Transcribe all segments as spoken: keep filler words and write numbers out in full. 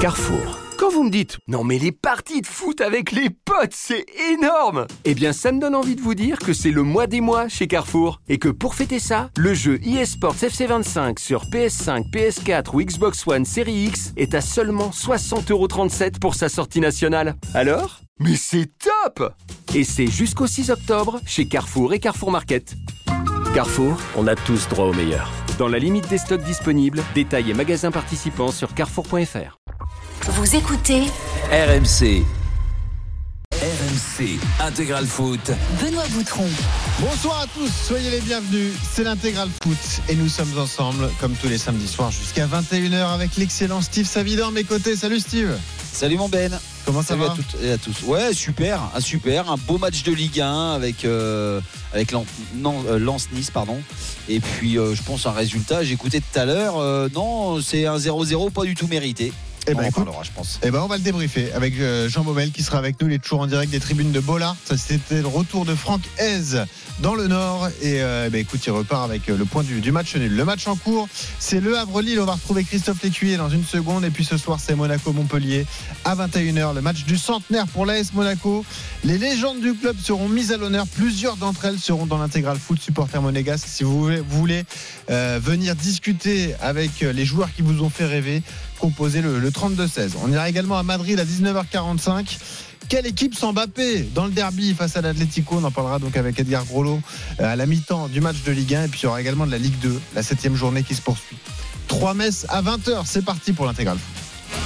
Carrefour. Quand vous me dites « Non mais les parties de foot avec les potes, c'est énorme !» Eh bien ça me donne envie de vous dire que c'est le mois des mois chez Carrefour. Et que pour fêter ça, le jeu eSports F C vingt-cinq sur P S cinq, P S quatre ou Xbox One Series X est à seulement soixante euros trente-sept pour sa sortie nationale. Alors ? Mais c'est top ! Et c'est jusqu'au six octobre chez Carrefour et Carrefour Market. Carrefour, on a tous droit au meilleur. Dans la limite des stocks disponibles, détails et magasins participants sur carrefour point f r. Vous écoutez R M C. R M C Intégral Foot. Benoît Boutron. Bonsoir à tous, soyez les bienvenus. C'est l'Intégral Foot et nous sommes ensemble comme tous les samedis soirs jusqu'à vingt et une heures avec l'excellent Steve Savidan à mes côtés. Salut Steve. Salut mon Ben. Comment ça Salut va à toutes et à tous. Ouais, super, un super, un beau match de Ligue un avec euh, avec Lens-Nice, pardon. Et puis euh, je pense un résultat. J'écoutais tout à l'heure. Euh, non, c'est un zéro zéro pas du tout mérité. Eh ben, on en écoute, parlera, je pense. Eh ben, on va le débriefer avec Jean Baumel qui sera avec nous. Il est toujours en direct des tribunes de Bollaert. C'était le retour de Franck Hez dans le Nord. Et euh, ben, écoute, il repart avec le point du, du match nul. Le match en cours, c'est Le Havre-Lille. On va retrouver Christophe Lécuyer dans une seconde. Et puis ce soir, c'est Monaco-Montpellier à vingt et une heures. Le match du centenaire pour l'A S Monaco. Les légendes du club seront mises à l'honneur. Plusieurs d'entre elles seront dans l'Intégral Foot Supporter Monégasque. Si vous voulez, vous voulez euh, venir discuter avec les joueurs qui vous ont fait rêver, composez le, le trente-deux seize. On ira également à Madrid à dix-neuf heures quarante-cinq. Quelle équipe sans Mbappé dans le derby face à l'Atlético? On en parlera donc avec Edgar Grolot à la mi-temps du match de Ligue un. Et puis il y aura également de la Ligue deux, la septième journée qui se poursuit. Trois messes à vingt heures, c'est parti pour l'Intégral Foot.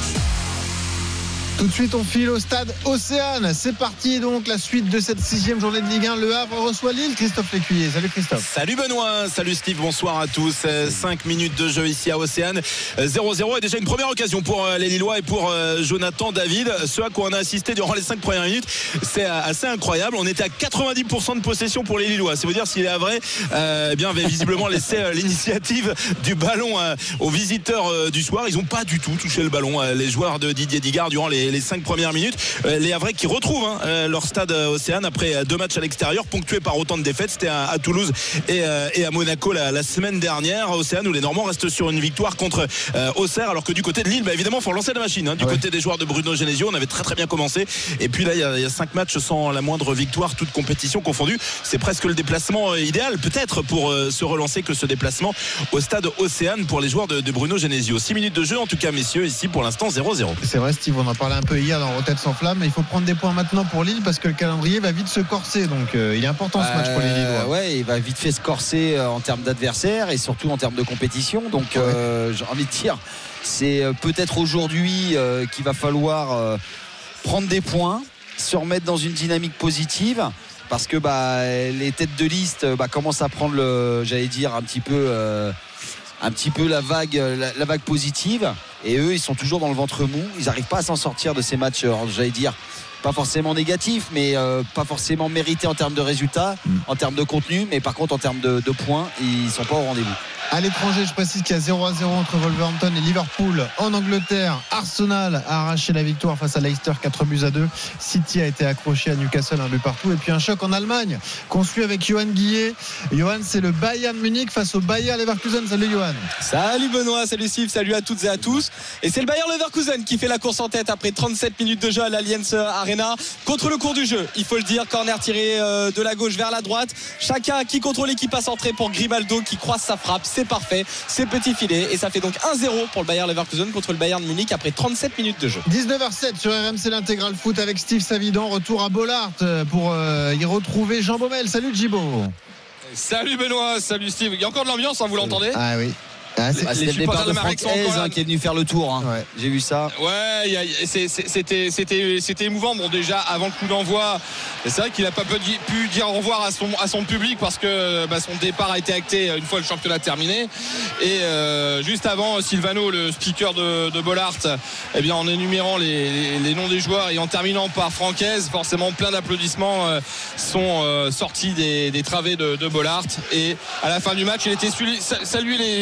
Tout de suite, on file au stade Océane. C'est parti donc, la suite de cette sixième journée de Ligue un. Le Havre reçoit Lille. Christophe Lécuyer. Salut Christophe. Salut Benoît, salut Steve, bonsoir à tous. cinq minutes de jeu ici à Océane. zéro zéro et déjà une première occasion pour les Lillois et pour Jonathan David. Ce à quoi on a assisté durant les cinq premières minutes, c'est assez incroyable. On était à quatre-vingt-dix pour cent de possession pour les Lillois. Ça veut dire si les Havrais euh, eh bien, avaient visiblement laissé l'initiative du ballon aux visiteurs du soir. Ils n'ont pas du tout touché le ballon. Les joueurs de Didier Digard durant les les cinq premières minutes, les Havrais qui retrouvent hein, leur stade Océane après deux matchs à l'extérieur ponctués par autant de défaites. C'était à, à Toulouse et, euh, et à Monaco la, la semaine dernière. Océane où les Normands restent sur une victoire contre euh, Auxerre, alors que du côté de Lille, bah, évidemment, il faut relancer la machine hein, du ouais. côté des joueurs de Bruno Genesio. On avait très très bien commencé et puis là il y, a, il y a cinq matchs sans la moindre victoire, toute compétition confondue. C'est presque le déplacement idéal peut-être pour euh, se relancer que ce déplacement au stade Océane pour les joueurs de, de Bruno Genesio. six minutes de jeu en tout cas messieurs, ici pour l'instant zéro zéro. C'est vrai Steve, on en parlait un peu hier dans Rotate sans flamme, mais il faut prendre des points maintenant pour Lille parce que le calendrier va vite se corser, donc euh, il est important ce match pour les Lillois. Ouais, il va vite fait se corser euh, en termes d'adversaire et surtout en termes de compétition, donc euh, ouais. j'ai envie de dire c'est euh, peut-être aujourd'hui euh, qu'il va falloir euh, prendre des points, se remettre dans une dynamique positive parce que bah, les têtes de liste bah, commencent à prendre le, j'allais dire un petit peu euh, un petit peu la vague la, la vague positive et eux ils sont toujours dans le ventre mou, ils n'arrivent pas à s'en sortir de ces matchs, j'allais dire pas forcément négatifs mais euh, pas forcément mérités en termes de résultats, mmh. en termes de contenu, mais par contre en termes de, de points ils sont pas au rendez-vous. À l'étranger, je précise qu'il y a zéro à zéro entre Wolverhampton et Liverpool. En Angleterre, Arsenal a arraché la victoire face à Leicester, quatre buts à deux. City a été accroché à Newcastle, un but partout. Et puis un choc en Allemagne qu'on suit avec Johan Guillet. Johan, c'est le Bayern Munich face au Bayer Leverkusen. Salut Johan. Salut Benoît, salut Steve, salut à toutes et à tous. Et c'est le Bayer Leverkusen qui fait la course en tête après trente-sept minutes de jeu à l'Allianz Arena. Contre le cours du jeu, il faut le dire, corner tiré de la gauche vers la droite. Chacun qui contrôle l'équipe à centrer pour Grimaldo qui croise sa frappe. C'est parfait, c'est petit filet et ça fait donc un zéro pour le Bayer Leverkusen contre le Bayern Munich après trente-sept minutes de jeu. dix-neuf heures sept sur R M C l'Intégral Foot avec Steve Savidan. Retour à Bollaert pour euh, y retrouver Jean Baumel. Salut Djibo. Salut Benoît, salut Steve. Il y a encore de l'ambiance, hein, vous l'entendez? Ah oui. Ah, c'est, ah, c'est le départ de Franck Hez hein, qui est venu faire le tour hein. ouais. J'ai vu ça. Ouais, y a, c'est, c'est, c'était, c'était, c'était émouvant. Bon, déjà avant le coup d'envoi, c'est vrai qu'il n'a pas pu dire au revoir à son, à son public parce que bah, son départ a été acté une fois le championnat terminé. Et euh, juste avant, Silvano, le speaker de, de Bollaert, eh bien, en énumérant les, les, les noms des joueurs et en terminant par Franck Hez, forcément plein d'applaudissements euh, sont euh, sortis des, des travées de, de Bollaert. Et à la fin du match, il était salué les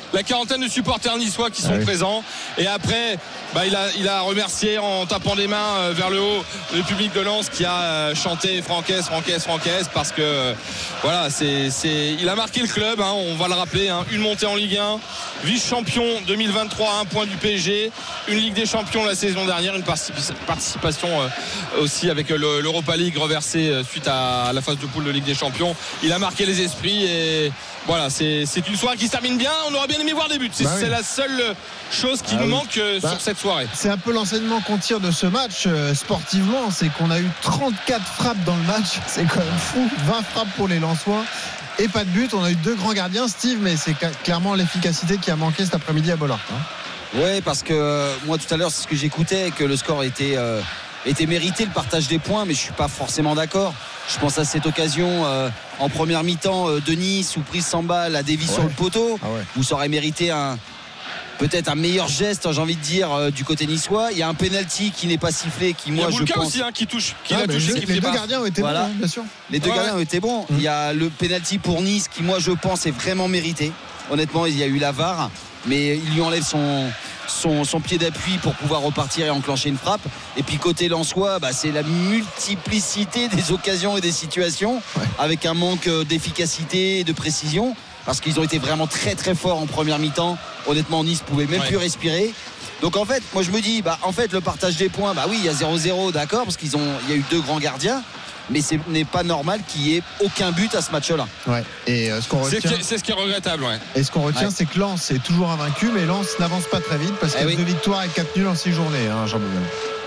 la quarantaine de supporters niçois qui sont ah oui. présents. Et après, bah, il, a, il a remercié en tapant des mains euh, vers le haut le public de Lens qui a euh, chanté Francaise, Francaise, Francaise, parce que euh, voilà, c'est, c'est, il a marqué le club, hein, on va le rappeler, hein, une montée en Ligue un, vice-champion deux mille vingt-trois à un point du P S G, une Ligue des Champions la saison dernière, une participation euh, aussi avec le, l'Europa League reversée euh, suite à la phase de poule de Ligue des Champions. Il a marqué les esprits et voilà, c'est, c'est une soirée qui se termine bien. On aurait bien aimé voir des buts. C'est, bah oui. c'est la seule chose qui ah nous oui. manque euh, bah, sur cette soirée. C'est un peu l'enseignement qu'on tire de ce match euh, sportivement, c'est qu'on a eu trente-quatre frappes dans le match. C'est quand même fou. vingt frappes pour les Lensois. Et pas de but. On a eu deux grands gardiens, Steve, mais c'est clairement l'efficacité qui a manqué cet après-midi à Bollard. Hein. Oui, parce que euh, moi tout à l'heure, c'est ce que j'écoutais, que le score était, euh, était mérité, le partage des points, mais je ne suis pas forcément d'accord. Je pense à cette occasion euh, en première mi-temps euh, de Nice où prise sans balle a dévié ouais. sur le poteau, ah ouais. où ça aurait mérité un, peut-être un meilleur geste, j'ai envie de dire, euh, du côté niçois. Il y a un penalty qui n'est pas sifflé, qui moi je pense. aussi hein, qui touche, qui ah, l'a touché, je, qui les deux pas. gardiens ont été voilà. bons, hein, bien sûr. Les deux ouais, gardiens ouais. ont été bons. Mmh. Il y a le penalty pour Nice qui moi je pense est vraiment mérité. Honnêtement, il y a eu la V A R, mais il lui enlève son Son, son pied d'appui pour pouvoir repartir et enclencher une frappe. Et puis côté Lensois, bah, c'est la multiplicité des occasions et des situations ouais. avec un manque d'efficacité et de précision parce qu'ils ont été vraiment très très forts en première mi-temps. Honnêtement, Nice pouvait même ouais. plus respirer. Donc en fait, moi je me dis, bah, en fait le partage des points, bah oui, il y a zéro zéro, d'accord, parce qu'il y a eu deux grands gardiens. Mais ce n'est pas normal qu'il n'y ait aucun but à ce match-là. Ouais. Et euh, ce qu'on retient, c'est, c'est ce qui est regrettable. Ouais. Et ce qu'on retient, ouais. c'est que Lens est toujours invaincu, mais Lens n'avance pas très vite parce qu'il y a eh oui. deux victoires et quatre nuls en six journées, hein, Jean-Bouvel.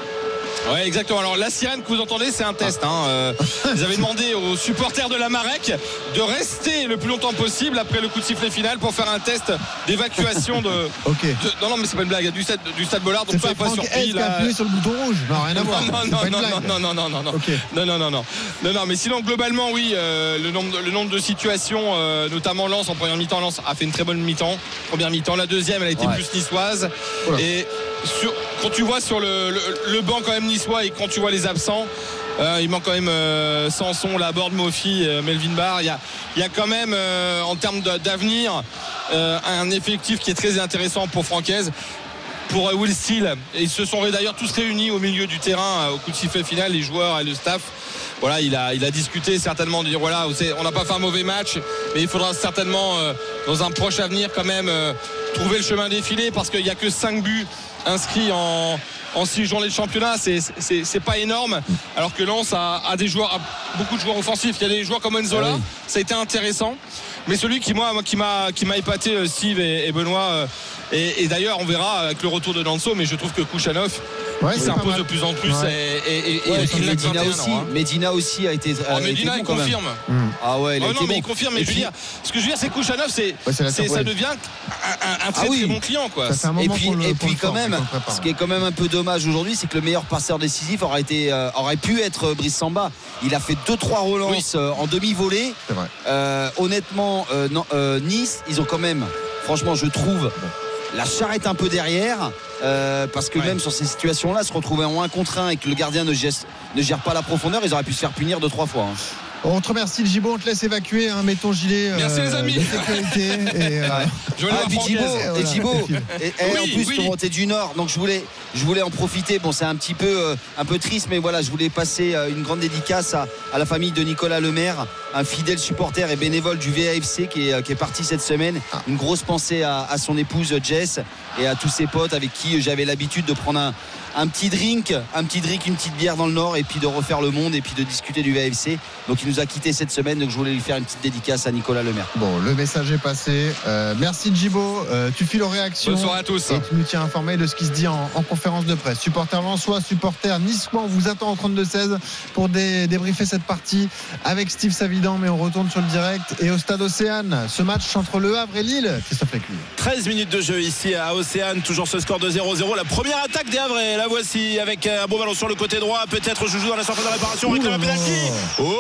Ouais, exactement. Alors la sirène que vous entendez, c'est un test. Hein. Euh, ils avaient demandé aux supporters de la Marek de rester le plus longtemps possible après le coup de sifflet final pour faire un test d'évacuation de. Ok. De, non, non, mais c'est pas une blague. Du stade, du stade Bollard. Donc c'est pas surpris. Là. Appuyé sur le bouton rouge. Non, rien à voir. Non, non, non, non, non, non, non, non, okay. non, non, non, non, non, non. Mais sinon, globalement, oui, euh, le nombre, le nombre de situations, euh, notamment Lens en première mi-temps, Lens a fait une très bonne mi-temps. Première mi-temps, la deuxième, elle a été ouais. plus niçoise. Voilà. Et sur, quand tu vois sur le, le, le banc quand même niçois et quand tu vois les absents, euh, il manque quand même euh, Sanson, Laborde, Mofi, euh, Melvin Barr. Il y a, il y a quand même euh, en termes de, d'avenir euh, un effectif qui est très intéressant pour Francaise. Pour euh, Will Steele, ils se sont d'ailleurs tous réunis au milieu du terrain euh, au coup de sifflet final, les joueurs et le staff. Voilà, il a, il a discuté certainement de dire voilà, on n'a pas fait un mauvais match, mais il faudra certainement euh, dans un proche avenir quand même euh, trouver le chemin défilé parce qu'il n'y a que cinq buts inscrits en, en six journées de championnat, c'est, c'est, c'est pas énorme, alors que Lens a, a des joueurs, a beaucoup de joueurs offensifs. Il y a des joueurs comme Enzola, ah oui. ça a été intéressant, mais celui qui moi qui m'a qui m'a épaté, Steve et, et Benoît, euh, et, et d'ailleurs on verra avec le retour de Danso, mais je trouve que Kouchanov ouais, il s'impose de plus en plus ouais. et, et, et, ouais, et Medina aussi, ans, hein. Medina aussi a été. Oh, Medina il confirme. Mmh. Ah ouais, il a oh, été non, bon. mais il confirme. Mais je veux dire, ce que je veux dire, c'est que Kouchanov, c'est, ouais, c'est c'est, ça devient un, un, un très ah oui. très bon client, quoi. Et puis, le, et puis quand même, ce qui est quand même un peu dommage aujourd'hui, c'est que le meilleur passeur décisif aurait été, euh, aurait pu être Brice Samba. Il a fait deux trois relances oui. euh, en demi-volée. C'est vrai. Euh, honnêtement, euh, non, euh, Nice, ils ont quand même, franchement, je trouve. La charrette un peu derrière euh, parce que ouais. même sur ces situations-là, se retrouver en un contre un et que le gardien ne gère, ne gère pas la profondeur, ils auraient pu se faire punir deux trois fois. Hein. On te remercie, le Gibo, on te laisse évacuer, hein, mets ton gilet euh, merci les amis de sécurité. Et, euh... je ah, puis Gibo, voilà. et Gibo et, et oui, en plus oui. tu es du Nord, donc je voulais, je voulais en profiter. Bon, c'est un petit peu, euh, un peu triste, mais voilà, je voulais passer euh, une grande dédicace à, à la famille de Nicolas Lemaire, un fidèle supporter et bénévole du V A F C qui est, qui est parti cette semaine. Ah. Une grosse pensée à, à son épouse Jess et à tous ses potes avec qui j'avais l'habitude de prendre un un petit drink, un petit drink, une petite bière dans le Nord et puis de refaire le monde et puis de discuter du V A F C. Donc il nous a quittés cette semaine, donc je voulais lui faire une petite dédicace à Nicolas Lemaire. Bon, le message est passé. Euh, merci Djibo, euh, tu files aux réactions. Bonsoir à tous. Et tu nous tiens informé de ce qui se dit en, en conférence de presse. Supporters lensois, supporters niçois, on vous attend au trente-deux seize pour dé, débriefer cette partie avec Steve Savidan, mais on retourne sur le direct et au stade Océane. Ce match entre Le Havre et Lille, Christophe Lécuyer. treize minutes de jeu ici à Océane, toujours ce score de zéro zéro. La première attaque des Havrais, la voici avec un beau ballon sur le côté droit, peut-être Joujou dans la surface de réparation, réclame un pénalty. Oh non,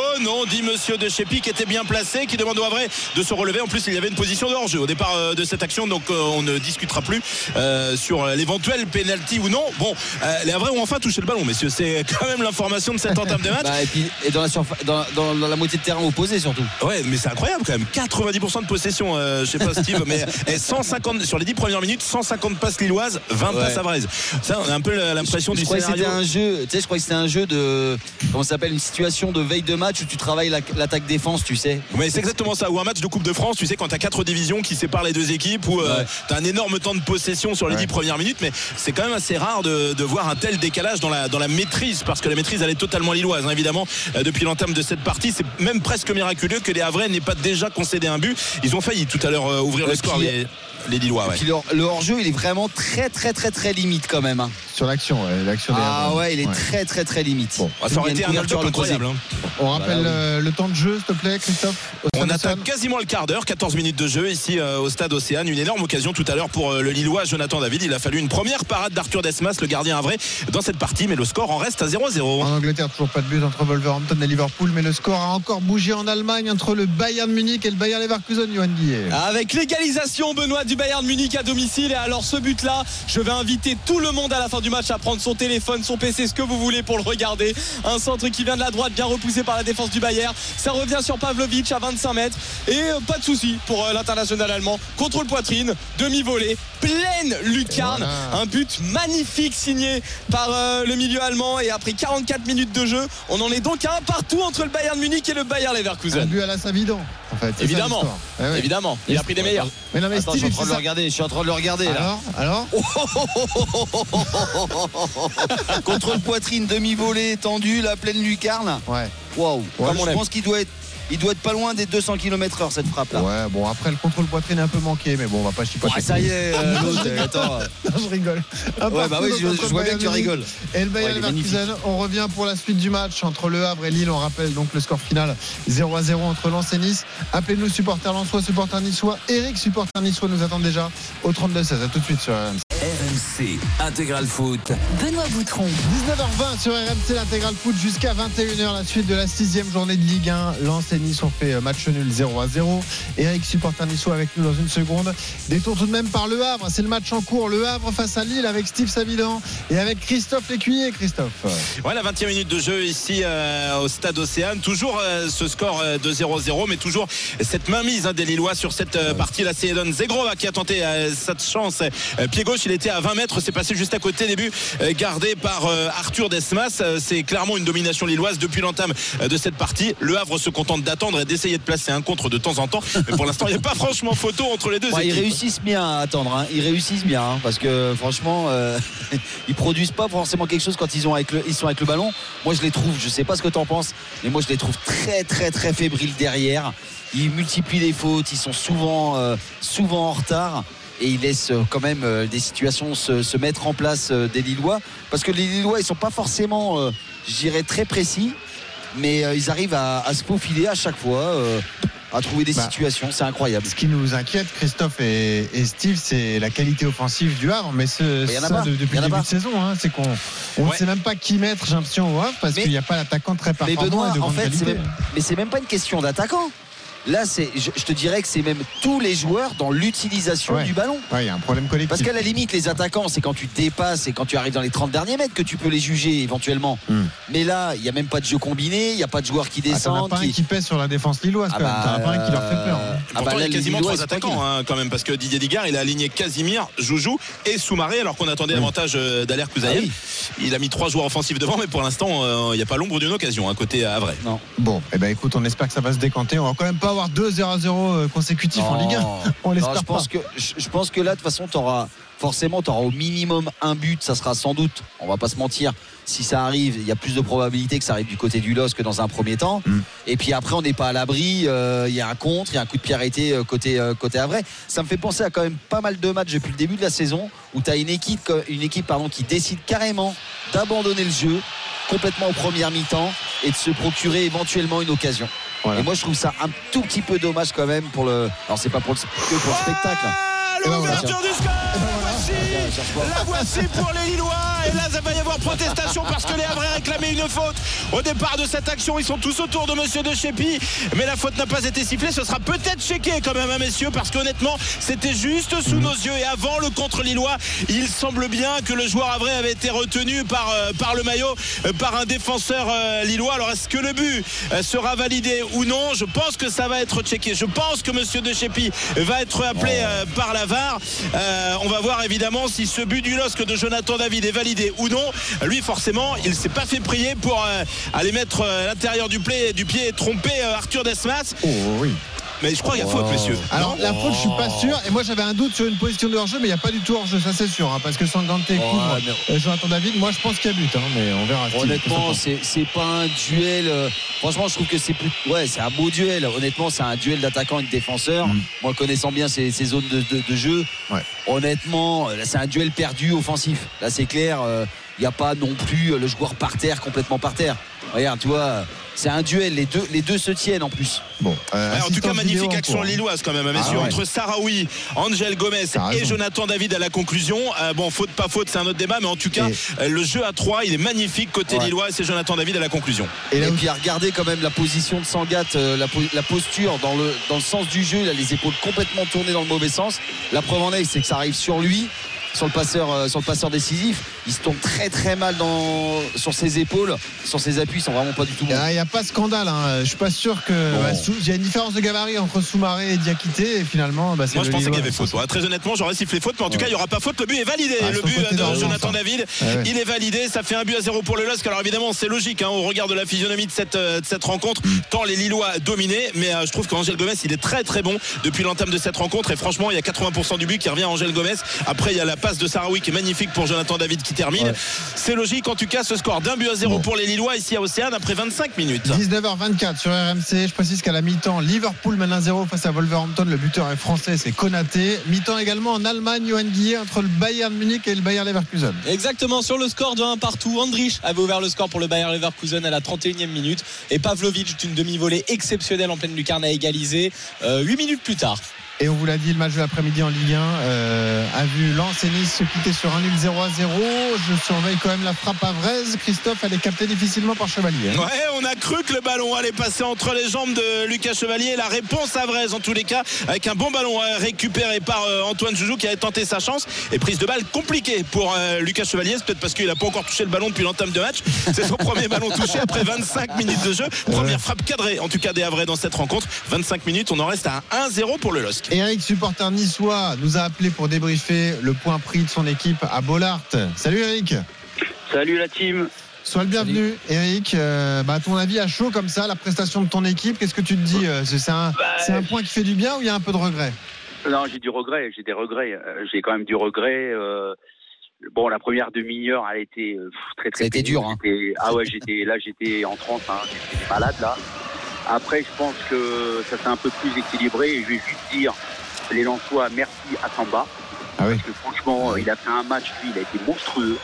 non, dit monsieur de Chépi, qui était bien placé, qui demande au Havrais de se relever. En plus, il y avait une position de hors-jeu au départ euh, de cette action, donc euh, on ne discutera plus euh, sur l'éventuel penalty ou non. Bon, euh, les Havrais ont enfin touché le ballon, messieurs. C'est quand même l'information de cette entame de match. Bah, et puis et dans la, surfa- dans, dans, dans la moitié de terrain opposé surtout. Ouais, mais c'est incroyable quand même. quatre-vingt-dix pour cent de possession, euh, je sais pas Steve, mais et cent cinquante sur les dix premières minutes, cent cinquante passes lilloises, vingt Ouais. passes havraises. Ça, on a un peu l'impression je, du je crois que scénario. c'était un jeu, tu sais, je crois que c'était un jeu de, comment ça s'appelle, une situation de veille de match où tu travailles la- l'attaque défense, tu sais. Mais c'est exactement ça. Ou un match de Coupe de France, tu sais, quand t'as quatre divisions qui séparent les deux équipes, où euh, Ouais. t'as un énorme temps de possession sur les dix Ouais. premières minutes, mais c'est quand même assez rare de, de voir un tel décalage dans la, dans la maîtrise, parce que la maîtrise elle est totalement lilloise, hein, évidemment, euh, depuis l'entame de cette partie. C'est même presque miraculeux que les Havrais n'aient pas déjà concédé un but. Ils ont failli tout à l'heure euh, ouvrir Ouais, le score, puis- les, les Lillois. Ouais. Puis le, le hors-jeu, il est vraiment très très très très limite quand même. hein. Sur l'action, ouais, l'action des Ah Havrais. ouais, il est très très très limite. Bon, Ah, ça aurait Il y été a une un couverture hold-up à l'opposé. incroyable. hein. On rappelle Voilà, oui. euh, le temps de jeu, s'il te plaît, Christophe. au On Stade attaque Océane. quasiment le quart d'heure, quatorze minutes de jeu ici euh, au stade Océane. Une énorme occasion tout à l'heure pour euh, le Lillois Jonathan David. Il a fallu une première parade d'Arthur Desmas, le gardien havrais, dans cette partie, mais le score en reste à zéro à zéro. En Angleterre, toujours pas de but entre Wolverhampton et Liverpool, mais le score a encore bougé en Allemagne entre le Bayern Munich et le Bayer Leverkusen, Johan Guillet. Avec l'égalisation, Benoît, du Bayern Munich à domicile. Et alors ce but-là, je vais inviter tout le monde à la fin du match à prendre son téléphone, son P C, ce que vous voulez pour le regarder. Un centre qui vient de la droite, bien repoussé par la défense du Bayern. Ça revient sur Pavlovic à vingt-cinq mètres. Et euh, pas de souci pour euh, l'international allemand. Contrôle poitrine, demi-volée, pleine lucarne. Voilà. Un but magnifique signé par euh, le milieu allemand. Et après quarante-quatre minutes de jeu, on en est donc à un partout entre le Bayern Munich et le Bayer Un Leverkusen. but à la Savidan, en fait. c'est ça, Évidemment. l'histoire. Eh ouais. Évidemment, il a pris des meilleurs. Mais non, mais Attends, je suis Steve, en train de c'est le ça. regarder, je suis en train de le regarder là. Alors, alors Contrôle poitrine, demi-volée, tendu, la pleine lucarne. Ouais. Waouh. Ouais, Je pense qu'il doit être, il doit être pas loin des deux cents kilomètres heure cette frappe là. Ouais, bon, après le contrôle poitrine est un peu manqué, mais bon, on va pas chipoter. Ouais, ça y est, euh, l'autre, euh, attends. Non, je rigole. Un Ouais, bah partout oui, donc je, entre je vois le bien que tu Bayern Munich rigoles. Et le Bayer Ouais, il est Leverkusen, on revient pour la suite du match entre Le Havre et Lille. On rappelle donc le score final zéro à zéro entre Lens et Nice. Appelez-nous supporters lensois, supporters niçois. Eric, supporter niçois, nous attend déjà au trente-deux seize. À tout de suite sur R M C. R M C Intégral Foot. Benoît Boutron. dix-neuf heures vingt sur R M C, l'intégral foot jusqu'à vingt et une heures, la suite de la sixième journée de Ligue un. Lens et Nice ont fait match nul zéro à zéro. Eric, supporter niçois, avec nous dans une seconde. Détour tout de même par Le Havre, c'est le match en cours. Le Havre face à Lille avec Steve Savidan et avec Christophe Lécuyer. Christophe. Ouais, la vingtième minute de jeu ici euh, au stade Océane. Toujours euh, ce score euh, de zéro zéro, mais toujours cette mainmise hein, des Lillois sur cette euh, partie. Là, c'est Edon Zegrova qui a tenté euh, cette chance. Euh, pied gauche, il était à vingt mètres, c'est passé juste à côté. Début euh, gardé par euh, Arthur Desmas. Euh, c'est clairement une domination lilloise depuis l'entame euh, de cette partie. Le Havre se contente d'attendre et d'essayer de placer un contre de temps en temps. Mais pour l'instant, il n'y a pas franchement photo entre les deux Ouais, ils équipes. réussissent bien à attendre, hein. Ils réussissent bien hein, parce que franchement, euh, ils produisent pas forcément quelque chose quand ils, ont avec le, ils sont avec le ballon. Moi, je les trouve, je sais pas ce que tu en penses, mais moi, je les trouve très, très, très fébriles derrière. Ils multiplient les fautes, ils sont souvent, euh, souvent en retard. Et ils laissent euh, quand même euh, des situations se, se mettre en place euh, des Lillois. Parce que les Lillois, ils sont pas forcément, euh, je dirais, très précis. Mais euh, ils arrivent à, à se faufiler à chaque fois, euh, à trouver des Bah, situations. C'est incroyable. Ce qui nous inquiète, Christophe et, et Steve, c'est la qualité offensive du Havre. Mais ce, Mais y en a ça, pas. de- depuis Y en le a début pas. de saison, hein, c'est qu'on on ne Ouais. sait même pas qui mettre, j'ai l'impression, au Havre, parce Mais- qu'il n'y a pas l'attaquant très Mais performant Benoît, et de en grande fait, c'est qualité. même, mais c'est même pas une question d'attaquant. Là, c'est, je, je te dirais que c'est même tous les joueurs dans l'utilisation Ouais. du ballon. Ouais, il y a un problème collectif. Parce qu'à la limite, les attaquants, c'est quand tu dépasses et quand tu arrives dans les trente derniers mètres que tu peux les juger éventuellement. Hmm. Mais là, il n'y a même pas de jeu combiné, il n'y a pas de joueurs qui Ah, t'en as descendent. pas un qui pèse sur la défense lilloise, quand même. T'en as pas un qui leur fait peur. hein. Ah Pourtant, bah il y là, a les quasiment Lillois, trois c'est tranquille. attaquants hein, quand même, parce que Didier Digard, il a aligné Casimir, Joujou et Soumaré, alors qu'on attendait davantage euh, d'Aler Kouzaïel. Ah oui. Il a mis trois joueurs offensifs devant, mais pour l'instant, euh, il n'y a pas l'ombre d'une occasion à côté à Havre. Non. Bon, eh ben écoute, on espère que ça va se décanter. On va quand même pas avoir deux zéro à zéro consécutifs en Ligue un. On Non, l'espère je pense pas. que je, je pense que là de toute façon tu auras forcément tu auras au minimum un but, ça sera sans doute, on va pas se mentir, si ça arrive, il y a plus de probabilité que ça arrive du côté du L O S que dans un premier temps. Mm. Et puis après on n'est pas à l'abri, euh, il y a un contre, il y a un coup de pied arrêté euh, côté euh, côté Havrais. Ça me fait penser à quand même pas mal de matchs depuis le début de la saison où tu as une équipe une équipe pardon qui décide carrément d'abandonner le jeu complètement aux premières mi-temps et de se procurer éventuellement une occasion. Voilà. Et moi je trouve ça un tout petit peu dommage quand même pour le. Alors c'est pas pour le, que pour le spectacle. Ah, Et ben l'ouverture voilà. du score. Tiens, cherche pas. La voici pour les Lillois et là ça va y avoir protestation parce que les Havrais réclamaient une faute au départ de cette action. Ils sont tous autour de monsieur De Chépy, mais la faute n'a pas été sifflée. Ce sera peut-être checké quand même, hein, messieurs, parce qu'honnêtement c'était juste sous mmh. nos yeux. Et avant le contre lillois, il semble bien que le joueur havrais avait été retenu par, euh, par le maillot, euh, par un défenseur euh, lillois. Alors est-ce que le but euh, sera validé ou non? Je pense que ça va être checké. Je pense que monsieur De Chépy va être appelé euh, par la V A R. Euh, on va voir évidemment si ce but du L O S C de Jonathan David est validé ou non. Lui forcément il s'est pas fait prier pour euh, aller mettre euh, l'intérieur du, play, du pied et tromper euh, Arthur Desmas. Oh oui. Mais je crois qu'il y a faute, messieurs. Alors, non la faute, je suis pas sûr. Et moi, j'avais un doute sur une position de hors-jeu, mais il n'y a pas du tout hors-jeu, ça c'est sûr. Hein, parce que Sanganté couvre oh, Jonathan David. Moi, je pense qu'il y a but, hein, mais on verra. Honnêtement, c'est, c'est pas un duel. Euh, franchement, je trouve que c'est plus. Ouais, c'est un beau duel. Honnêtement, c'est un duel d'attaquant et de défenseur. Mmh. Moi, connaissant bien ces, ces zones de, de, de jeu, ouais. honnêtement, là, c'est un duel perdu offensif. Là, c'est clair. Il euh, n'y a pas non plus le joueur par terre, complètement par terre. Regarde, tu vois. C'est un duel, les deux, les deux se tiennent en plus. Bon, euh, ouais, en tout cas, magnifique action lilloise quand même, messieurs, ah ouais. entre Sahraoui, Angel Gomez et Jonathan David à la conclusion. Euh, bon, faute, pas faute, c'est un autre débat, mais en tout cas, et... le jeu à trois, il est magnifique côté ouais. lillois et c'est Jonathan David à la conclusion. Et, là, et puis, regardez quand même la position de Sangat, euh, la, la posture dans le, dans le sens du jeu, il a les épaules complètement tournées dans le mauvais sens. La preuve en est, c'est que ça arrive sur lui. Sur le passeur, euh, sur le passeur décisif, il se tombe très très mal dans, sur ses épaules, sur ses appuis, ils sont vraiment pas du tout bons. Il n'y a pas de scandale, hein. Je suis pas sûr que. Oh. Bah, sous, il y a une différence de gabarit entre Soumaré et Diakité, et finalement, bah, c'est moi je pensais qu'il y avait faute. faute. Ouais, très honnêtement, j'aurais sifflé faute, mais en tout ouais. cas, il n'y aura pas faute. Le but est validé. Ah, le but de Jonathan ça. David, ouais. il est validé. Ça fait un but à zéro pour le L O S C. Alors évidemment, c'est logique hein, au regard de la physionomie de cette, de cette rencontre, tant les Lillois dominaient, mais euh, je trouve qu'Angel Gomez, il est très très bon depuis l'entame de cette rencontre. Et franchement, il y a quatre-vingts pour cent du but qui revient à Angel Gomez. Après, il y a la passe de Sahraoui qui est magnifique pour Jonathan David qui termine. Ouais. C'est logique en tout cas ce score d'un but à zéro bon. pour les Lillois ici à Océane après vingt-cinq minutes. dix-neuf heures vingt-quatre sur R M C. Je précise qu'à la mi-temps, Liverpool mène un zéro face à Wolverhampton. Le buteur est français, c'est Konaté. Mi-temps également en Allemagne, Johan Guillet entre le Bayern Munich et le Bayer Leverkusen. Exactement, sur le score de un partout. Andrich avait ouvert le score pour le Bayer Leverkusen à la trente et unième minute et Pavlovic d'une demi-volée exceptionnelle en pleine lucarne a égalisé euh, huit minutes plus tard. Et on vous l'a dit, le match de l'après-midi en Ligue un euh, a vu Lens et Nice se quitter sur un nul zéro à zéro. Je surveille quand même la frappe havraise. Christophe, elle est captée difficilement par Chevalier. Hein. Ouais, on a cru que le ballon allait passer entre les jambes de Lucas Chevalier. La réponse havraise en tous les cas, avec un bon ballon récupéré par euh, Antoine Joujou qui avait tenté sa chance. Et prise de balle compliquée pour euh, Lucas Chevalier. C'est peut-être parce qu'il n'a pas encore touché le ballon depuis l'entame de match. C'est son premier ballon touché après vingt-cinq minutes de jeu. Première frappe cadrée en tout cas des Havrais dans cette rencontre. vingt-cinq minutes, on en reste à un zéro pour le L O S C. Eric, supporter niçois, nous a appelé pour débriefer le point pris de son équipe à Bollaert. Salut Eric. Salut la team. Sois le bienvenu. Salut. Eric, euh, bah, à ton avis à chaud comme ça, la prestation de ton équipe, qu'est-ce que tu te dis? C'est un, bah, c'est un point qui fait du bien ou il y a un peu de regret? Non, j'ai du regret, j'ai des regrets. J'ai quand même du regret. Euh, bon, la première demi-heure, elle a été très très. Ça a été dur. Hein. Ah ouais, j'étais là, j'étais en transe, hein, j'étais malade là. Après, je pense que ça s'est un peu plus équilibré et je vais juste dire les Lensois, merci à Samba. Ah oui. Parce que franchement, il a fait un match, lui, il a été monstrueux.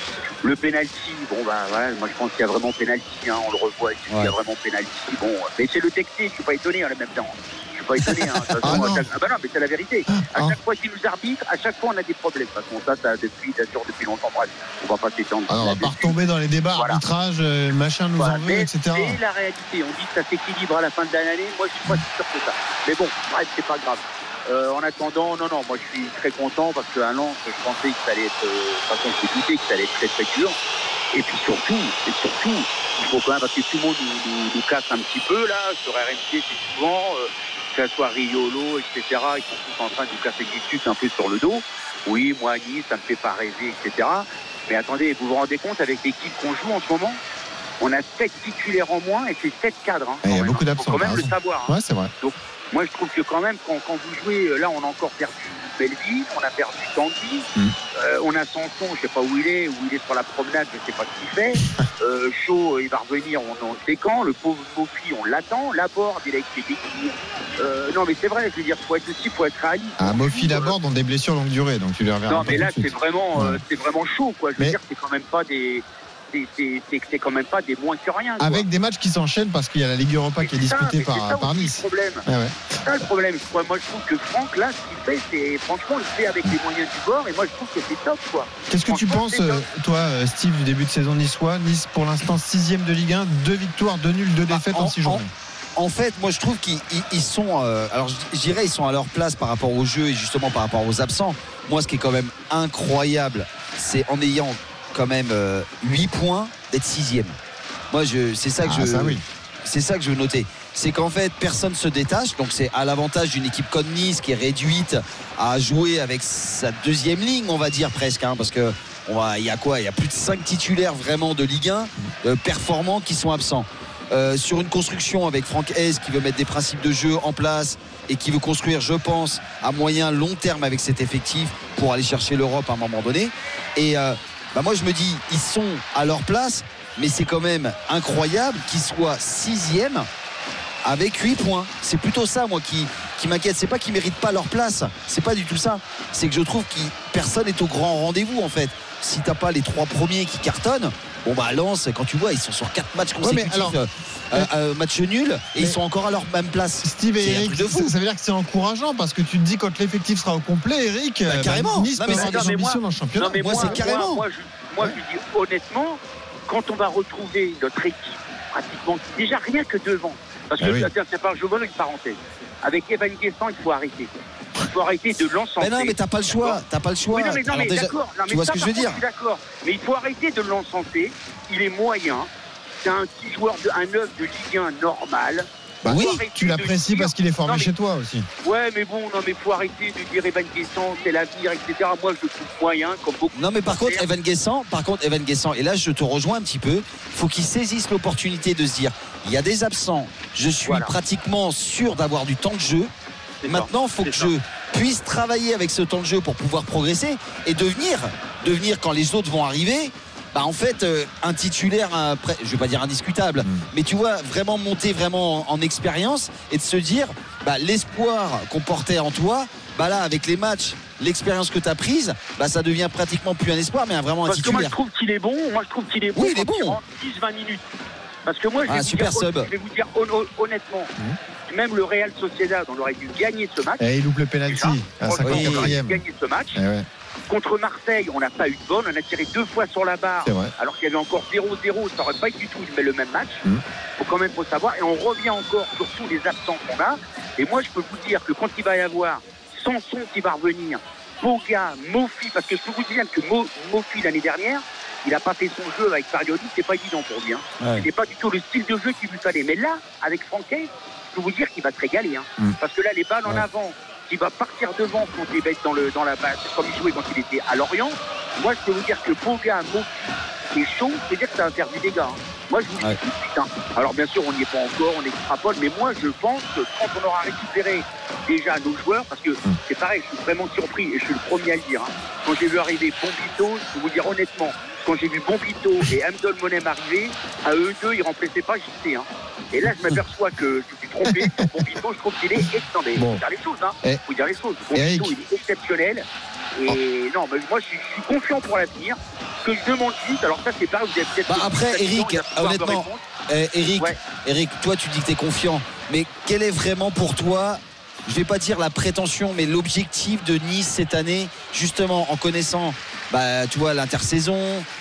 Le penalty, bon bah voilà, moi je pense qu'il y a vraiment penalty, hein, on le revoit, il ouais. y a vraiment penalty. Bon, mais c'est le texté, je suis pas étonné en même temps. Je suis pas étonné. Hein, façon, ah, non. Chaque... ah bah non, mais c'est la vérité. À ah. chaque fois qu'il nous arbitre, à chaque fois on a des problèmes. De toute façon, ça, ça depuis, ça dure depuis longtemps. Bref, on va pas s'étendre. Ah, on va pas retomber dans les débats, voilà. Arbitrage, euh, machin nous voilà. en veut, mais, et cetera. C'est la réalité. On dit que ça s'équilibre à la fin de l'année. Moi, je suis pas si sûr que ça. Mais bon, bref, c'est pas grave. Euh, en attendant, non, non, moi je suis très content parce qu'à Lens, je pensais que ça allait être, euh, de toute façon, je me doutais que ça allait être très très dur. Et puis surtout, et surtout, il faut quand même, parce que tout le monde nous, nous, nous casse un petit peu là, sur R M C, c'est souvent, euh, que ce soit Riolo, et cetera, ils sont tous en train de nous casser des sucres un peu sur le dos. Oui, moi, Nice, ça me fait pas rêver, et cetera. Mais attendez, vous vous rendez compte, avec l'équipe qu'on joue en ce moment, on a sept titulaires en moins et c'est sept cadres. Hein, il y a beaucoup d'absents. Il faut quand même le savoir. Hein. Ouais, c'est vrai. Donc, moi, je trouve que quand même, quand, quand vous jouez, là, on a encore perdu Belleville, on a perdu Tanguy, mm. euh, on a Sanson, je ne sais pas où il est, où il est sur la promenade, je ne sais pas ce qu'il fait. Euh, Chaud, il va revenir, on, on sait quand. Le pauvre Mofi, on l'attend. Laborde, il a été décliné. Euh, non, mais c'est vrai, je veux dire, il faut être aussi, il faut être réaliste. Ah, Mofi, Laborde ont des blessures longue durée, donc tu les reverras. Non, mais là, c'est vraiment, ouais. euh, c'est vraiment chaud, quoi. Je veux mais... dire, c'est quand même pas des. c'est, c'est, c'est, c'est quand même pas des moins que rien. Quoi. Avec des matchs qui s'enchaînent parce qu'il y a la Ligue Europa qui est disputée par, ça par Nice. C'est problème. Ah ouais. C'est ça le problème. Moi, je trouve que Franck, là, ce qu'il fait, c'est franchement, il fait avec les moyens du bord. Et moi, je trouve que c'est top, quoi. Qu'est-ce que tu penses, toi, Steve, du début de saison niçois? Nice, pour l'instant, sixième de Ligue un, deux victoires, deux nuls, deux défaites en, en six journées. En, en fait, moi, je trouve qu'ils ils sont. Euh, alors, je dirais, ils sont à leur place par rapport au jeu et justement par rapport aux absents. Moi, ce qui est quand même incroyable, c'est en ayant quand même euh, huit points d'être sixième. Moi, je, c'est ça que ah, je. Ça, oui. C'est ça que je veux noter. C'est qu'en fait, personne ne se détache. Donc, c'est à l'avantage d'une équipe comme Nice qui est réduite à jouer avec sa deuxième ligne, on va dire presque. Hein, parce que il y a quoi? Il y a plus de cinq titulaires vraiment de Ligue un euh, performants qui sont absents. Euh, sur une construction avec Franck Hez qui veut mettre des principes de jeu en place et qui veut construire, je pense, à moyen long terme avec cet effectif pour aller chercher l'Europe à un moment donné. Et euh, bah moi, je me dis, ils sont à leur place, mais c'est quand même incroyable qu'ils soient sixième avec huit points. C'est plutôt ça, moi, qui, qui m'inquiète. C'est pas qu'ils méritent pas leur place. C'est pas du tout ça. C'est que je trouve que personne n'est au grand rendez-vous, en fait. Si t'as pas les trois premiers qui cartonnent, bon bah Lens, quand tu vois, ils sont sur quatre matchs consécutifs, ouais, alors, euh, euh, match nul, et ils sont encore à leur même place. Steve et Eric, ça veut dire que c'est encourageant parce que tu te dis quand l'effectif sera au complet, Eric, bah, carrément. Bah, Nice non, peut avoir non, des ambitions moi, dans le championnat. Non, mais moi, moi, c'est carrément. Moi, moi, je, moi ouais. je dis honnêtement, quand on va retrouver notre équipe pratiquement, déjà rien que devant, parce que ah, oui. c'est pas, je vois une parenthèse. Avec Evan Guessant, il faut arrêter. Il faut arrêter de l'encenser. Mais non, mais t'as pas le choix. T'as pas le choix. Oui, non, mais, non, mais déjà, d'accord. Non, mais tu vois ça, ce que je veux dire. Je suis d'accord. Mais il faut arrêter de l'encenser. Il est moyen. C'est un petit joueur, de, un neuf de Ligue un normal. Bah oui, tu l'apprécies parce qu'il est formé non, mais, chez toi aussi. Ouais, mais bon, non, mais faut arrêter de dire Evan Guessant, c'est l'avenir, et cetera. Moi, je le trouve moyen, comme beaucoup. Non, mais par contre, Evan Guessant, par contre, Evan Guessant, et là, je te rejoins un petit peu. Faut qu'il saisisse l'opportunité de se dire, il y a des absents. Je suis voilà. pratiquement sûr d'avoir du temps de jeu. C'est Maintenant, il faut que ça. je puisse travailler avec ce temps de jeu pour pouvoir progresser et devenir, devenir quand les autres vont arriver. Bah en fait euh, un titulaire un, je vais pas dire indiscutable mmh. mais tu vois vraiment monter vraiment en, en expérience et de se dire bah, l'espoir qu'on portait en toi bah là avec les matchs l'expérience que tu as prise bah ça devient pratiquement plus un espoir mais un, vraiment parce un titulaire. Parce que moi je trouve qu'il est bon moi je trouve qu'il est bon oui il est bon dix à vingt minutes parce que moi je vais, ah, vous, super dire, sub. je vais vous dire honnêtement mmh. même le Real Sociedad on aurait dû gagner ce match et il loupe le penalty à cinquante-quatrième gagner ce match eh ouais. Contre Marseille, on n'a pas eu de bonne. On a tiré deux fois sur la barre. Alors qu'il y avait encore zéro zéro. Ça n'aurait pas été du tout le même match. Il mmh. faut quand même faut savoir. Et on revient encore sur tous les absents qu'on a. Et moi, je peux vous dire que quand il va y avoir Sanson qui va revenir, Boga, Mofi, parce que je peux vous dire que Mo, Mofi, l'année dernière, il n'a pas fait son jeu avec Parioli. C'est pas évident pour lui. Hein. Ouais. C'était pas du tout le style de jeu qu'il lui fallait. Mais là, avec Franquet, je peux vous dire qu'il va se régaler. Hein. Mmh. Parce que là, les balles ouais. en avant, il va partir devant quand il va être dans, le, dans la base, comme il jouait quand il était à Lorient. Moi, je peux vous dire que Boga, Mofi, c'est chaud, c'est dire que ça va faire du dégât. Hein. Moi, je vous le dis ouais. tout de suite. Hein. Alors, bien sûr, on n'y est pas encore, on extrapole, mais moi, je pense que quand on aura récupéré déjà nos joueurs, parce que c'est pareil, je suis vraiment surpris, et je suis le premier à le dire. Hein. Quand j'ai vu arriver Bombito, je peux vous dire honnêtement, quand j'ai vu Bombito et Amdol Monem arriver, à eux deux, ils ne remplaçaient pas J C. Hein. Et là, je m'aperçois que je suis trompé sur Bombito, je trouve qu'il est excellent. Il faut dire les choses, hein. Il faut dire les choses. Bombito, il est exceptionnel. Et oh. non, mais moi, je suis, je suis confiant pour l'avenir. Ce que je demande juste, alors ça, c'est pas, vous avez peut-être. Bah après, Eric, honnêtement, euh, Eric, ouais. Eric, toi, tu dis que tu es confiant. Mais quel est vraiment pour toi, je vais pas dire la prétention, mais l'objectif de Nice cette année, justement, en connaissant. Bah, tu vois l'intersaison,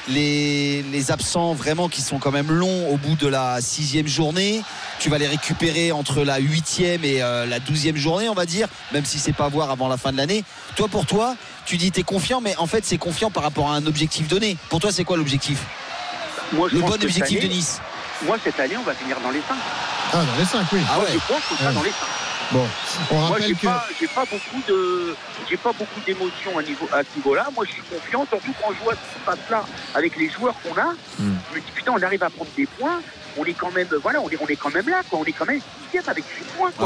les, les absents vraiment qui sont quand même longs au bout de la sixième journée. Tu vas les récupérer entre la huitième et euh, la douzième journée, on va dire, même si c'est pas à voir avant la fin de l'année. Toi, pour toi, tu dis t'es confiant, mais en fait c'est confiant par rapport à un objectif donné. Pour toi, c'est quoi l'objectif? Moi, je Le pense bon que objectif année, de Nice. Moi, cette année, on va finir dans les cinq. Ah, dans les cinq, oui. Ah ouais. Moi, je pense que ça, ouais. dans les cinq. Bon, on rappelle moi, j'ai que pas, j'ai pas beaucoup de, j'ai pas beaucoup d'émotions à niveau, à ce niveau-là. Moi, je suis confiant, surtout quand je vois ce qui se passe là avec les joueurs qu'on a. Mm. Je me dis putain, on arrive à prendre des points. On est quand même, voilà, on est, on est quand même là, quoi. On est quand même sixième avec huit points, quoi. Ouais.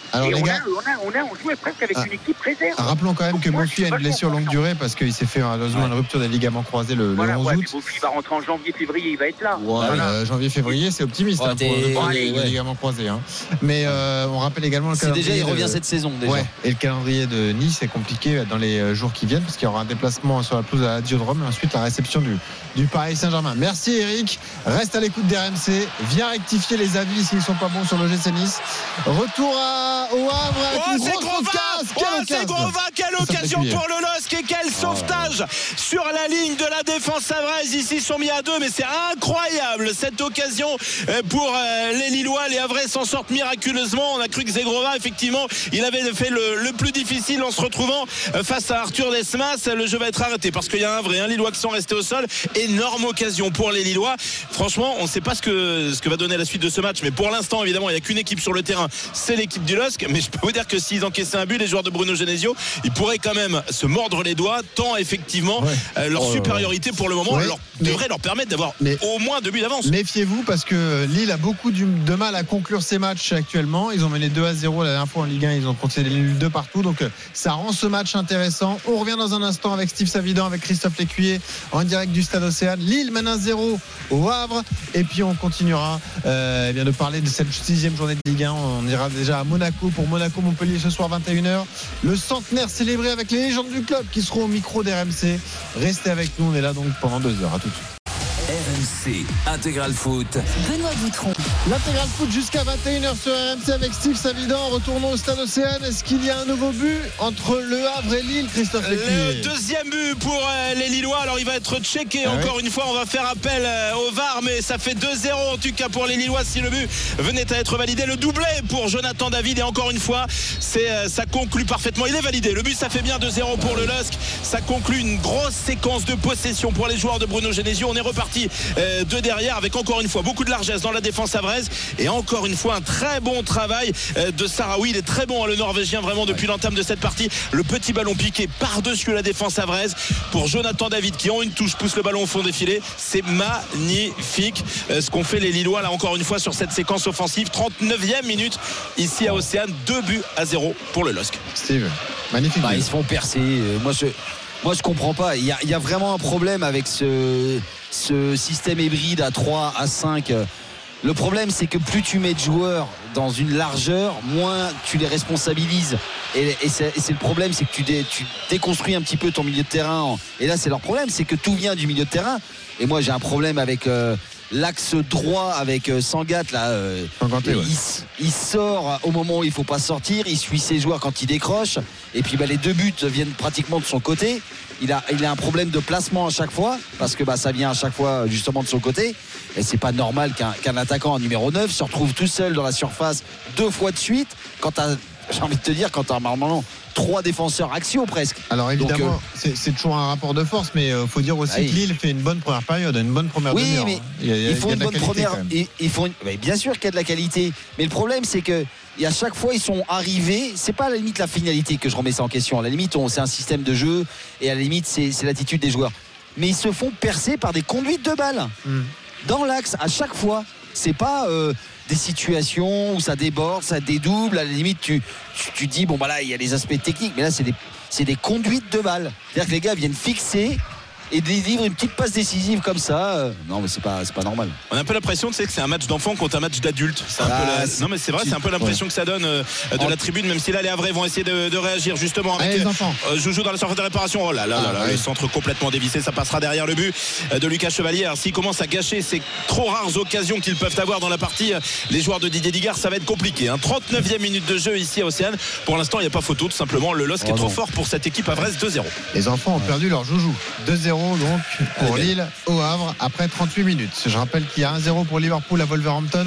Alors, et les on, gars, a, on, a, on, a, on jouait presque avec ah, une équipe réserve. rappelons quand même Donc que moi, Mofi a une blessure longue durée parce qu'il s'est fait malheureusement Ouais. une rupture des ligaments croisés le, voilà, le onze ouais, août. Mofi va rentrer en janvier, février, il va être là. Ouais, Voilà. euh, janvier-février, c'est optimiste Ouais, hein, pour, t'es- pour ouais, les, ouais. les ligaments croisés. Hein. Mais euh, on rappelle également le C'est calendrier. déjà, il de- revient cette saison déjà. Ouais, et le calendrier de Nice est compliqué dans les jours qui viennent parce qu'il y aura un déplacement sur la pelouse à la Diodrome et ensuite la réception du, du Paris Saint-Germain. Merci Eric, reste à l'écoute d'R M C, viens rectifier les avis s'ils sont pas bons sur l'O G C Nice. Retour à, au Havre avec Oh, une c'est grosse Grosva occasion. Oh, Quelle c'est occasion. Grosva Quelle Ça fait occasion plier. pour le L O S C et quel sauvetage sur la ligne de la défense savraise. Ici, ils sont mis à deux, mais c'est incroyable cette occasion pour les Lillois. Les Havrais s'en sortent miraculeusement. On a cru que Zegrova, effectivement, il avait fait le, le plus difficile en se retrouvant face à Arthur Desmas. Le jeu va être arrêté parce qu'il y a un vrai un Lillois qui sont restés au sol. Énorme occasion pour les Lillois. Franchement, on ne sait pas ce que, ce que va donner la suite de ce match, mais pour l'instant, évidemment, il n'y a qu'une équipe sur le terrain, c'est l'équipe du L O S C. Mais je peux vous dire que s'ils encaissaient un but, les joueurs de Bruno Genesio, ils pourraient quand même se mordre les doigts, tant effectivement Ouais. euh, leur Oh là là. supériorité pour le moment Ouais, leur, mais- devrait leur permettre d'avoir mais- au moins deux buts d'avance. Méfiez-vous parce que Lille a beaucoup du- de mal à conclure ses matchs actuellement. Ils ont mené deux à zéro la dernière fois en Ligue un, ils ont concédé deux partout. Donc euh, ça rend ce match intéressant. On revient dans un instant avec Steve Savidan, avec Christophe Lécuyer en direct du Stade Océane. Lille mène un zéro au Havre. Et puis on continuera euh, eh bien de parler de cette sixième journée de Ligue un. On ira déjà à Monaco pour Monaco-Montpellier ce soir vingt et une heures. Le centenaire célébré avec les légendes du club qui seront au micro d'R M C. Restez avec nous, on est là donc pendant deux heures. À tout de suite. R M C Intégral Foot. Benoît Boutron. L'intégral foot jusqu'à vingt et une heures sur R M C avec Steve Savidan. Retournons au Stade Océane. Est-ce qu'il y a un nouveau but entre Le Havre et Lille, Christophe Lécuyer? Le deuxième but pour euh, les Lillois. Alors il va être checké Ah encore ouais. une fois. On va faire appel euh, au V A R, mais ça fait deux zéro en tout cas pour les Lillois si le but venait à être validé. Le doublé pour Jonathan David. Et encore une fois, c'est, euh, ça conclut parfaitement. Il est validé. Le but, ça fait bien deux zéro pour le L O S C. Ça conclut une grosse séquence de possession pour les joueurs de Bruno Genesio. On est reparti euh, de derrière avec encore une fois beaucoup de largesse dans la défense havraise. Et encore une fois, un très bon travail euh, de Sahraoui. Il est très bon, hein, le Norvégien, vraiment depuis l'entame de cette partie. Le petit ballon piqué par-dessus la défense havraise pour Jonathan David qui en une touche pousse le ballon au fond des filets. C'est magnifique euh, ce qu'ont fait les Lillois là encore une fois sur cette séquence offensive. trente-neuvième minute ici à Océane, deux buts à zéro pour le L O S C. Steve, magnifique. Bah, but. ils se font percer. Euh, Moi, je, moi, je comprends pas. Il y a, il y a vraiment un problème avec ce, ce système hybride à trois, à cinq. Le problème, c'est que plus tu mets de joueurs dans une largeur, moins tu les responsabilises. Et, et, c'est, et c'est le problème, c'est que tu, dé, tu déconstruis un petit peu ton milieu de terrain. Et là, c'est leur problème, c'est que tout vient du milieu de terrain. Et moi, j'ai un problème avec euh, l'axe droit, avec euh, Sangat là. Euh, Sanganté, ouais. il, il sort au moment où il faut pas sortir. Il suit ses joueurs quand il décroche. Et puis, bah, les deux buts viennent pratiquement de son côté. Il a, il a un problème de placement à chaque fois parce que bah, ça vient à chaque fois justement de son côté et c'est pas normal qu'un, qu'un attaquant en numéro neuf se retrouve tout seul dans la surface deux fois de suite quand t'as, j'ai envie de te dire, quand t'as normalement trois défenseurs axiaux presque. Alors évidemment, Donc, euh, c'est, c'est toujours un rapport de force, mais il euh, faut dire aussi ah oui. que Lille fait une bonne première période, une bonne première Oui, demi-heure. mais hein. il y a, il y a- ils font il y a une de la bonne qualité, première. quand même. Ils, ils font une- mais bien sûr qu'il y a de la qualité, mais le problème c'est que et à chaque fois ils sont arrivés. C'est pas à la limite la finalité que je remets ça en question. À la limite, on, c'est un système de jeu et à la limite c'est, c'est l'attitude des joueurs. Mais ils se font percer par des conduites de balles Mm. dans l'axe à chaque fois. C'est pas euh, des situations où ça déborde, ça dédouble. À la limite, tu, tu, tu dis bon bah là il y a les aspects techniques, mais là c'est des, c'est des conduites de balles. C'est-à-dire que les gars viennent fixer et délivrer une petite passe décisive comme ça. Euh, non mais c'est pas, c'est pas normal. On a un peu l'impression, tu sais, que c'est un match d'enfant contre un match d'adulte. C'est un Ah, peu la- c'est- Non mais c'est vrai, c'est un peu l'impression que ça donne euh, de En- la tribune, même si là les Havrais vont essayer de, de réagir justement avec Allez, les enfants. euh, Joujou dans la surface de réparation. Oh là là, là, Ah, là, ouais. le centre complètement dévissé, ça passera derrière le but euh, de Lucas Chevalier. Alors s'il commence à gâcher ces trop rares occasions qu'ils peuvent avoir dans la partie, euh, les joueurs de Didier Digard, ça va être compliqué. Hein. trente-neuvième minute de jeu ici à Océane. Pour l'instant, il n'y a pas photo, tout simplement. Le L O S C Oh est trop non. fort pour cette équipe havraise, deux zéro. Les enfants ont perdu leur joujou. deux zéro donc pour Allez, Lille au Havre après trente-huit minutes. Je rappelle qu'il y a un zéro pour Liverpool à Wolverhampton.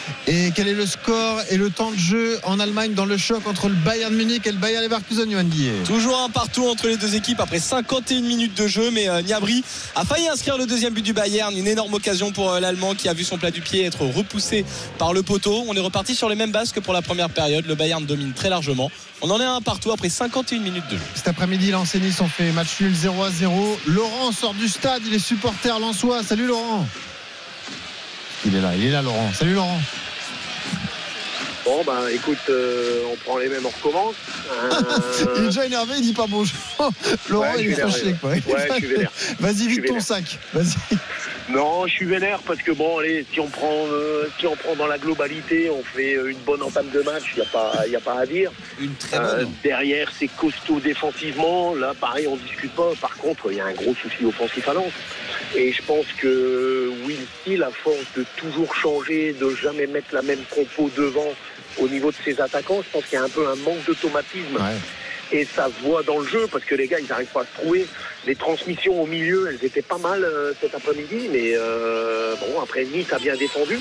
Et quel est le score et le temps de jeu en Allemagne dans le choc entre le Bayern Munich et le Bayer Leverkusen, Johan Guillet? Toujours un partout entre les deux équipes après cinquante et une minutes de jeu, mais euh, Gnabry a failli inscrire le deuxième but du Bayern. Une énorme occasion pour euh, l'Allemand qui a vu son plat du pied être repoussé par le poteau. On est reparti sur les mêmes bases que pour la première période. Le Bayern domine très largement. On en est à un partout après cinquante et une minutes de jeu. Cet après-midi, Lens et Nice ont fait match nul zéro à zéro. Laurent sort du stade, il est supporter lensois. Salut Laurent. Il est là, il est là Laurent. Salut Laurent. Bon, ben écoute, euh, on prend les mêmes, on recommence. Euh... il est déjà énervé, il dit pas bonjour. Laurent, ouais, il est fâché, quoi. Ouais, je suis vénère. Vas-y, vite ton sac. Vas-y. Non, je suis vénère parce que bon, allez, si on prend, euh, si on prend dans la globalité, on fait une bonne entame de match, il n'y a pas, il y a pas à dire. Une très bonne. Euh, derrière, c'est costaud défensivement. Là, pareil, on discute pas. Par contre, il y a un gros souci offensif à Lens. Et je pense que Will Steele, à force de toujours changer, de jamais mettre la même compo devant au niveau de ses attaquants, je pense qu'il y a un peu un manque d'automatisme. Ouais. Et ça se voit dans le jeu parce que les gars, ils n'arrivent pas à se trouver. Les transmissions au milieu, elles étaient pas mal euh, cet après-midi, mais euh, bon, après Nice a bien défendu.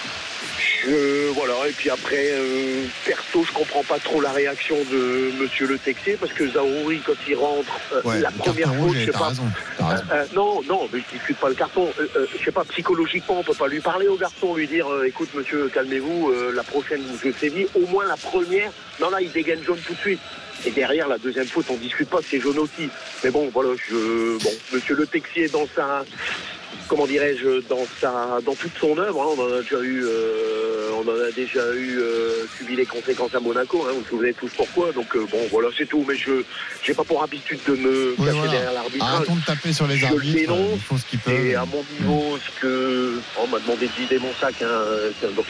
Je, voilà, et puis après, euh, perso, je comprends pas trop la réaction de Monsieur Le Texier parce que Zahouri, quand il rentre, euh, ouais, la première faute, je sais pas. Raison, raison. Euh, euh, non, non, mais je discute pas le carton. Euh, euh, je sais pas, psychologiquement, on peut pas lui parler au garçon, lui dire, euh, écoute, monsieur, calmez-vous, euh, la prochaine, je sévis, au moins la première. Non, là, il dégaine jaune tout de suite. Et derrière, la deuxième faute, on discute pas, c'est jaune aussi. Mais bon, voilà, je, bon, Monsieur Le Texier dans sa, comment dirais-je, dans sa, dans toute son œuvre, hein, on en a déjà eu, euh, on en a déjà eu euh, subi les conséquences à Monaco. Hein, vous vous souvenez tous pourquoi. Donc euh, bon, voilà, c'est tout. Mais je, j'ai pas pour habitude de me oui, cacher voilà. derrière l'arbitrage. Arrêtons de taper sur les arbitres. Dénonce, ils font ce qu'ils peuvent. Et à mon niveau, ce que, on m'a demandé de vider mon sac, hein, donc.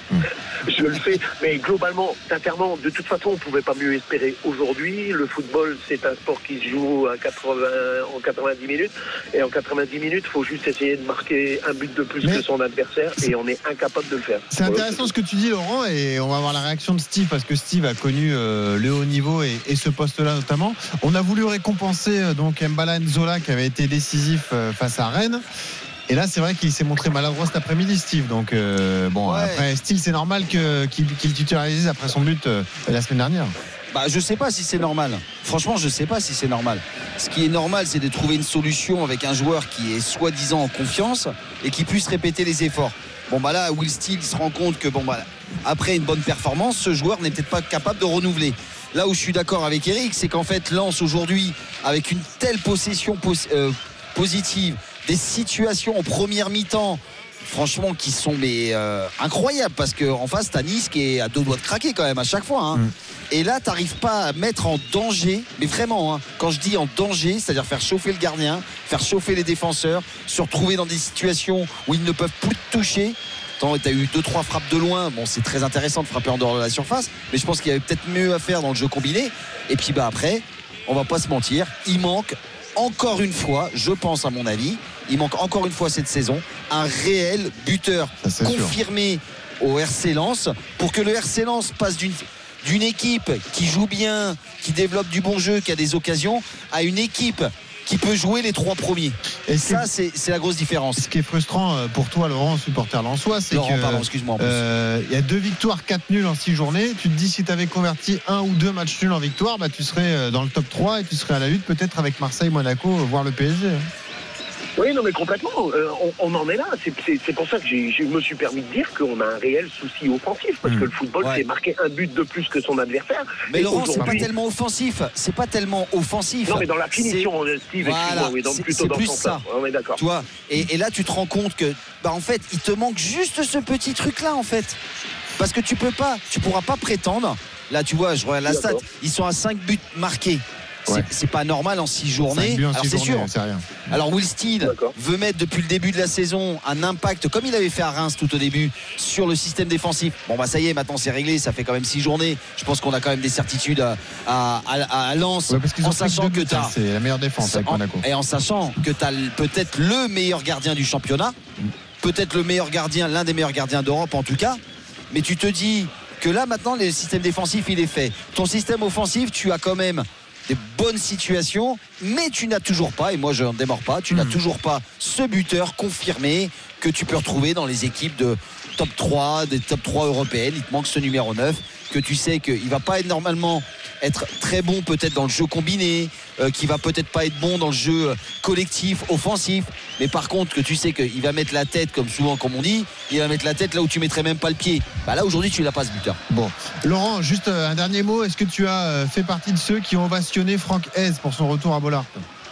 Je le fais, mais globalement, sincèrement, de toute façon, on ne pouvait pas mieux espérer aujourd'hui. Le football, c'est un sport qui se joue à quatre-vingts, en quatre-vingt-dix minutes. Et en quatre-vingt-dix minutes, il faut juste essayer de marquer un but de plus mais que son adversaire. Et on est incapable de le faire. C'est voilà, intéressant c'est... ce que tu dis, Laurent. Et on va voir la réaction de Steve, parce que Steve a connu euh, le haut niveau et, et ce poste-là notamment. On a voulu récompenser euh, donc Mbala Nzola, qui avait été décisif euh, face à Rennes. Et là, c'est vrai qu'il s'est montré maladroit cet après-midi, Steve. Donc, euh, bon, ouais. Après, Steve, c'est normal que, qu'il, qu'il titularise après son but euh, la semaine dernière. Bah, je sais pas si c'est normal. Franchement, je sais pas si c'est normal. Ce qui est normal, c'est de trouver une solution avec un joueur qui est soi-disant en confiance et qui puisse répéter les efforts. Bon, bah là, Will Steele se rend compte que, bon, bah, après une bonne performance, ce joueur n'est peut-être pas capable de renouveler. Là où je suis d'accord avec Eric, c'est qu'en fait, Lens aujourd'hui, avec une telle possession pos- euh, positive, des situations en première mi-temps franchement qui sont mais, euh, incroyables parce qu'en face t'as Nice qui est à deux doigts de craquer quand même à chaque fois hein. mmh. Et là t'arrives pas à mettre en danger, mais vraiment hein, quand je dis en danger, c'est à dire faire chauffer le gardien, faire chauffer les défenseurs, se retrouver dans des situations où ils ne peuvent plus te toucher. T'as eu deux trois frappes de loin, bon c'est très intéressant de frapper en dehors de la surface, mais je pense qu'il y avait peut-être mieux à faire dans le jeu combiné. Et puis bah après on va pas se mentir, il manque encore une fois, je pense à mon avis, il manque encore une fois cette saison un réel buteur ça, confirmé sûr. Au R C Lens pour que le R C Lens passe d'une, d'une équipe qui joue bien, qui développe du bon jeu, qui a des occasions, à une équipe qui peut jouer les trois premiers. Et ça, c'est, c'est la grosse différence. Ce qui est frustrant pour toi, Laurent, supporter lensois, c'est Laurent, que pardon, excuse-moi. Il euh, y a deux victoires, quatre nuls en six journées. Tu te dis si tu avais converti un ou deux matchs nuls en victoire, bah, tu serais dans le top trois et tu serais à la lutte peut-être avec Marseille, Monaco, voire le P S G. Oui, non, mais complètement. Euh, on, on en est là. C'est, c'est, c'est pour ça que j'ai, je me suis permis de dire qu'on a un réel souci offensif. Parce mmh. que le football, ouais. c'est marquer un but de plus que son adversaire. Mais et Laurent, c'est pas tellement offensif. C'est pas tellement offensif. Non, mais dans la finition, c'est... Steve, voilà. oui, donc c'est, plutôt c'est dans plus son ça. On est d'accord. Tu vois, et, et là, tu te rends compte que, bah, en fait, il te manque juste ce petit truc-là, en fait. Parce que tu peux pas, tu pourras pas prétendre. Là, tu vois, je regarde la stat. Ils sont à cinq buts marqués. Ouais. C'est, c'est pas normal en six journées. En Alors six c'est journées, sûr. C'est rien. Alors Will Steele veut mettre depuis le début de la saison un impact comme il avait fait à Reims tout au début sur le système défensif. Bon bah ça y est, maintenant c'est réglé. Ça fait quand même six journées. Je pense qu'on a quand même des certitudes à, à, à, à Lens, ouais, parce qu'ils en ont sachant que t'as c'est la meilleure défense avec Monaco. Et en sachant que t'as peut-être le meilleur gardien du championnat, peut-être le meilleur gardien, l'un des meilleurs gardiens d'Europe en tout cas. Mais tu te dis que là maintenant le système défensif il est fait. Ton système offensif, tu as quand même des bonnes situations, mais tu n'as toujours pas, et moi je n'en démords pas, tu mmh. n'as toujours pas ce buteur confirmé que tu peux retrouver dans les équipes de top trois, des top trois européennes. Il te manque ce numéro neuf, que tu sais qu'il ne va pas être normalement être très bon peut-être dans le jeu combiné, euh, qui va peut-être pas être bon dans le jeu collectif, offensif, mais par contre que tu sais qu'il va mettre la tête, comme souvent comme on dit, il va mettre la tête là où tu mettrais même pas le pied. Bah là aujourd'hui tu l'as pas ce buteur. Bon, Laurent, juste un dernier mot, est-ce que tu as fait partie de ceux qui ont ovationné Franck Hez pour son retour à Bollaert ?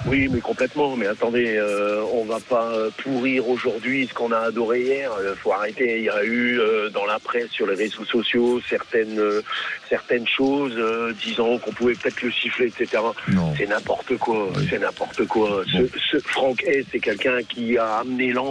Oui, mais complètement. Mais attendez, euh, on va pas pourrir aujourd'hui ce qu'on a adoré hier. Il faut arrêter. Il y a eu euh, dans la presse, sur les réseaux sociaux, certaines euh, certaines choses euh, disant qu'on pouvait peut-être le siffler, et cetera. Non. C'est n'importe quoi. Oui. C'est n'importe quoi. Bon. Ce, ce Franck Hez, c'est quelqu'un qui a amené Lens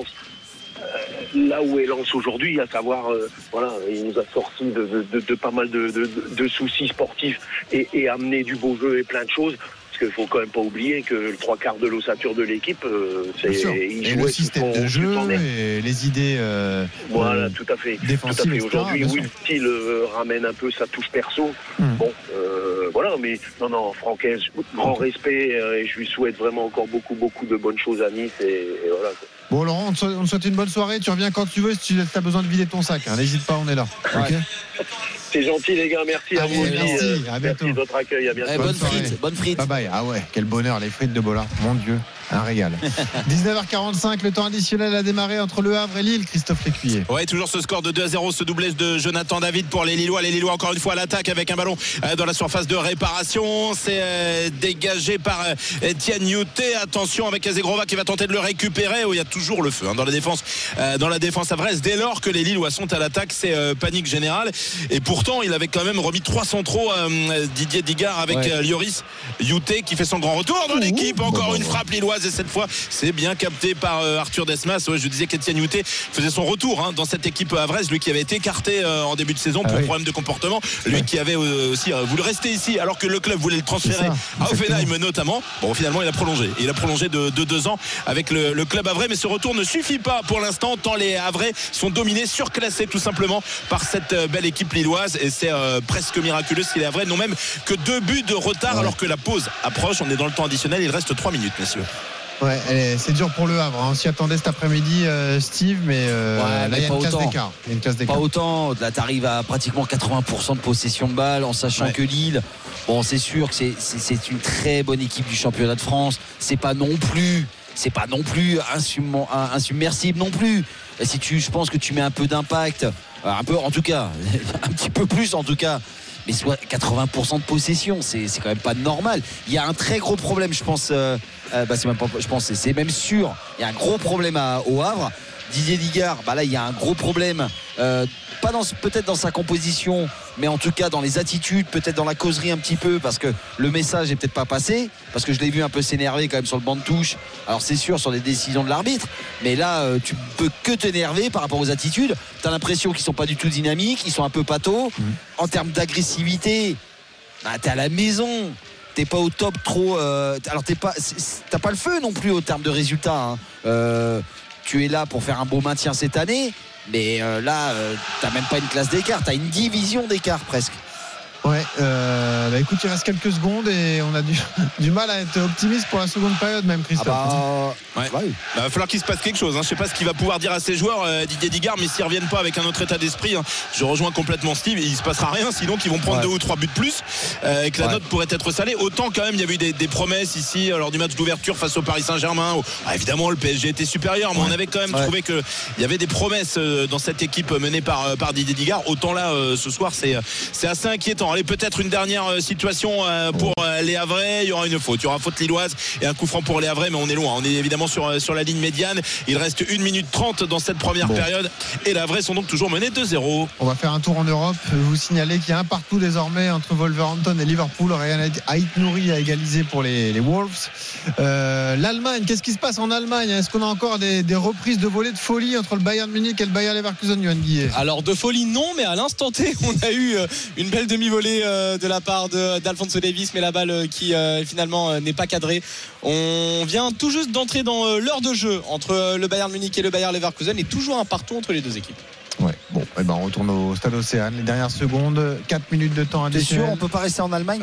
euh, là où est Lens aujourd'hui, à savoir, euh, voilà, il nous a sorti de, de, de, de pas mal de, de, de soucis sportifs et, et amené du beau jeu et plein de choses. Parce qu'il ne faut quand même pas oublier que le trois quarts de l'ossature de l'équipe, euh, c'est il et le système de jeu et les idées euh, voilà, euh, tout à fait. Défensives. Tout à fait. Aujourd'hui, Will Steele euh, ramène un peu sa touche perso. Mmh. Bon, euh, voilà, mais non, non, Franck Hez, grand respect euh, et je lui souhaite vraiment encore beaucoup, beaucoup de bonnes choses à Nice et, et voilà. Bon, Laurent, on te souhaite une bonne soirée. Tu reviens quand tu veux. Si tu as besoin de vider ton sac, hein. N'hésite pas, on est là. Ouais. Okay. C'est gentil, les gars. Merci Allez, à vous aussi. Merci, euh, à bientôt. Merci de votre accueil. À bientôt. Eh, bonne frite, bonne frite. Bye bye. Ah ouais, quel bonheur, les frites de Bollard. Mon Dieu, un régal. dix-neuf heures quarante-cinq, le temps additionnel a démarré entre Le Havre et Lille. Christophe Lécuyer. Ouais, toujours ce score de deux à zéro, ce doublé de Jonathan David pour les Lillois. Les Lillois, encore une fois, à l'attaque avec un ballon dans la surface de réparation. C'est euh, dégagé par euh, Tiagnoté. Attention avec Azegrova qui va tenter de le récupérer. Oh, il y a toujours le feu hein, dans la défense, euh, dans la défense avraise. Dès lors que les Lillois sont à l'attaque, c'est euh, panique générale. Et pourtant, il avait quand même remis trois centraux euh, Didier Digard avec ouais. euh, Lloris Youté qui fait son grand retour dans l'équipe. Encore une frappe lilloise et cette fois c'est bien capté par euh, Arthur Desmas. Ouais, je disais qu'Etienne Youté faisait son retour hein, dans cette équipe havraise, lui qui avait été écarté euh, en début de saison pour ah oui. problème de comportement, lui qui avait euh, aussi euh, voulu rester ici alors que le club voulait le transférer à Offenheim notamment. Bon, finalement il a prolongé, il a prolongé de, de deux ans avec le, le club havrais, mais ce retour ne suffit pas pour l'instant tant les Havrais sont dominés, surclassés tout simplement par cette euh, belle équipe lilloise et c'est euh, presque miraculeux si les Havrais n'ont même que deux buts de retard ouais. alors que la pause approche. On est dans le temps additionnel, il reste trois minutes, messieurs. Ouais, c'est dur pour le Havre. Hein. On s'y attendait cet après-midi, euh, Steve, mais, euh, ouais, là, il y a une classe d'écart. Il y a une classe d'écart. Pas autant. Là, tu arrives à pratiquement quatre-vingts pour cent de possession de balle, en sachant ouais. que Lille, bon, c'est sûr que c'est, c'est, c'est une très bonne équipe du championnat de France. C'est pas non plus, c'est pas non plus insum, insubmersible non plus. Si tu, je pense que tu mets un peu d'impact, un peu, en tout cas, un petit peu plus en tout cas. Mais soit quatre-vingts pour cent de possession, c'est, c'est quand même pas normal. Il y a un très gros problème, je pense. Euh, euh, bah c'est même pas, je pense, c'est, c'est même sûr. Il y a un gros problème à, au Havre. Didier Digard, bah là, il y a un gros problème. Euh, pas dans, peut-être dans sa composition, mais en tout cas dans les attitudes, peut-être dans la causerie un petit peu, parce que le message est peut-être pas passé. Parce que je l'ai vu un peu s'énerver quand même sur le banc de touche. Alors c'est sûr sur les décisions de l'arbitre, mais là, euh, tu peux que t'énerver par rapport aux attitudes. T'as l'impression qu'ils sont pas du tout dynamiques, ils sont un peu pâteaux. Mmh. En termes d'agressivité, bah, t'es à la maison. T'es pas au top trop. Euh, alors t'es pas, t'as pas le feu non plus au terme de résultats. Hein. Euh, tu es là pour faire un beau maintien cette année, mais euh, là, euh, t'as même pas une classe d'écart, t'as une division d'écart presque. Ouais, euh, bah écoute, il reste quelques secondes et on a du, du mal à être optimiste pour la seconde période, même Christophe. Ah bah, ouais. Ouais. Bah, va falloir qu'il se passe quelque chose. Hein. Je sais pas ce qu'il va pouvoir dire à ses joueurs, euh, Didier Digard, mais s'ils reviennent pas avec un autre état d'esprit, hein, je rejoins complètement Steve. Il se passera rien, sinon qu'ils vont prendre ouais. deux ou trois buts de plus euh, et que la ouais. note pourrait être salée. Autant quand même, il y avait eu des, des promesses ici lors du match d'ouverture face au Paris Saint-Germain. Où, ah, évidemment, le P S G était supérieur, mais ouais. on avait quand même ouais. trouvé que il y avait des promesses euh, dans cette équipe menée par par Didier Digard. Autant là, euh, ce soir, c'est c'est assez inquiétant. Allez, peut-être une dernière situation pour les Havrais, il y aura une faute, il y aura faute lilloise et un coup franc pour les Havrais, mais on est loin, on est évidemment sur, sur la ligne médiane. Il reste une minute trente dans cette première bon. période et les Havrais sont donc toujours menés deux zéro. On va faire un tour en Europe, vous signalez qu'il y a un partout désormais entre Wolverhampton et Liverpool. Ryan Aït-Nouri a égalisé pour les, les Wolves. euh, l'Allemagne, qu'est-ce qui se passe en Allemagne? Est-ce qu'on a encore des, des reprises de volées de folie entre le Bayern Munich et le Bayer Leverkusen, Johan Guillet? Alors de folie non, mais à l'instant T on a eu une belle demi-volée de la part de, d'Alphonso Davies, mais la balle qui euh, finalement euh, n'est pas cadrée. On vient tout juste d'entrer dans euh, l'heure de jeu entre euh, le Bayern Munich et le Bayer Leverkusen et toujours un partout entre les deux équipes. Ouais, bon, eh ben on retourne au stade Océane. Les dernières secondes, quatre minutes de temps additionnel. T'es sûr, on peut pas rester en Allemagne?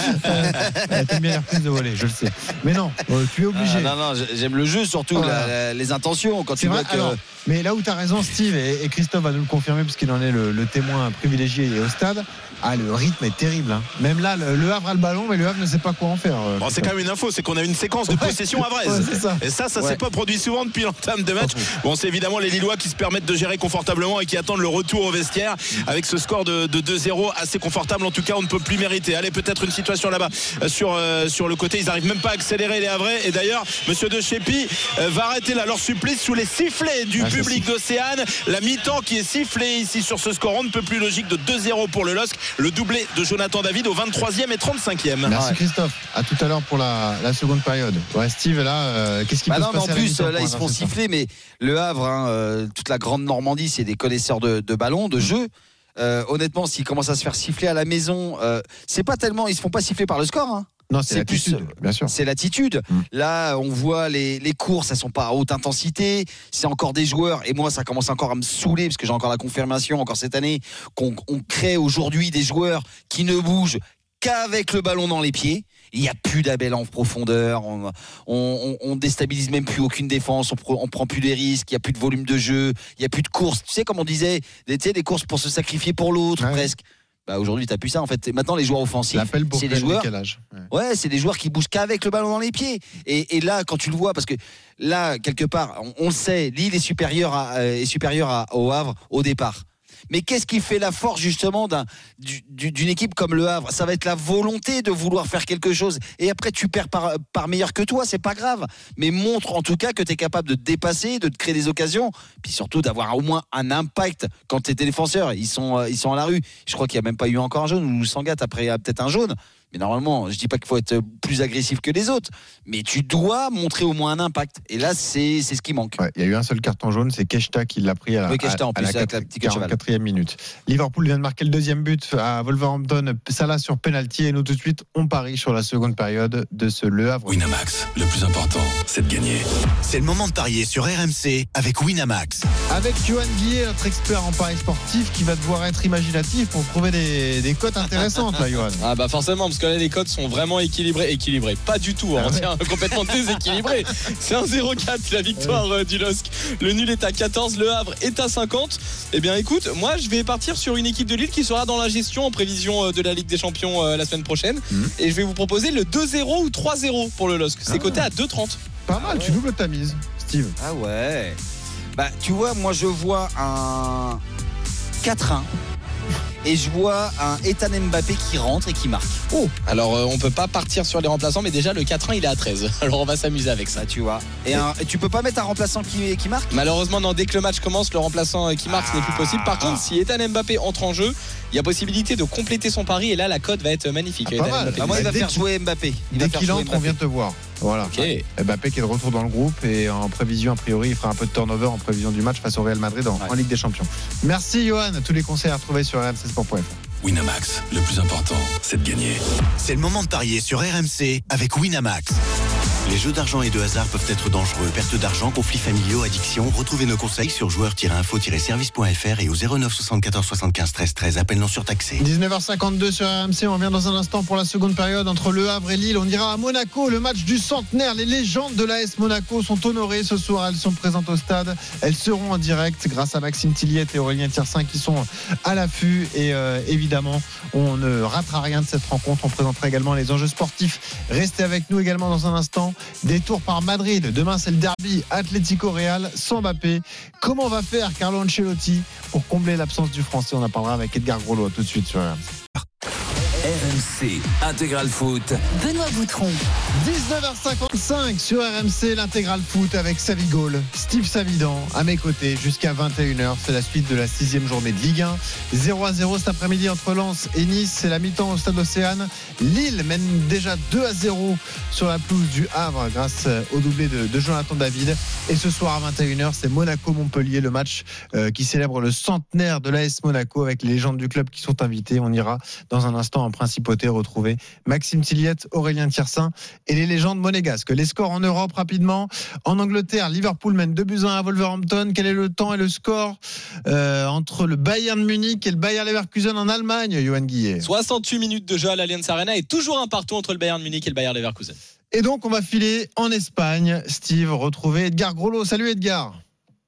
euh, T'aimes bien les reprises de volée, je le sais. Mais non, euh, tu es obligé. Ah, non, non, j'aime le jeu, surtout voilà. la, la, les intentions. Quand tu vois que... Alors, mais là où tu as raison, Steve, et, et Christophe va nous le confirmer, parce qu'il en est le, le témoin privilégié au stade. Ah, le rythme est terrible. Hein. Même là, le, le Havre a le ballon, mais le Havre ne sait pas quoi en faire. Euh, bon, c'est quand même une info, c'est qu'on a une séquence de ouais. possession havraise. Ouais, ça. Et ça, ça ouais. s'est pas produit souvent depuis l'entame de match. Bon, c'est évidemment les Lillois qui se permettent de gérer confortablement et qui attendent le retour au vestiaire avec ce score de, de deux zéro assez confortable. En tout cas, on ne peut plus mériter. Allez, peut-être une situation là-bas sur, euh, sur le côté. Ils n'arrivent même pas à accélérer les Havrais. Et d'ailleurs, monsieur De Chépy euh, va arrêter là leur supplice sous les sifflets du ah, public d'Océane. La mi-temps qui est sifflée ici sur ce score. On ne peut plus logique de deux zéro pour le L O S C. Le doublé de Jonathan David au vingt-troisième et trente-cinquième. Merci Christophe. À tout à l'heure pour la, la seconde période. Ouais, Steve, là, euh, qu'est-ce qui bah peut non, se passer en plus, là, ils se font siffler, mais le Havre, hein, euh, toute la grande Normandie, c'est des connaisseurs de, de ballon, de jeu. Euh, honnêtement, s'ils commencent à se faire siffler à la maison, euh, c'est pas tellement, ils se font pas siffler par le score. Hein. Non, c'est, c'est l'attitude, plus, bien sûr. C'est l'attitude. Mmh. Là, on voit les, les courses, elles sont pas à haute intensité. C'est encore des joueurs, et moi, ça commence encore à me saouler parce que j'ai encore la confirmation, encore cette année, qu'on on crée aujourd'hui des joueurs qui ne bougent qu'avec le ballon dans les pieds. Il n'y a plus d'Abel en profondeur, on, on, on déstabilise même plus aucune défense, on, pro, on prend plus les risques, il n'y a plus de volume de jeu, il n'y a plus de courses. Tu sais, comme on disait, tu sais, des courses pour se sacrifier pour l'autre, ouais. presque. Bah aujourd'hui, tu n'as plus ça. En fait, maintenant, les joueurs offensifs, c'est des joueurs. Ouais. ouais, c'est des joueurs qui bougent qu'avec le ballon dans les pieds. Et, et là, quand tu le vois, parce que là, quelque part, on, on le sait, Lille est supérieur, à, est supérieur à, au Havre au départ. Mais qu'est-ce qui fait la force justement d'un, d'une équipe comme le Havre ? Ça va être la volonté de vouloir faire quelque chose. Et après, tu perds par, par meilleur que toi, c'est pas grave. Mais montre en tout cas que tu es capable de te dépasser, de te créer des occasions, puis surtout d'avoir au moins un impact quand tes défenseurs ils sont, ils sont à la rue. Je crois qu'il n'y a même pas eu encore un jaune, ou Sangatte après peut-être un jaune. Mais normalement, je dis pas qu'il faut être plus agressif que les autres, mais tu dois montrer au moins un impact. Et là, c'est, c'est ce qui manque. Ouais, il y a eu un seul carton jaune, c'est Keshta qui l'a pris à la, oui, Keshta, en à, plus, à la avec la quarante-quatrième minute. Liverpool vient de marquer le deuxième but à Wolverhampton. Salah sur penalty, et nous tout de suite, on parie sur la seconde période de ce Le Havre. Winamax, le plus important, c'est de gagner. C'est le moment de parier sur R M C avec Winamax. Avec Johan Guillet, notre expert en paris sportif, qui va devoir être imaginatif pour trouver des, des cotes intéressantes, là, Johan. Ah bah forcément, parce que là, les cotes sont vraiment équilibré, équilibré, pas du tout, hein, ah ouais. Tiens, complètement déséquilibré. C'est un zéro quatre la victoire ouais. du L O S C. Le nul est à quatorze, le Havre est à cinquante. Eh bien écoute, moi je vais partir sur une équipe de Lille qui sera dans la gestion en prévision de la Ligue des Champions euh, la semaine prochaine. Mmh. Et je vais vous proposer le deux zéro ou trois zéro pour le L O S C. C'est ah. coté à deux trente. Pas mal, ah ouais. Tu doubles ta mise, Steve. Ah ouais. Bah tu vois, moi je vois un quatre un. Et je vois un Ethan Mbappé qui rentre et qui marque. Oh. Alors euh, on peut pas partir sur les remplaçants, mais déjà le quatre un il est à treize. Alors on va s'amuser avec ça, tu vois. Et, un, et tu peux pas mettre un remplaçant qui, qui marque ? Malheureusement non, dès que le match commence, le remplaçant qui marque ah. ce n'est plus possible. Par contre, si Ethan Mbappé entre en jeu, il y a possibilité de compléter son pari, et là la cote va être magnifique. Ah, pas mal. Ah, moi il va faire jouer Mbappé. Il dès qu'il entre, on vient te voir. Voilà. Okay. Mbappé qui est de retour dans le groupe, et en prévision, a priori, il fera un peu de turnover en prévision du match face au Real Madrid en, ouais. en Ligue des Champions. Merci Johan. Tous les conseils à retrouver sur r m c sport point f r. Winamax, le plus important, c'est de gagner. C'est le moment de parier sur R M C avec Winamax. Les jeux d'argent et de hasard peuvent être dangereux. Perte d'argent, conflits familiaux, addiction. Retrouvez nos conseils sur joueurs tiret info tiret service point f r et au zéro neuf soixante-quatorze soixante-quinze treize treize. Appel non surtaxé. dix-neuf heures cinquante-deux sur R M C. On revient dans un instant pour la seconde période entre Le Havre et Lille. On ira à Monaco, le match du centenaire. Les légendes de l'A S Monaco sont honorées ce soir. Elles sont présentes au stade. Elles seront en direct grâce à Maxime Tilliette et Aurélien Tiersin qui sont à l'affût. Et euh, évidemment, on ne ratera rien de cette rencontre. On présentera également les enjeux sportifs. Restez avec nous également dans un instant. Détour par Madrid. Demain, c'est le derby Atlético Real sans Mbappé. Comment va faire Carlo Ancelotti pour combler l'absence du Français ? On en parlera avec Edgar Groslo tout de suite sur R M C. R M C Intégral Foot. Benoît Boutron. dix-neuf heures cinquante-cinq sur R M C, l'Intégral Foot avec Savigol, Steve Savidan à mes côtés jusqu'à vingt et une heures. C'est la suite de la sixième journée de Ligue un. zéro à zéro cet après-midi entre Lens et Nice. C'est la mi-temps au stade Océane. Lille mène déjà deux à zéro sur la pelouse du Havre grâce au doublé de, de Jonathan David. Et ce soir à vingt et une heures, c'est Monaco-Montpellier, le match euh, qui célèbre le centenaire de l'A S Monaco avec les légendes du club qui sont invitées. On ira dans un instant en principauté retrouver Maxime Tilliette, Aurélien Tiersin et les légendes monégasques. Les scores en Europe rapidement. En Angleterre, Liverpool mène deux buts à un à Wolverhampton. Quel est le temps et le score euh, entre le Bayern Munich et le Bayer Leverkusen en Allemagne, Johan Guillet? soixante-huit minutes de jeu à l'Allianz Arena et toujours un partout entre le Bayern Munich et le Bayer Leverkusen. Et donc on va filer en Espagne. Steve, retrouver Edgar Groslo. Salut Edgar.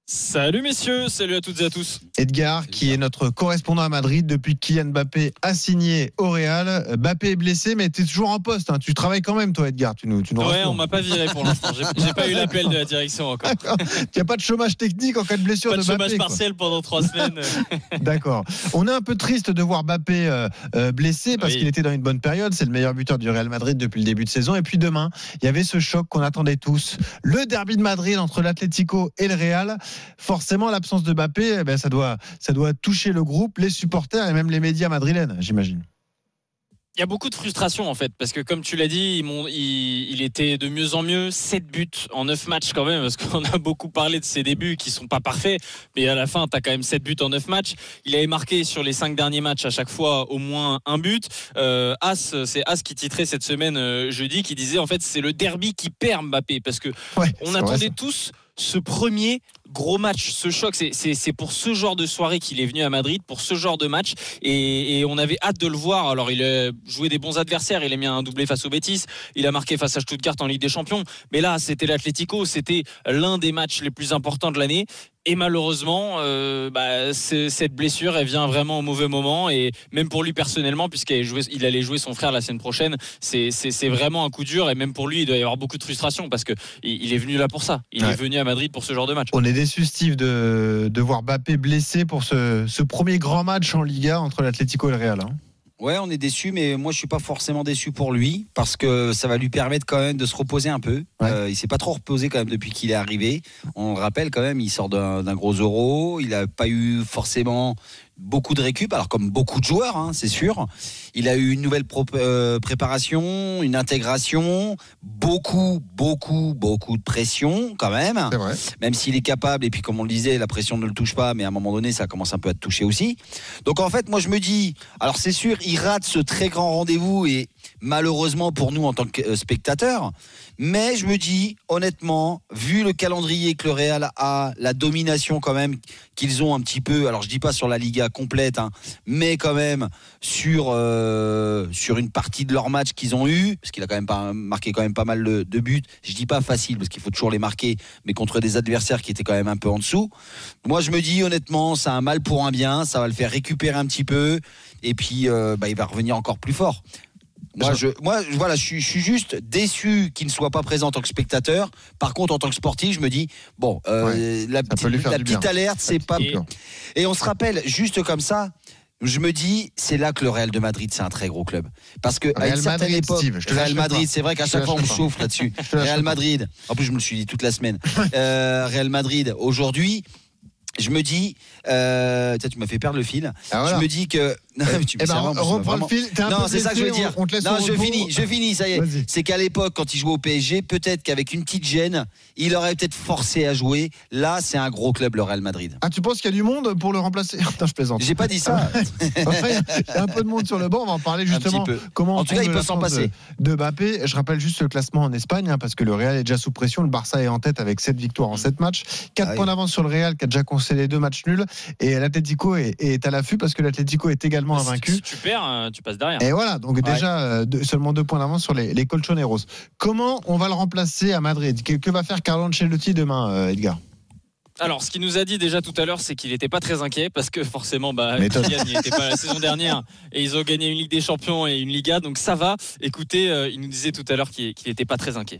Salut messieurs, salut à toutes et à tous. Edgar, qui est notre correspondant à Madrid depuis que Kylian Mbappé a signé au Real. Mbappé est blessé, mais tu es toujours en poste. Hein. Tu travailles quand même, toi, Edgar. Tu nous, tu nous ouais, rassures. on m'a pas viré pour l'instant. J'ai, j'ai pas eu l'appel de la direction encore. Il n'y a pas de chômage technique en cas de blessure pas de, de Mbappé. Pas de chômage partiel pendant trois semaines. D'accord. On est un peu triste de voir Mbappé euh, euh, blessé parce oui. qu'il était dans une bonne période. C'est le meilleur buteur du Real Madrid depuis le début de saison. Et puis demain, il y avait ce choc qu'on attendait tous. Le derby de Madrid entre l'Atlético et le Real. Forcément, l'absence de Mbappé, eh ben, ça doit, ça doit toucher le groupe, les supporters et même les médias madrilènes, j'imagine. Il y a beaucoup de frustration en fait, parce que comme tu l'as dit, il, il, il était de mieux en mieux, sept buts en neuf matchs quand même, parce qu'on a beaucoup parlé de ses débuts qui sont pas parfaits, mais à la fin, tu as quand même sept buts en neuf matchs. Il avait marqué sur les cinq derniers matchs à chaque fois au moins un but. Euh, As, c'est As qui titrait cette semaine euh, jeudi, qui disait en fait c'est le derby qui perd Mbappé, parce que ouais, on attendait vrai, tous ce premier gros match, ce choc, c'est, c'est, c'est pour ce genre de soirée qu'il est venu à Madrid, pour ce genre de match, et, et on avait hâte de le voir. Alors il a joué des bons adversaires, il a mis un doublé face au Betis, il a marqué face à Stuttgart en Ligue des Champions, mais là c'était l'Atlético, c'était l'un des matchs les plus importants de l'année. Et malheureusement, euh, bah, cette blessure, elle vient vraiment au mauvais moment. Et même pour lui personnellement, puisqu'il joué, il allait jouer son frère la semaine prochaine, c'est, c'est, c'est vraiment un coup dur. Et même pour lui, il doit y avoir beaucoup de frustration parce qu'il il est venu là pour ça. Il ouais. est venu à Madrid pour ce genre de match. On est déçu, Steve, de, de voir Mbappé blessé pour ce, ce premier grand match en Liga entre l'Atlético et le Real. Hein. Ouais, on est déçu, mais moi je suis pas forcément déçu pour lui parce que ça va lui permettre quand même de se reposer un peu. Ouais. Euh, il s'est pas trop reposé quand même depuis qu'il est arrivé. On le rappelle quand même, il sort d'un, d'un gros euro, il a pas eu forcément beaucoup de récup, alors comme beaucoup de joueurs, hein, c'est sûr. Il a eu une nouvelle pro- euh, préparation, une intégration, beaucoup, beaucoup, beaucoup de pression quand même. C'est vrai. Même s'il est capable, et puis comme on le disait, la pression ne le touche pas, mais à un moment donné, ça commence un peu à te toucher aussi. Donc en fait, moi je me dis, alors c'est sûr, il rate ce très grand rendez-vous, et malheureusement pour nous en tant que spectateurs, mais je me dis, honnêtement, vu le calendrier que le Real a, la domination quand même qu'ils ont un petit peu, alors je dis pas sur la Liga complète, hein, mais quand même sur, euh, sur une partie de leur match qu'ils ont eu, parce qu'il a quand même pas, marqué quand même pas mal de, de buts, je dis pas facile, parce qu'il faut toujours les marquer, mais contre des adversaires qui étaient quand même un peu en dessous. Moi je me dis honnêtement, c'est un mal pour un bien, ça va le faire récupérer un petit peu, et puis euh, bah, il va revenir encore plus fort. Moi, je, moi, voilà, je suis, je suis juste déçu qu'il ne soit pas présent en tant que spectateur. Par contre, en tant que sportif, je me dis, bon, euh, ouais, la, petite, la petite alerte, c'est pas. Et, et on se rappelle, juste comme ça, je me dis, c'est là que le Real de Madrid, c'est un très gros club. Parce que à une certaine Madrid, époque, Steve, Real Madrid, pas. C'est vrai qu'à chaque fois on me chauffe là-dessus. Real Madrid, en plus je me le suis dit toute la semaine. euh, Real Madrid, aujourd'hui. Je me dis, euh, tu m'as fait perdre le fil. Ah, voilà. Je me dis que. Non, eh, tu me eh ben, vraiment, reprends vraiment... le fil. T'es un non, peu c'est blessé, ça que je veux dire. On, on te laisse non, je repos. finis, je finis, ça y est. Vas-y. C'est qu'à l'époque, quand il jouait au P S G, peut-être qu'avec une petite gêne, il aurait peut-être forcé à jouer. Là, c'est un gros club, le Real Madrid. Ah, tu penses qu'il y a du monde pour le remplacer? Putain, je plaisante. J'ai pas dit ça. Il y a un peu de monde sur le banc. On va en parler justement. Comment en tout cas, il peut s'en passer. De, de Mbappé. Je rappelle juste le classement en Espagne, hein, parce que le Real est déjà sous pression. Le Barça est en tête avec sept victoires en sept matchs. quatre ah, points oui. d'avance sur le Real, qui a déjà concédé deux matchs nuls. Et l'Atlético est, est à l'affût parce que l'Atlético est également invaincu. Si tu perds, tu passes derrière. Et voilà, donc ouais. déjà euh, deux, seulement deux points d'avance sur les, les Colchoneros. Comment on va le remplacer à Madrid? que, que va faire Carlo Ancelotti demain, euh, Edgar? Alors, ce qu'il nous a dit déjà tout à l'heure, c'est qu'il n'était pas très inquiet parce que forcément, bah, Kylian n'y était pas la saison dernière et ils ont gagné une Ligue des Champions et une Liga, donc ça va. Écoutez, euh, il nous disait tout à l'heure qu'il n'était pas très inquiet.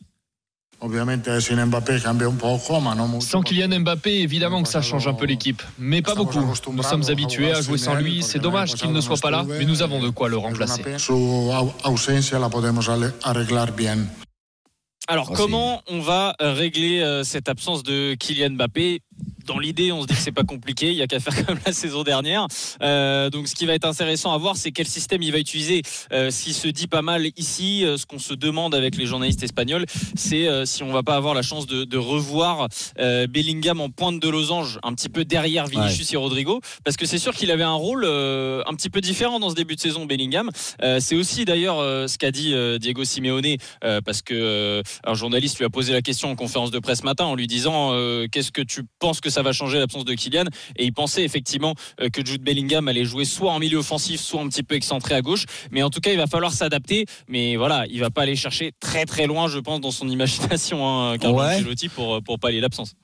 Sans Kylian Mbappé, évidemment que ça change un peu l'équipe, mais pas beaucoup. Nous sommes habitués à jouer sans lui, c'est dommage qu'il ne soit pas là, mais nous avons de quoi le remplacer. Alors, comment on va régler euh, cette absence de Kylian Mbappé? Dans l'idée, on se dit que c'est pas compliqué, il y a qu'à faire comme la saison dernière. Euh, donc, ce qui va être intéressant à voir, c'est quel système il va utiliser. Euh, S'il se dit pas mal ici, euh, ce qu'on se demande avec les journalistes espagnols, c'est euh, si on va pas avoir la chance de, de revoir euh, Bellingham en pointe de losange, un petit peu derrière Vinicius ouais. et Rodrigo, parce que c'est sûr qu'il avait un rôle euh, un petit peu différent dans ce début de saison, Bellingham. Euh, c'est aussi d'ailleurs euh, ce qu'a dit euh, Diego Simeone, euh, parce que euh, un journaliste lui a posé la question en conférence de presse matin en lui disant euh, qu'est-ce que tu penses que ça va changer l'absence de Kylian, et il pensait effectivement euh, que Jude Bellingham allait jouer soit en milieu offensif, soit un petit peu excentré à gauche, mais en tout cas il va falloir s'adapter, mais voilà, il va pas aller chercher très très loin, je pense, dans son imagination, hein, Carlo ouais. Ancelotti, pour, pour pallier l'absence.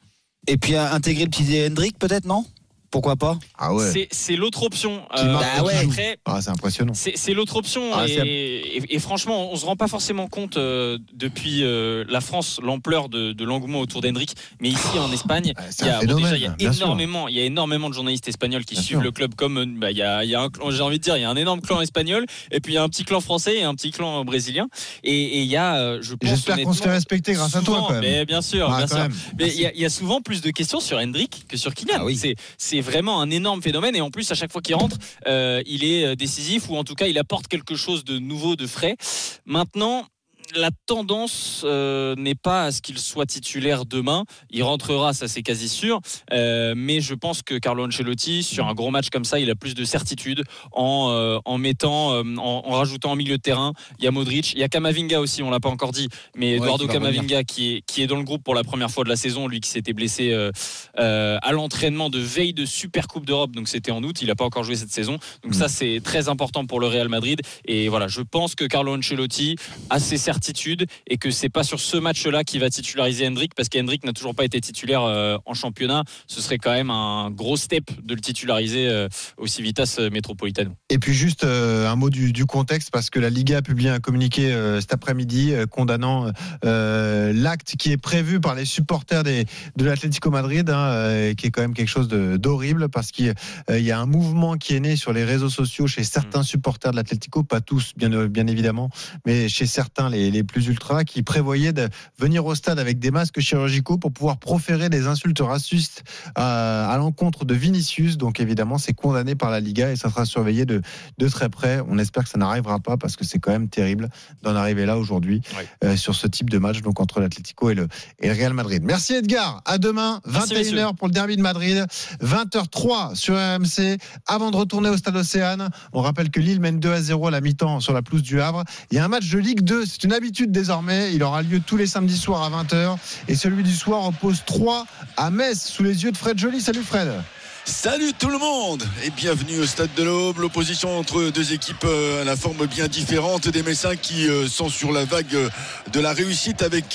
Et puis intégrer le petit Hendrick peut-être, non ? Pourquoi pas ? Ah ouais. C'est, c'est l'autre option. Euh, bah ouais. Après, ah, c'est impressionnant. C'est, c'est l'autre option. Ah, et, et, et franchement, on ne se rend pas forcément compte euh, depuis euh, la France l'ampleur de, de l'engouement autour d'Hendrick. Mais ici en Espagne, il y a, bon, déjà, il y a énormément, il y a énormément de journalistes espagnols qui bien suivent sûr. Le club comme bah, il y a, il y a un, j'ai envie de dire, il y a un énorme clan espagnol et puis il y a un petit clan français et un petit clan brésilien. Et, et il y a, je pense, j'espère qu'on se fait respecter grâce souvent, à toi. Quand même. Mais bien sûr, ah, bien sûr. Même. Mais il y, a, il y a souvent plus de questions sur Hendrick que sur Kylian. Ah, oui. C'est, c'est vraiment un énorme phénomène et en plus à chaque fois qu'il rentre euh, il est décisif ou en tout cas il apporte quelque chose de nouveau, de frais. Maintenant la tendance euh, n'est pas à ce qu'il soit titulaire demain. Il rentrera, ça c'est quasi sûr. Euh, mais je pense que Carlo Ancelotti, sur un gros match comme ça, il a plus de certitude en, euh, en mettant, euh, en, en rajoutant en milieu de terrain. Il y a Modric, il y a Camavinga aussi, on l'a pas encore dit, mais ouais, Eduardo Camavinga qui est, qui est dans le groupe pour la première fois de la saison, lui qui s'était blessé euh, euh, à l'entraînement de veille de Super Coupe d'Europe, donc c'était en août, il n'a pas encore joué cette saison. Donc mmh. ça c'est très important pour le Real Madrid. Et voilà, je pense que Carlo Ancelotti a ses certitudes et que c'est pas sur ce match-là qu'il va titulariser Hendrick parce qu'Hendrick n'a toujours pas été titulaire euh, en championnat. Ce serait quand même un gros step de le titulariser euh, au Civitas Metropolitano. Et puis juste euh, un mot du, du contexte parce que la Liga a publié un communiqué euh, cet après-midi euh, condamnant euh, l'acte qui est prévu par les supporters des, de l'Atlético Madrid, hein, euh, qui est quand même quelque chose de, d'horrible parce qu'il euh, y a un mouvement qui est né sur les réseaux sociaux chez certains mmh. supporters de l'Atlético, pas tous bien, bien évidemment, mais chez certains les les plus ultras qui prévoyaient de venir au stade avec des masques chirurgicaux pour pouvoir proférer des insultes racistes à, à l'encontre de Vinicius. Donc évidemment c'est condamné par la Liga et ça sera surveillé de, de très près. On espère que ça n'arrivera pas parce que c'est quand même terrible d'en arriver là aujourd'hui oui. euh, sur ce type de match donc entre l'Atlético et le, et le Real Madrid. Merci Edgar, à demain vingt et une heures pour le derby de Madrid, vingt heures trois sur R M C. Avant de retourner au stade Océane, on rappelle que Lille mène deux à zéro à la mi-temps sur la pelouse du Havre. Il y a un match de Ligue deux, c'est une habitude désormais, il aura lieu tous les samedis soirs à vingt heures et celui du soir oppose trois à Metz sous les yeux de Fred Joly. Salut Fred. Salut tout le monde et bienvenue au Stade de l'Aube. L'opposition entre deux équipes à la forme bien différente, des Messins qui sont sur la vague de la réussite avec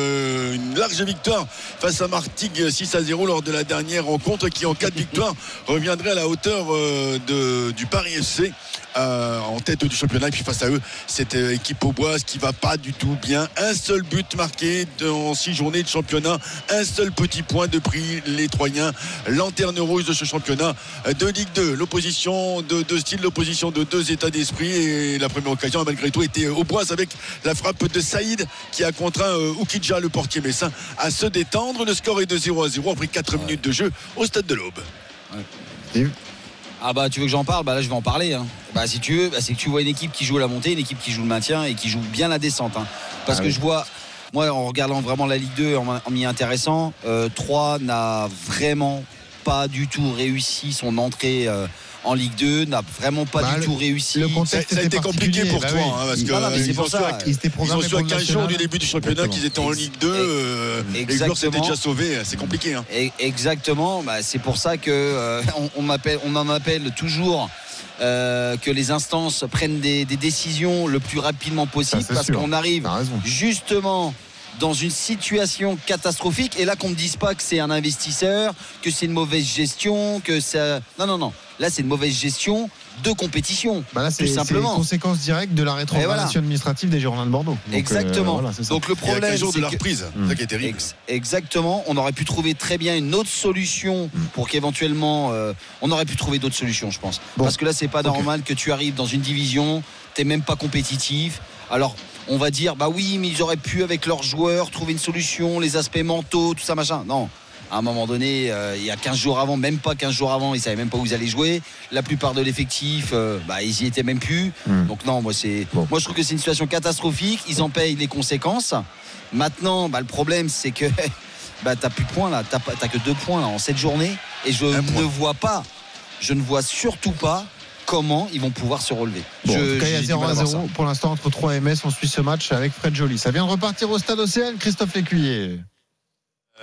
une large victoire face à Martigues six à zéro lors de la dernière rencontre, qui en cas de victoire reviendrait à la hauteur de, du Paris F C Euh, en tête du championnat. Et puis face à eux, cette équipe auboise qui va pas du tout bien. Un seul but marqué dans six journées de championnat, un seul petit point depuis les Troyens, lanterne rouge de ce championnat de Ligue deux. L'opposition de deux styles, l'opposition de deux états d'esprit, et la première occasion malgré tout était auboise avec la frappe de Saïd qui a contraint Oukidja, le portier messin, à se détendre. Le score est de zéro à zéro après quatre ouais. minutes de jeu au Stade de l'Aube. Ouais. Ah bah tu veux que j'en parle, bah là je vais en parler hein. Bah si tu veux, bah, c'est que tu vois une équipe qui joue la montée, une équipe qui joue le maintien et qui joue bien la descente hein. Parce ah que oui. je vois, moi en regardant vraiment la Ligue deux, en, en m'y intéressant, euh, Troyes n'a vraiment pas du tout réussi son entrée euh, en Ligue deux, n'a vraiment pas bah, du le, tout réussi. Le contexte ça, ça a été compliqué pour bah toi oui. hein, parce que ah, non, ils, pour ont ça, su, ils ont su à quinze jours du début du championnat qu'ils étaient en Ligue deux euh, et que leur s'était déjà sauvé. C'est compliqué hein. Exactement, bah, c'est pour ça que euh, on, on, m'appelle, on en appelle toujours Euh, que les instances prennent des, des décisions le plus rapidement possible, ça, parce sûr. Qu'on arrive justement dans une situation catastrophique, et là qu'on ne me dise pas que c'est un investisseur, que c'est une mauvaise gestion, que ça... non non non là c'est une mauvaise gestion de compétition bah là, c'est, tout simplement. C'est une conséquence directe de la rétrogradation voilà. administrative des Girondins de Bordeaux. Donc, exactement. Euh, voilà, donc le problème, c'est de la reprise. Que... ça qui est terrible. Ex- exactement. On aurait pu trouver très bien une autre solution mm. pour qu'éventuellement, euh, on aurait pu trouver d'autres solutions, je pense. Bon. Parce que là, c'est pas okay. normal que tu arrives dans une division, t'es même pas compétitif. Alors, on va dire, bah oui, mais ils auraient pu avec leurs joueurs trouver une solution, les aspects mentaux, tout ça machin. Non. À un moment donné, euh, il y a quinze jours avant, même pas quinze jours avant, ils ne savaient même pas où ils allaient jouer. La plupart de l'effectif, euh, bah, ils n'y étaient même plus. Mmh. Donc non, moi, c'est, bon. moi je trouve que c'est une situation catastrophique. Ils en payent les conséquences. Maintenant, bah, le problème, c'est que bah, tu n'as plus de points là. Tu n'as que deux points là, en sept journées. Et je Un ne point. vois pas, je ne vois surtout pas comment ils vont pouvoir se relever. Bon, je, en tout cas, il y a zéro à zéro pour l'instant entre Troyes et Metz. On suit ce match avec Fred Joly. Ça vient de repartir au stade Océane, Christophe Lécuyer.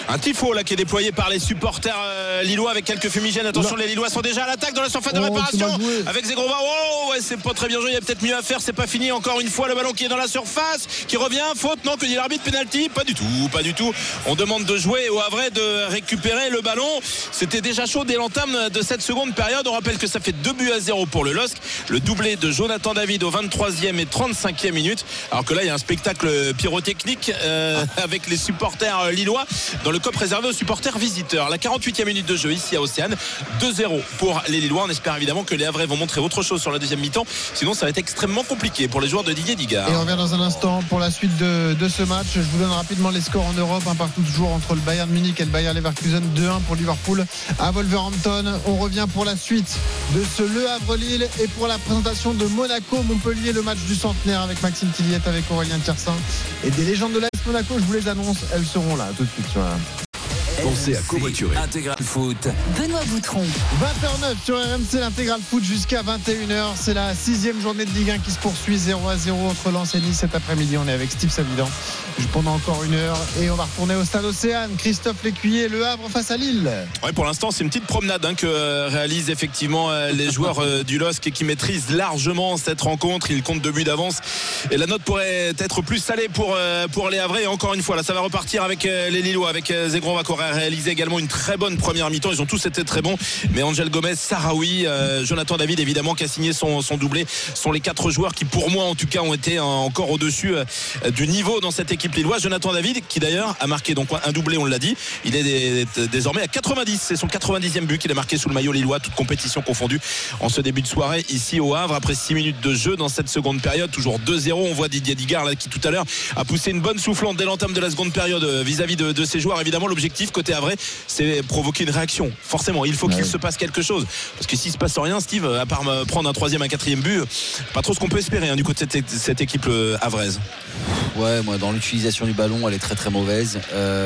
Un tifo là qui est déployé par les supporters euh, lillois avec quelques fumigènes. Attention, non. Les Lillois sont déjà à l'attaque dans la surface de oh, réparation avec Zegrova. Oh ouais, c'est pas très bien joué, il y a peut-être mieux à faire, c'est pas fini. Encore une fois le ballon qui est dans la surface, qui revient, faute, non, que dit l'arbitre, penalty, pas du tout, pas du tout. On demande de jouer au Havrais de récupérer le ballon. C'était déjà chaud dès l'entame de cette seconde période. On rappelle que ça fait deux buts à zéro pour le L O S C. Le doublé de Jonathan David au vingt-troisième et trente-cinquième minute. Alors que là il y a un spectacle pyrotechnique euh, avec les supporters lillois dans le cop réservé aux supporters visiteurs. La quarante-huitième minute de jeu ici à Océane, deux zéro pour les Lillois. On espère évidemment que les Havrais vont montrer autre chose sur la deuxième mi-temps, sinon ça va être extrêmement compliqué pour les joueurs de Didier Digard. Et on revient dans un instant pour la suite de, de ce match. Je vous donne rapidement les scores en Europe, un partout toujours entre le Bayern Munich et le Bayer Leverkusen. Deux un pour Liverpool à Wolverhampton. On revient pour la suite de ce Le Havre-Lille et pour la présentation de Monaco-Montpellier, le match du centenaire avec Maxime Tilliette, avec Aurélien Tiersin et des légendes de l'A S Monaco. Je vous les annonce, elles seront là tout de suite sur la... Pensez à covoiturer. Intégral Foot. Benoît Boutron. vingt heures neuf sur R M C, l'Intégral Foot jusqu'à vingt et une heures. C'est la sixième journée de Ligue un qui se poursuit, zéro à zéro entre Lens et Nice cet après-midi. On est avec Steve Savidan pendant encore une heure et on va retourner au stade Océane. Christophe Lécuyer, Le Havre face à Lille. Oui, pour l'instant c'est une petite promenade hein, que euh, réalisent effectivement euh, les joueurs euh, du L O S C qui maîtrisent largement cette rencontre. Ils comptent deux buts d'avance et la note pourrait être plus salée pour, euh, pour les Havrais. Et encore une fois là ça va repartir avec euh, les Lillois, avec euh, Zegrova qui aurait réalisé également une très bonne première mi-temps. Ils ont tous été très bons, mais Angel Gomez, Sahraoui, euh, Jonathan David évidemment qui a signé son, son doublé sont les quatre joueurs qui pour moi en tout cas ont été euh, encore au-dessus euh, du niveau dans cette équipe lilloise. Jonathan David qui d'ailleurs a marqué donc un doublé, on l'a dit, il est des, des, désormais à quatre-vingt-dix, c'est son quatre-vingt-dixième but qu'il a marqué sous le maillot lillois, toute compétition confondue en ce début de soirée ici au Havre après six minutes de jeu dans cette seconde période, toujours deux zéro. On voit Didier Digard là, qui tout à l'heure a poussé une bonne soufflante dès l'entame de la seconde période vis-à-vis de, de ses joueurs. Évidemment l'objectif côté Havrais c'est provoquer une réaction, forcément il faut ouais. qu'il se passe quelque chose, parce que s'il se passe rien Steve, à part prendre un troisième, un quatrième but, pas trop ce qu'on peut espérer hein, du côté de cette, cette équipe euh, havraise. Ouais, moi dans l'utilisation du ballon elle est très très mauvaise,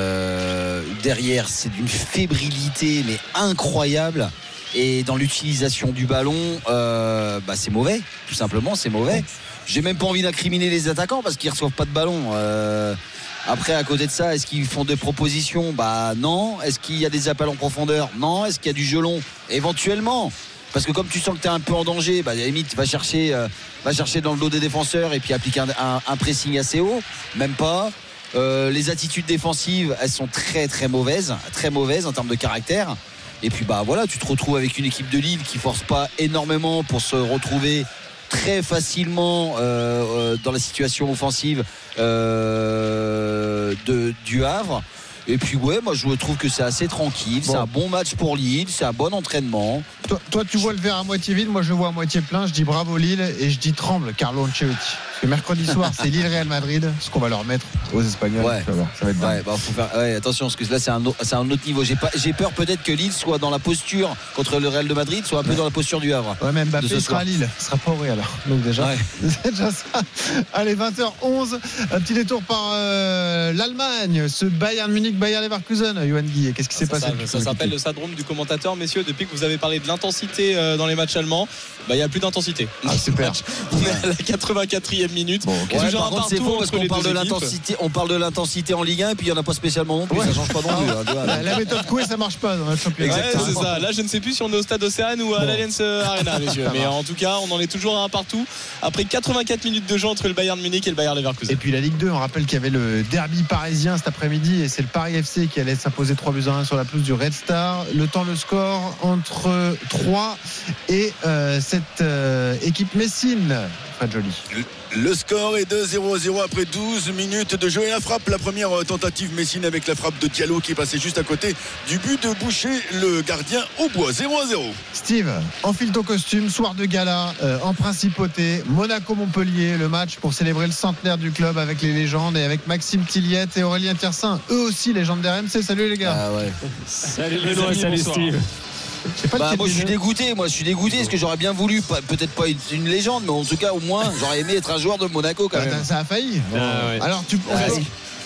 euh, derrière c'est d'une fébrilité mais incroyable, et dans l'utilisation du ballon euh, bah, c'est mauvais, tout simplement c'est mauvais. J'ai même pas envie d'incriminer les attaquants parce qu'ils reçoivent pas de ballon. euh, Après, à côté de ça, est-ce qu'ils font des propositions? Bah non. Est-ce qu'il y a des appels en profondeur? Non. Est-ce qu'il y a du jeu long? Éventuellement. Parce que comme tu sens que tu es un peu en danger, bah, à la limite, va chercher, euh, va chercher dans le dos des défenseurs et puis appliquer un, un, un pressing assez haut. Même pas. Euh, les attitudes défensives, elles sont très très mauvaises. Très mauvaises en termes de caractère. Et puis, bah voilà, tu te retrouves avec une équipe de Lille qui force pas énormément pour se retrouver très facilement euh, euh, dans la situation offensive euh, de, du Havre. Et puis ouais, moi je trouve que c'est assez tranquille, bon. C'est un bon match pour Lille, c'est un bon entraînement. Toi, toi tu vois le verre à moitié vide, moi je le vois à moitié plein. Je dis bravo Lille et je dis tremble Carlo Ancelotti. Parce que mercredi soir c'est Lille-Real Madrid, ce qu'on va leur mettre aux Espagnols. Ouais. Ça va, ça va être ouais, bah, faut faire, ouais, attention parce que là c'est un, c'est un autre niveau. J'ai, pas, j'ai peur peut-être que Lille soit dans la posture contre le Real de Madrid, soit un peu ouais. dans la posture du Havre. Ouais, même Mbappé sera soir. à Lille, il sera pas au Real alors. Donc déjà, ouais. c'est déjà ça. Allez, vingt heures onze, un petit détour par euh, l'Allemagne, ce Bayern Munich, Bayer Leverkusen. Johan Guy, qu'est-ce qui s'est ça, passé? Ça, ça s'appelle le syndrome du commentateur, messieurs. Depuis que vous avez parlé de l'intensité dans les matchs allemands, bah, il n'y a plus d'intensité. Ah, super. On est à la quatre-vingt-quatrième minute. Bon, okay. Ouais, par contre, c'est faux parce qu'on parle de l'intensité, on parle de l'intensité en Ligue un et puis il n'y en a pas spécialement non plus. Ouais. Ça change pas non plus. Hein, la, la méthode Coué, ça marche pas dans le championnat. Ouais, c'est ça. Là, je ne sais plus si on est au stade Océane ou à bon. l'Allianz Arena, messieurs. Mais en tout cas, on en est toujours à un partout après quatre-vingt-quatre minutes de jeu entre le Bayern Munich et le Bayer Leverkusen. Et puis la Ligue deux, on rappelle qu'il y avait le derby parisien cet après-midi et c'est le Paris F C qui allait s'imposer trois buts à un sur la pelouse du Red Star. Le temps, le score entre trois et euh, cette euh, équipe messine. Fred Joly. Le score est de zéro à zéro après douze minutes de jeu et la frappe. La première tentative Messine avec la frappe de Diallo qui est passée juste à côté du but de Boucher, le gardien au bois. zéro à zéro. Steve, enfile ton costume, soir de gala euh, en principauté, Monaco-Montpellier, le match pour célébrer le centenaire du club avec les légendes et avec Maxime Tilliette et Aurélien Tiersin, eux aussi légendes d'R M C. Salut les gars. Ah ouais. Salut Benoît, salut Steve. Bah, moi je suis dégoûté, moi je suis dégoûté parce que j'aurais bien voulu, peut-être pas une légende, mais en tout cas au moins j'aurais aimé être un joueur de Monaco quand même. Ça a failli. Ah, ouais. Alors tu ah, on,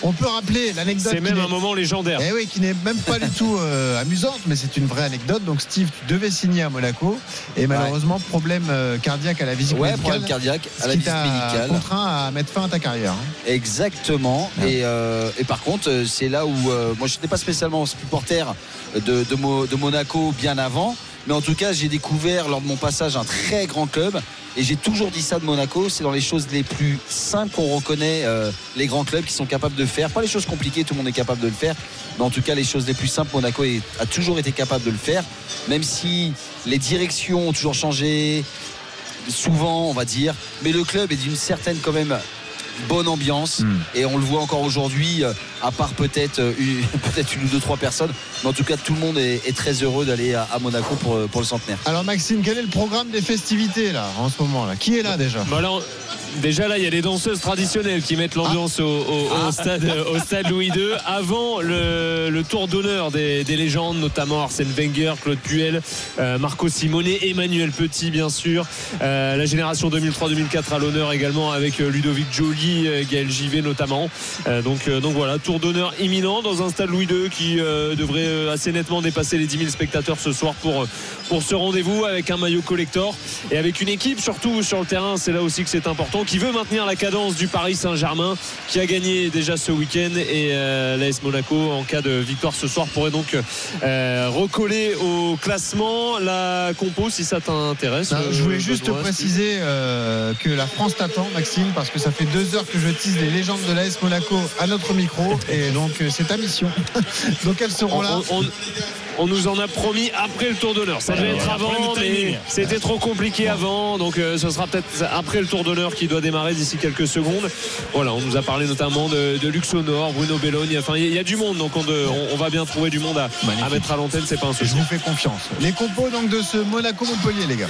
On peut rappeler l'anecdote. C'est même un moment légendaire. Eh oui, qui n'est même pas du tout euh, amusante, mais c'est une vraie anecdote. Donc Steve, tu devais signer à Monaco et malheureusement ouais. problème euh, cardiaque à la visite ouais, médicale. Problème cardiaque à la qui visite médicale. Contraint à mettre fin à ta carrière. Hein. Exactement. Ouais. Et, euh, et par contre, c'est là où euh, moi je n'étais pas spécialement supporter de, de, Mo, de Monaco bien avant. Mais en tout cas, j'ai découvert lors de mon passage un très grand club. Et j'ai toujours dit ça de Monaco, c'est dans les choses les plus simples qu'on reconnaît euh, les grands clubs qui sont capables de faire. Pas les choses compliquées, tout le monde est capable de le faire. Mais en tout cas, les choses les plus simples, Monaco est, a toujours été capable de le faire. Même si les directions ont toujours changé, souvent on va dire. Mais le club est d'une certaine quand même bonne ambiance. Mmh. Et on le voit encore aujourd'hui, à part peut-être une, peut-être une ou deux, trois personnes. Mais en tout cas, tout le monde est, est très heureux d'aller à, à Monaco pour, pour le centenaire. Alors Maxime, quel est le programme des festivités là, en ce moment là? Qui est là déjà? Bah alors, déjà là, il y a les danseuses traditionnelles qui mettent l'ambiance ah. au, au, ah. au, stade, au stade Louis deux. Avant le, le tour d'honneur des, des légendes, notamment Arsène Wenger, Claude Puel, euh, Marco Simone, Emmanuel Petit bien sûr. Euh, la génération deux mille trois deux mille quatre à l'honneur également avec Ludovic Joly, Gaël Givet notamment. Euh, donc, euh, donc voilà, tour d'honneur imminent dans un stade Louis deux qui euh, devrait assez nettement dépasser les dix mille spectateurs ce soir pour, pour ce rendez-vous, avec un maillot collector et avec une équipe surtout sur le terrain. C'est là aussi que c'est important, qui veut maintenir la cadence du Paris Saint-Germain, qui a gagné déjà ce week-end, et euh, l'A S Monaco en cas de victoire ce soir pourrait donc euh, recoller au classement. La compo, si ça t'intéresse. Non, je voulais juste te préciser euh, que la France t'attend, Maxime, parce que ça fait deux heures que je tease les légendes de l'A S Monaco à notre micro, et donc c'est ta mission. Donc elles seront là. On, on, on nous en a promis après le tour d'honneur. Ça devait être avant, mais c'était trop compliqué avant, donc euh, ce sera peut-être après le tour d'honneur qui doit démarrer d'ici quelques secondes. Voilà, on nous a parlé notamment de, de Luxonor, Bruno Belloni. Enfin, il y, y a du monde, donc on, de, on, on va bien trouver du monde à, à mettre à l'antenne. C'est pas un souci. Je vous fais confiance. Les compos donc de ce Monaco-Montpellier, les gars.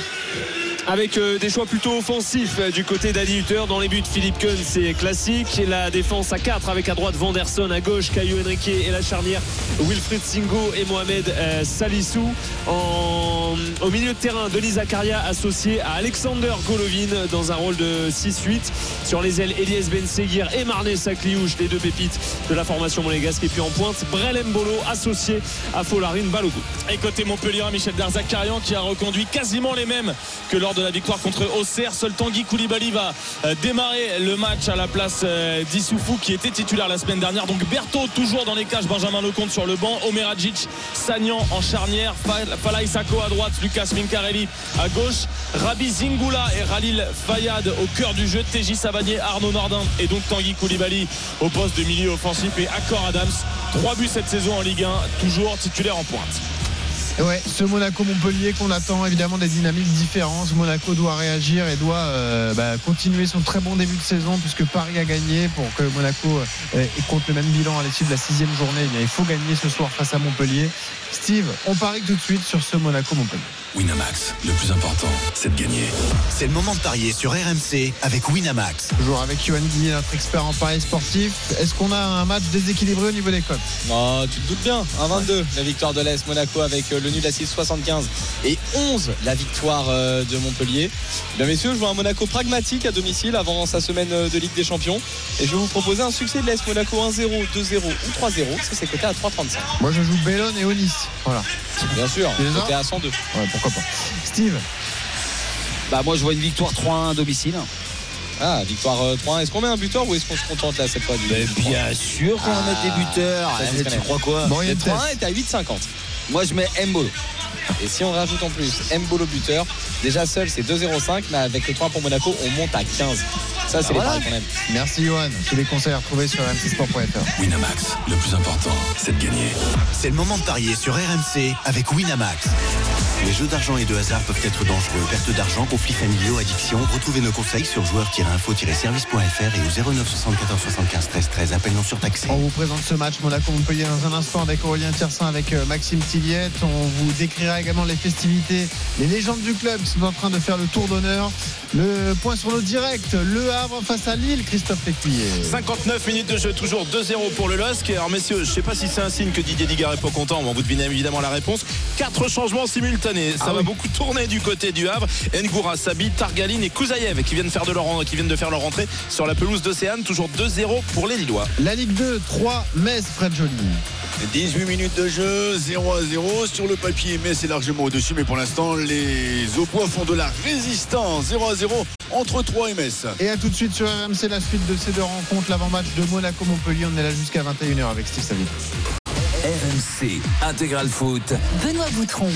Avec euh, des choix plutôt offensifs euh, du côté d'Adi Hutter. Dans les buts, Philippe Keun, c'est classique. Et la défense à quatre avec à droite Vanderson, à gauche Caio Henrique, et la charnière Wilfried Singo et Mohamed euh, Salissou. En... Au milieu de terrain, Denis Zakaria associé à Alexander Golovin dans un rôle de six huit. Sur les ailes, Elias Ben Seguir et Marnez Sakliouche, les deux pépites de la formation monégasque. Et puis en pointe, Brel Mbolo associé à Folarin Balogun. Et côté Montpellier, Michel Darzacarian qui a reconduit quasiment les mêmes que lors de la victoire contre Auxerre. Seul Tanguy Koulibaly va démarrer le match à la place d'Issoufou qui était titulaire la semaine dernière. Donc Berthaud toujours dans les cages, Benjamin Lecomte sur le banc, Omer Hadjic, Sagnan en charnière, Falaï Sako à droite, Lucas Mincarelli à gauche, Rabi Zingula et Khalil Fayad au cœur du jeu, T J Savanier, Arnaud Nordin et donc Tanguy Koulibaly au poste de milieu offensif, et Accor Adams, trois buts cette saison en Ligue un, toujours titulaire en pointe. Ouais, ce Monaco-Montpellier qu'on attend, évidemment des dynamiques différentes. Monaco doit réagir et doit euh, bah, continuer son très bon début de saison, puisque Paris a gagné. Pour que Monaco euh, compte le même bilan à l'issue de la sixième journée, eh bien, il faut gagner ce soir face à Montpellier. Steve, on parie tout de suite sur ce Monaco-Montpellier. Winamax, le plus important, c'est de gagner. C'est le moment de parier sur R M C avec Winamax. Toujours avec Yoann Guillet, notre expert en paris sportif. Est-ce qu'on a un match déséquilibré au niveau des cotes? Oh, tu te doutes bien, un vingt-deux la victoire de l'A S Monaco avec le nul à six soixante-quinze, et onze la victoire de Montpellier. Bien messieurs, je vois un Monaco pragmatique à domicile avant sa semaine de Ligue des Champions, et je vais vous proposer un succès de l'A S Monaco un zéro, deux zéro ou trois zéro. Ça c'est coté à trois trente-cinq. Moi je joue Bellone et Onis. Voilà. Bien sûr, coté à cent deux. Ouais, pourquoi pas. Steve? Bah moi je vois une victoire trois un à domicile. Ah, victoire trois un. Est-ce qu'on met un buteur ou est-ce qu'on se contente là cette fois du Mais bien sûr qu'on va ah, mettre des buteurs. Ça, tu crois quoi? Bon, le trois un est à huit cinquante. Moi je mets Mbolo. Et si on rajoute en plus Mbolo buteur, déjà seul c'est deux zéro cinq, mais avec le trois pour Monaco on monte à quinze. Ça c'est ah, les voilà. paris qu'on aime. Merci Johan. Tous les conseils à retrouver sur r m c sport point f r. Winamax, le plus important, c'est de gagner. C'est le moment de parier sur R M C avec Winamax. Les jeux d'argent et de hasard peuvent être dangereux. Perte d'argent, conflits familiaux, addiction. Retrouvez nos conseils sur joueurs tiret info tiret service point f r et au zéro neuf soixante-quatorze soixante-quinze treize treize. Appel non surtaxé. On vous présente ce match Monaco-Montpellier dans un instant avec Aurélien Tiersin, avec Maxime Tilliette. On vous décrira également les festivités, les légendes du club qui sont en train de faire le tour d'honneur. Le point sur nos directs, le Havre face à Lille, Christophe Lécuyer. cinquante-neuf minutes de jeu, toujours deux zéro pour le L O S C. Alors messieurs, je ne sais pas si c'est un signe que Didier Digard est pas content. Bon, vous devinez évidemment la réponse. Quatre changements simultanés. Ça ah va oui. beaucoup tourner du côté du Havre. N'Goura, Sabi, Targaline et Kouzaïev qui viennent, faire de leur, qui viennent de faire leur entrée sur la pelouse d'Océane. Toujours deux zéro pour les Lillois. La Ligue deux, trois, Metz, Fred Joly. dix-huit minutes de jeu, zéro à zéro. Sur le papier, Metz est largement au-dessus. Mais pour l'instant, les Aubois font de la résistance. zéro à zéro entre Troyes et Metz. Et à tout de suite sur R M C, la suite de ces deux rencontres. L'avant-match de Monaco-Montpellier. On est là jusqu'à vingt et une heures avec Steve Savidan. R M C Intégral Foot. Benoît Boutron.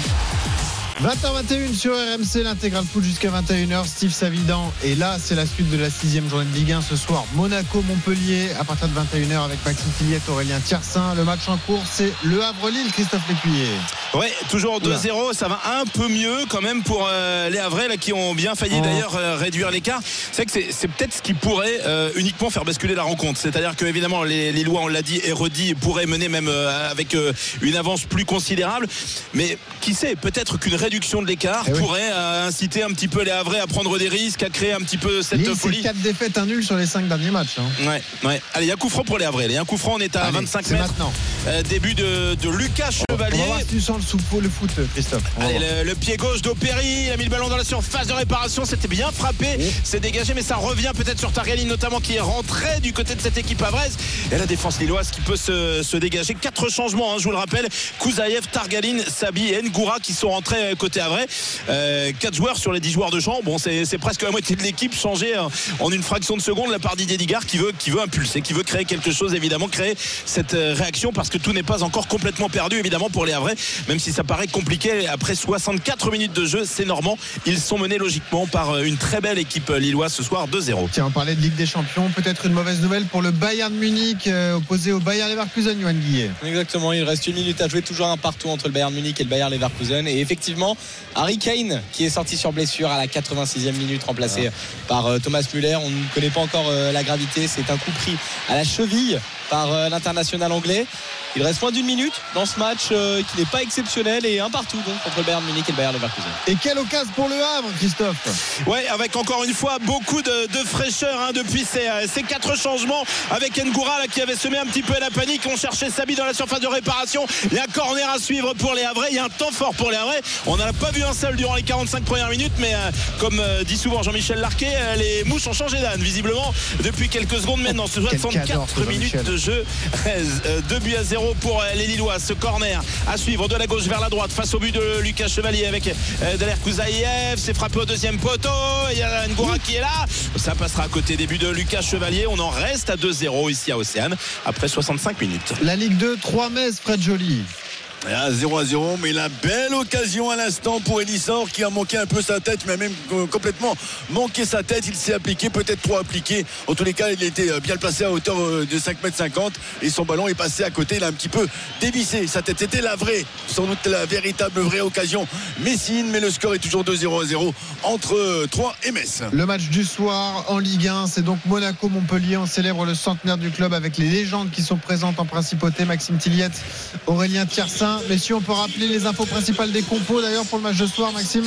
vingt heures vingt et une sur R M C, l'intégral foot jusqu'à vingt et une heures. Steve Savidan. Et là, c'est la suite de la sixième journée de Ligue un ce soir. Monaco-Montpellier à partir de vingt et une heures avec Maxime Tilliette, Aurélien Tiersin. Le match en cours, c'est Le Havre-Lille, Christophe Lécuyer. Ouais, toujours deux zéro. Ça va un peu mieux quand même pour euh, les Havrais là, qui ont bien failli oh. d'ailleurs euh, réduire l'écart. C'est que c'est, c'est peut-être ce qui pourrait euh, uniquement faire basculer la rencontre. C'est-à-dire que évidemment les, les Lillois, on l'a dit et redit, pourraient mener même euh, avec euh, une avance plus considérable. Mais qui sait, peut-être qu'une réduction de l'écart eh pourrait oui. euh, inciter un petit peu les Havrais à prendre des risques, à créer un petit peu cette Lille, folie. C'est quatre défaites, un nul sur les cinq derniers matchs. Hein. Ouais, ouais. Allez, il y a coup franc pour les Havrais. Il y a un coup franc, on est à Allez, vingt-cinq mètres. Maintenant. Euh, début de, de Lucas Chevalier. On va voir si tu sens le, sous- le foot, Christophe. Allez, le, le pied gauche d'Opéry. Il a mis le ballon dans la surface de réparation. C'était bien frappé. Oh. C'est dégagé, mais ça revient peut-être sur Targaline, notamment qui est rentré du côté de cette équipe havraise. Et la défense lilloise qui peut se, se dégager. Quatre changements, hein, je vous le rappelle. Kouzaïev, Targaline, Sabi et N'Goura qui sont rentrés côté havrais. Euh, quatre joueurs sur les dix joueurs de champ. Bon, c'est, c'est presque la moitié de l'équipe changée hein, en une fraction de seconde. La part Didier Digard qui veut, qui veut impulser, qui veut créer quelque chose, évidemment, créer cette réaction parce que tout n'est pas encore complètement perdu, évidemment, pour les Havrais, même si ça paraît compliqué. Après soixante-quatre minutes de jeu, c'est normand. Ils sont menés logiquement par une très belle équipe lilloise ce soir, deux zéro. Tiens, on parlait de Ligue des Champions. Peut-être une mauvaise nouvelle pour le Bayern Munich, euh, opposé au Bayer Leverkusen, Yoann Guillet. Exactement, il reste une minute à jouer, toujours un partout entre le Bayern Munich et le Bayer Leverkusen. Et effectivement, Harry Kane qui est sorti sur blessure à la quatre-vingt-sixième minute, remplacé ah. par euh, Thomas Müller. On ne connaît pas encore euh, la gravité. C'est un coup pris à la cheville par euh, l'international anglais. Il reste moins d'une minute dans ce match euh, qui n'est pas exceptionnel et un partout donc entre le Bayern Munich et le Bayer Leverkusen. Et quelle occasion pour le Havre, Christophe. Ouais, avec encore une fois beaucoup de, de fraîcheur hein, depuis ces, ces quatre changements avec N'Goura là, qui avait semé un petit peu la panique. On cherchait Sabi dans la surface de réparation. Il y a un corner à suivre pour les Havrais. Il y a un temps fort pour les Havrais. On n'en a pas vu un seul durant les quarante-cinq premières minutes, mais euh, comme euh, dit souvent Jean-Michel Larquet, euh, les mouches ont changé d'âne visiblement depuis quelques secondes maintenant. Ce soixante-quatre minutes de jeu, euh, deux buts à zéro pour les Lillois. Ce corner à suivre de la gauche vers la droite face au but de Lucas Chevalier avec euh, Daler Kouzaïev. C'est frappé au deuxième poteau. Il y a N'Goura qui est là. Ça passera à côté des buts de Lucas Chevalier. On en reste à deux zéro ici à Océane après soixante-cinq minutes. La Ligue deux, trois Metz, Fred Joly. zéro à zéro, mais la belle occasion à l'instant pour Elissor qui a manqué un peu sa tête, mais même complètement manqué sa tête. Il s'est appliqué, peut-être trop appliqué. En tous les cas, il était bien placé à hauteur de cinq mètres cinquante et son ballon est passé à côté. Il a un petit peu dévissé sa tête. C'était la vraie, sans doute la véritable vraie occasion messine, mais le score est toujours deux zéro à zéro entre Troyes et Metz. Le match du soir en Ligue un, c'est donc Monaco-Montpellier. On célèbre le centenaire du club avec les légendes qui sont présentes en principauté. Maxime Tilliette, Aurélien Tiersin. Messieurs, on peut rappeler les infos principales des compos d'ailleurs pour le match de soir, Maxime.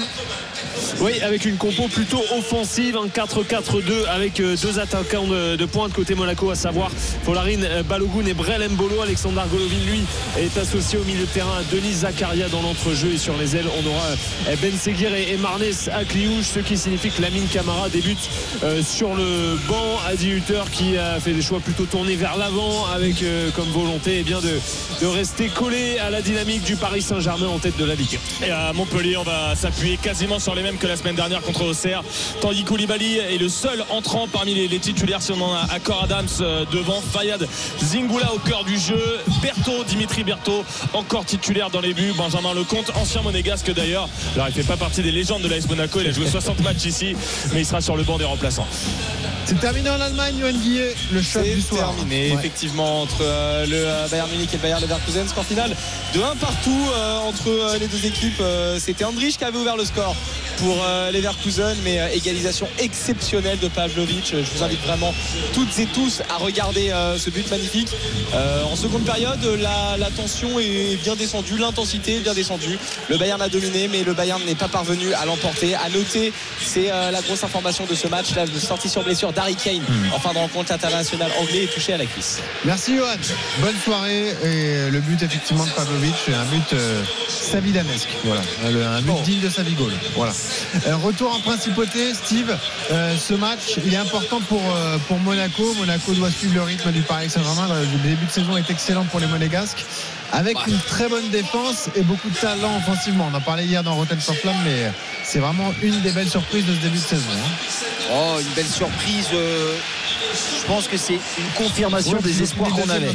Oui, avec une compo plutôt offensive, un quatre quatre deux avec deux attaquants de, de pointe côté Monaco, à savoir Folarine Balogun et Brel Mbolo. Alexandre Golovin, lui, est associé au milieu de terrain à Denis Zakaria dans l'entrejeu, et sur les ailes, on aura Ben Seguir et Marnes Akliouche, ce qui signifie que Lamine Camara débute euh, sur le banc. Adi Hutter qui a fait des choix plutôt tournés vers l'avant avec euh, comme volonté eh bien, de, de rester collé à la dynamique du Paris Saint-Germain en tête de la Ligue. Et à Montpellier, on va s'appuyer quasiment sur les mêmes que la semaine dernière contre Auxerre. Tanguy Koulibaly est le seul entrant parmi les, les titulaires, si on en a Accor Adams euh, devant. Fayad Zingula au cœur du jeu. Berthaud, Dimitri Berthaud, encore titulaire dans les buts. Benjamin Lecomte, ancien monégasque d'ailleurs. Alors il ne fait pas partie des légendes de l'A S Monaco. Il a joué soixante matchs ici, mais il sera sur le banc des remplaçants. C'est terminé en Allemagne, Yoann Guillet, le choc du soir. C'est terminé, ouais. Effectivement, entre euh, le euh, Bayern Munich et le Bayer Leverkusen. Score final de Le un partout euh, entre euh, les deux équipes. Euh, c'était Andrich qui avait ouvert le score pour euh, Leverkusen, mais euh, égalisation exceptionnelle de Pavlovic. Je vous invite vraiment toutes et tous à regarder euh, ce but magnifique. Euh, en seconde période, la, la tension est bien descendue, l'intensité est bien descendue. Le Bayern a dominé, mais le Bayern n'est pas parvenu à l'emporter. À noter, c'est euh, la grosse information de ce match, la sortie sur blessure d'Harry Kane mmh. en fin de rencontre. L'international anglais est touché à la cuisse. Merci Johan, bonne soirée. Et le but effectivement de Pavlovic, un but euh, savidanesque, voilà, un but oh. digne de Savigol. Voilà. Euh, retour en principauté, Steve. Euh, ce match, il est important pour euh, pour Monaco. Monaco doit suivre le rythme du Paris Saint-Germain. Le début de saison est excellent pour les Monégasques, avec ouais. une très bonne défense et beaucoup de talent offensivement. On en parlait hier dans Rotten sans flamme, mais c'est vraiment une des belles surprises de ce début de saison. Hein. Oh, une belle surprise. Euh, je pense que c'est une confirmation ouais, des espoirs qu'on avait.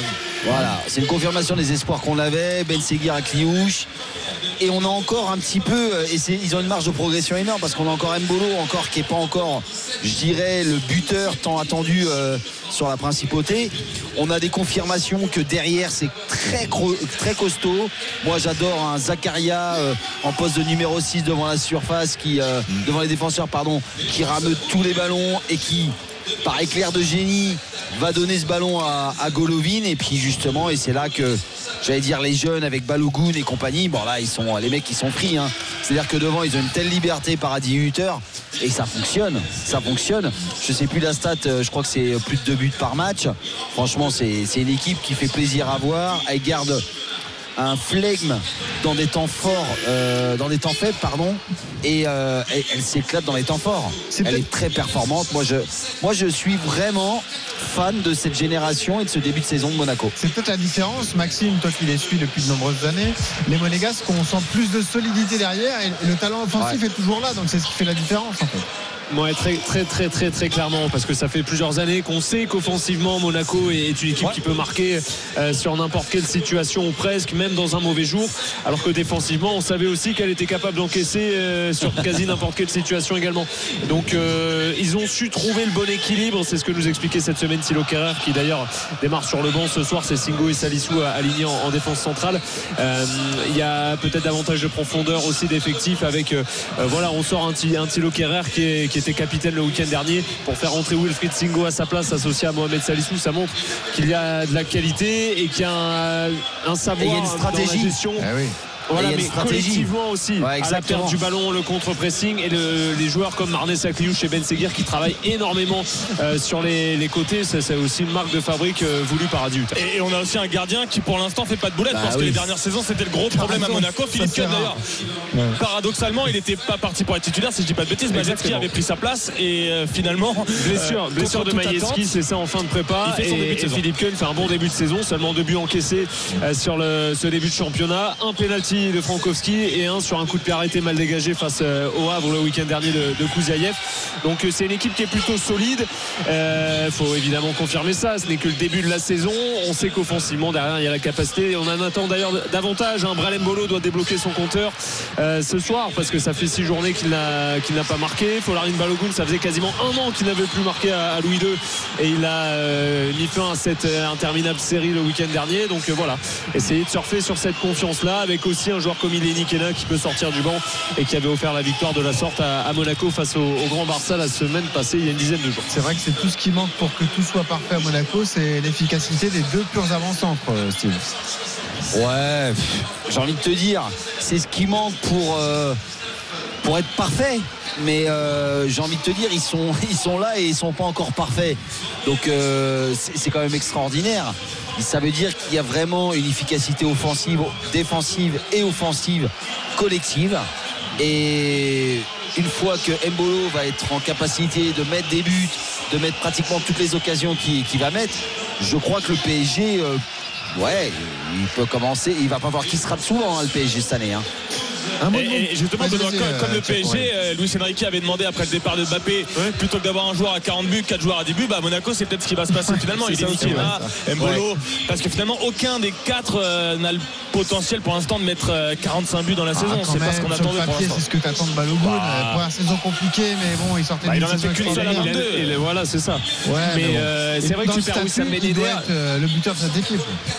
Voilà, c'est une confirmation des espoirs qu'on avait. Ben Seguir à Cliouche. Et on a encore un petit peu, et c'est, ils ont une marge de progression énorme parce qu'on a encore Mbolo encore qui n'est pas encore, je dirais, le buteur tant attendu euh, sur la principauté. On a des confirmations que derrière c'est très, gros, très costaud. Moi j'adore un Zakaria euh, en poste de numéro six devant la surface, qui, euh, devant les défenseurs, pardon, qui rame tous les ballons et qui, par éclair de génie, va donner ce ballon à, à Golovin. Et puis justement, et c'est là que j'allais dire les jeunes avec Balogun et compagnie, bon là ils sont, les mecs ils sont pris, hein. C'est-à-dire que devant ils ont une telle liberté par Adi Hutter et ça fonctionne, ça fonctionne. Je sais plus la stat, je crois que c'est plus de deux buts par match. Franchement c'est, c'est une équipe qui fait plaisir à voir. Elle garde un flegme dans des temps forts, euh, dans des temps faibles, pardon, et euh, elle, elle s'éclate dans les temps forts. C'est elle est très performante. Moi je, moi, je suis vraiment fan de cette génération et de ce début de saison de Monaco. C'est peut-être la différence, Maxime, toi qui les suis depuis de nombreuses années. Les Monégasques, on sent plus de solidité derrière et le talent offensif ouais. est toujours là, donc c'est ce qui fait la différence en fait. Ouais, très très très très très clairement, parce que ça fait plusieurs années qu'on sait qu'offensivement Monaco est une équipe ouais. qui peut marquer euh, sur n'importe quelle situation ou presque, même dans un mauvais jour, alors que défensivement on savait aussi qu'elle était capable d'encaisser euh, sur quasi n'importe quelle situation également. Donc euh, ils ont su trouver le bon équilibre, c'est ce que nous expliquait cette semaine Thilo Kehrer, qui d'ailleurs démarre sur le banc ce soir. C'est Singo et Salissou alignés en, en défense centrale. Il euh, y a peut-être davantage de profondeur aussi d'effectifs avec euh, voilà, on sort un, un Thilo Kehrer qui est, qui était capitaine le week-end dernier pour faire rentrer Wilfried Singo à sa place associé à Mohamed Salissou. Ça montre qu'il y a de la qualité et qu'il y a un, un savoir, et il y a une stratégie dans la gestion. Ah oui. Voilà, mais collectivement aussi, ouais, à la perte du ballon, le contre-pressing et le, les joueurs comme Marnez Sakliouche et Ben Seguir qui travaillent énormément euh, sur les, les côtés. Ça, c'est aussi une marque de fabrique euh, voulue par Adi Hutter. Et, et on a aussi un gardien qui pour l'instant fait pas de boulette, bah, parce oui. que les dernières saisons c'était le gros problème à Monaco. Philippe Kuhn d'ailleurs, ouais. paradoxalement il n'était pas parti pour être titulaire, si je dis pas de bêtises. Majewski avait pris sa place et euh, finalement blessure, euh, blessure de Majewski, c'est ça en fin de prépa. Il fait son et, début de et Philippe Kuhn fait un bon début de saison, seulement deux buts encaissés euh, sur le, ce début de championnat, un penalty de Frankowski et un sur un coup de pied arrêté mal dégagé face au Havre le week-end dernier de, de Kouziaïev. Donc c'est une équipe qui est plutôt solide. Il euh, faut évidemment confirmer ça, ce n'est que le début de la saison. On sait qu'offensivement derrière il y a la capacité, on en attend d'ailleurs davantage, hein. Brel Mbolo doit débloquer son compteur euh, ce soir parce que ça fait six journées qu'il n'a, qu'il n'a pas marqué. Folarin Balogun, ça faisait quasiment un an qu'il n'avait plus marqué à, à Louis deux et il a euh, mis fin à cette euh, interminable série le week-end dernier. Donc euh, voilà, essayer de surfer sur cette confiance là avec aussi un joueur comme Ileni Kena qui peut sortir du banc et qui avait offert la victoire de la sorte à, à Monaco face au, au Grand Barça la semaine passée il y a une dizaine de jours. C'est vrai que c'est tout ce qui manque pour que tout soit parfait à Monaco, c'est l'efficacité des deux purs avant-centres, Steve. Ouais, j'ai envie de te dire, c'est ce qui manque pour euh, pour être parfait. Mais euh, j'ai envie de te dire, ils sont, ils sont là et ils sont pas encore parfaits. Donc euh, c'est, c'est quand même extraordinaire. Ça veut dire qu'il y a vraiment une efficacité offensive, défensive et offensive collective. Et une fois que Mbolo va être en capacité de mettre des buts, de mettre pratiquement toutes les occasions qu'il, qu'il va mettre, je crois que le P S G, euh, ouais, il peut commencer. Il va pas voir qui sera souvent, hein, le P S G cette année. Hein. Et, et justement, Benoît, comme, comme le P S G, euh, Luis Enrique avait demandé après le départ de Mbappé, ouais. plutôt que d'avoir un joueur à quarante buts, quatre joueurs à dix buts, bah Monaco c'est peut-être ce qui va se passer finalement. Il est Nikena, Mbolo, ouais. parce que finalement aucun des quatre euh, n'a le potentiel pour l'instant de mettre euh, quarante-cinq buts dans la ah, saison. C'est pas ce qu'on attendait pour l'instant. C'est ce que t'attends de Balogun. Bah. Première saison compliquée, mais bon, il sortait. Bah, il en a fait qu'une seule à vingt-deux. Voilà, c'est ça. Ouais, mais, mais bon. euh, c'est vrai que tu perds Wissam Ben Yedder. Le buteur de cette équipe.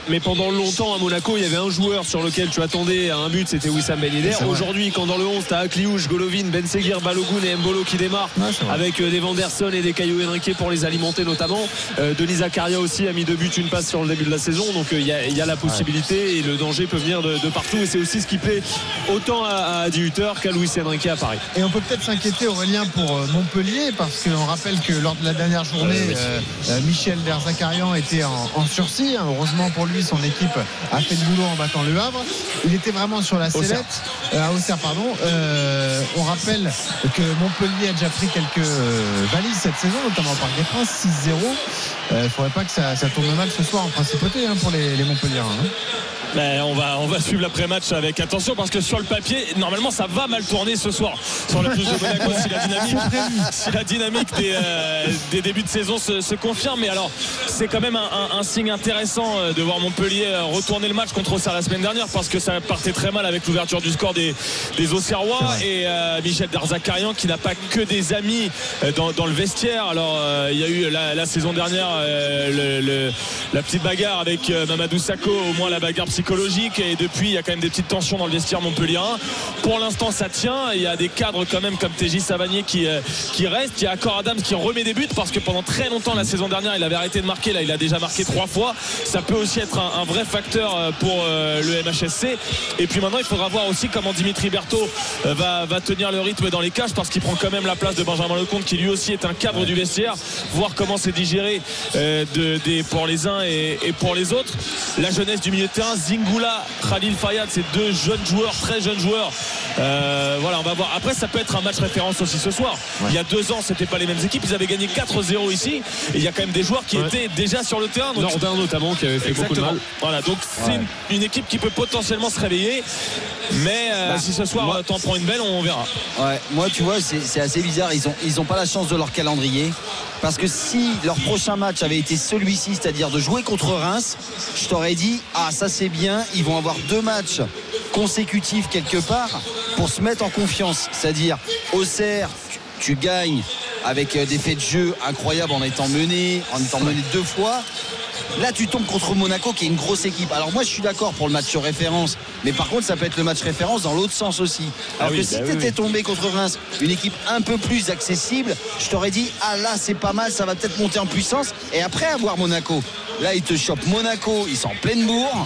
mais pendant longtemps à Monaco, il y avait un joueur sur lequel tu attendais à un but, c'était Wissam Ben Yedder. Aujourd'hui, quand dans le onze, tu as Akliouche, Golovin, Ben Seguir, Balogun et Mbolo qui démarrent, ouais, avec euh, des Vanderson et des Caillou Henriquet pour les alimenter notamment. Euh, Denis Zakaria aussi a mis deux buts, une passe sur le début de la saison. Donc il euh, y, y a la possibilité ouais. et le danger peut venir de, de partout. Et c'est aussi ce qui plaît autant à, à Adi Hütter qu'à Luis Enrique à Paris. Et on peut peut-être s'inquiéter, Aurélien, pour euh, Montpellier, parce qu'on rappelle que lors de la dernière journée, euh, euh, Michel Derzakarian était en, en sursis. Hein. Heureusement pour lui, son équipe a fait le boulot en battant le Havre. Il était vraiment sur la sellette, euh, à Auxerre, pardon. Euh, on rappelle que Montpellier a déjà pris quelques euh, valises cette saison, notamment au Parc des Princes, six zéro. Il euh, ne faudrait pas que ça, ça tourne mal ce soir en principauté hein, pour les, les Montpelliérains. Hein. Ben, on va, on va suivre l'après-match avec attention parce que sur le papier, normalement, ça va mal tourner ce soir sur la pelouse de Monaco si la dynamique, si la dynamique des, euh, des débuts de saison se, se confirme. Mais alors, c'est quand même un, un, un signe intéressant de voir Montpellier retourner le match contre Auxerre la semaine dernière parce que ça partait très mal avec l'ouverture du score des, des Auxerrois et euh, Michel Derzakarian qui n'a pas que des amis dans, dans le vestiaire. Alors, euh, il y a eu la, la saison dernière euh, le, le, la petite bagarre avec euh, Mamadou Sakho, au moins la bagarre psychologique, et depuis il y a quand même des petites tensions dans le vestiaire montpelliérain. Pour l'instant ça tient, il y a des cadres quand même comme T J Savanier qui, euh, qui reste, il y a Cor Adams qui remet des buts parce que pendant très longtemps la saison dernière il avait arrêté de marquer, là il a déjà marqué trois fois, ça peut aussi être un, un vrai facteur pour euh, le M H S C. Et puis maintenant il faudra voir aussi comment Dimitri Berthaud euh, va, va tenir le rythme dans les cages parce qu'il prend quand même la place de Benjamin Lecomte qui lui aussi est un cadre du vestiaire, voir comment c'est digéré euh, de, de, pour les uns et, et pour les autres. La jeunesse du milieu de terrain, Zingula, Khalil Fayad, c'est deux jeunes joueurs, très jeunes joueurs. Euh, voilà, on va voir. Après, ça peut être un match référence aussi ce soir. Ouais. Il y a deux ans, c'était pas les mêmes équipes. Ils avaient gagné quatre zéro ici. Et il y a quand même des joueurs qui ouais. étaient déjà sur le terrain. Donc... Nordin notamment, qui avait fait Exactement. beaucoup de mal. Voilà, donc ouais. c'est une, une équipe qui peut potentiellement se réveiller. Mais euh, bah, si ce soir moi, t'en prends une belle, on verra. Ouais, moi, tu vois, c'est, c'est assez bizarre. Ils ont, ils ont pas la chance de leur calendrier. Parce que si leur prochain match avait été celui-ci, c'est-à-dire de jouer contre Reims, je t'aurais dit, ah ça c'est bien, ils vont avoir deux matchs consécutifs quelque part pour se mettre en confiance. C'est-à-dire, Auxerre, tu, tu gagnes avec des faits de jeu incroyables en étant mené, en étant mené deux fois. Là tu tombes contre Monaco qui est une grosse équipe. Alors moi je suis d'accord pour le match sur référence, mais par contre ça peut être le match référence dans l'autre sens aussi. Alors ah oui, que si bah t'étais oui. tombé contre Reims, une équipe un peu plus accessible, je t'aurais dit ah là c'est pas mal, ça va peut-être monter en puissance. Et après avoir Monaco, là ils te chopent Monaco, ils sont en pleine bourre.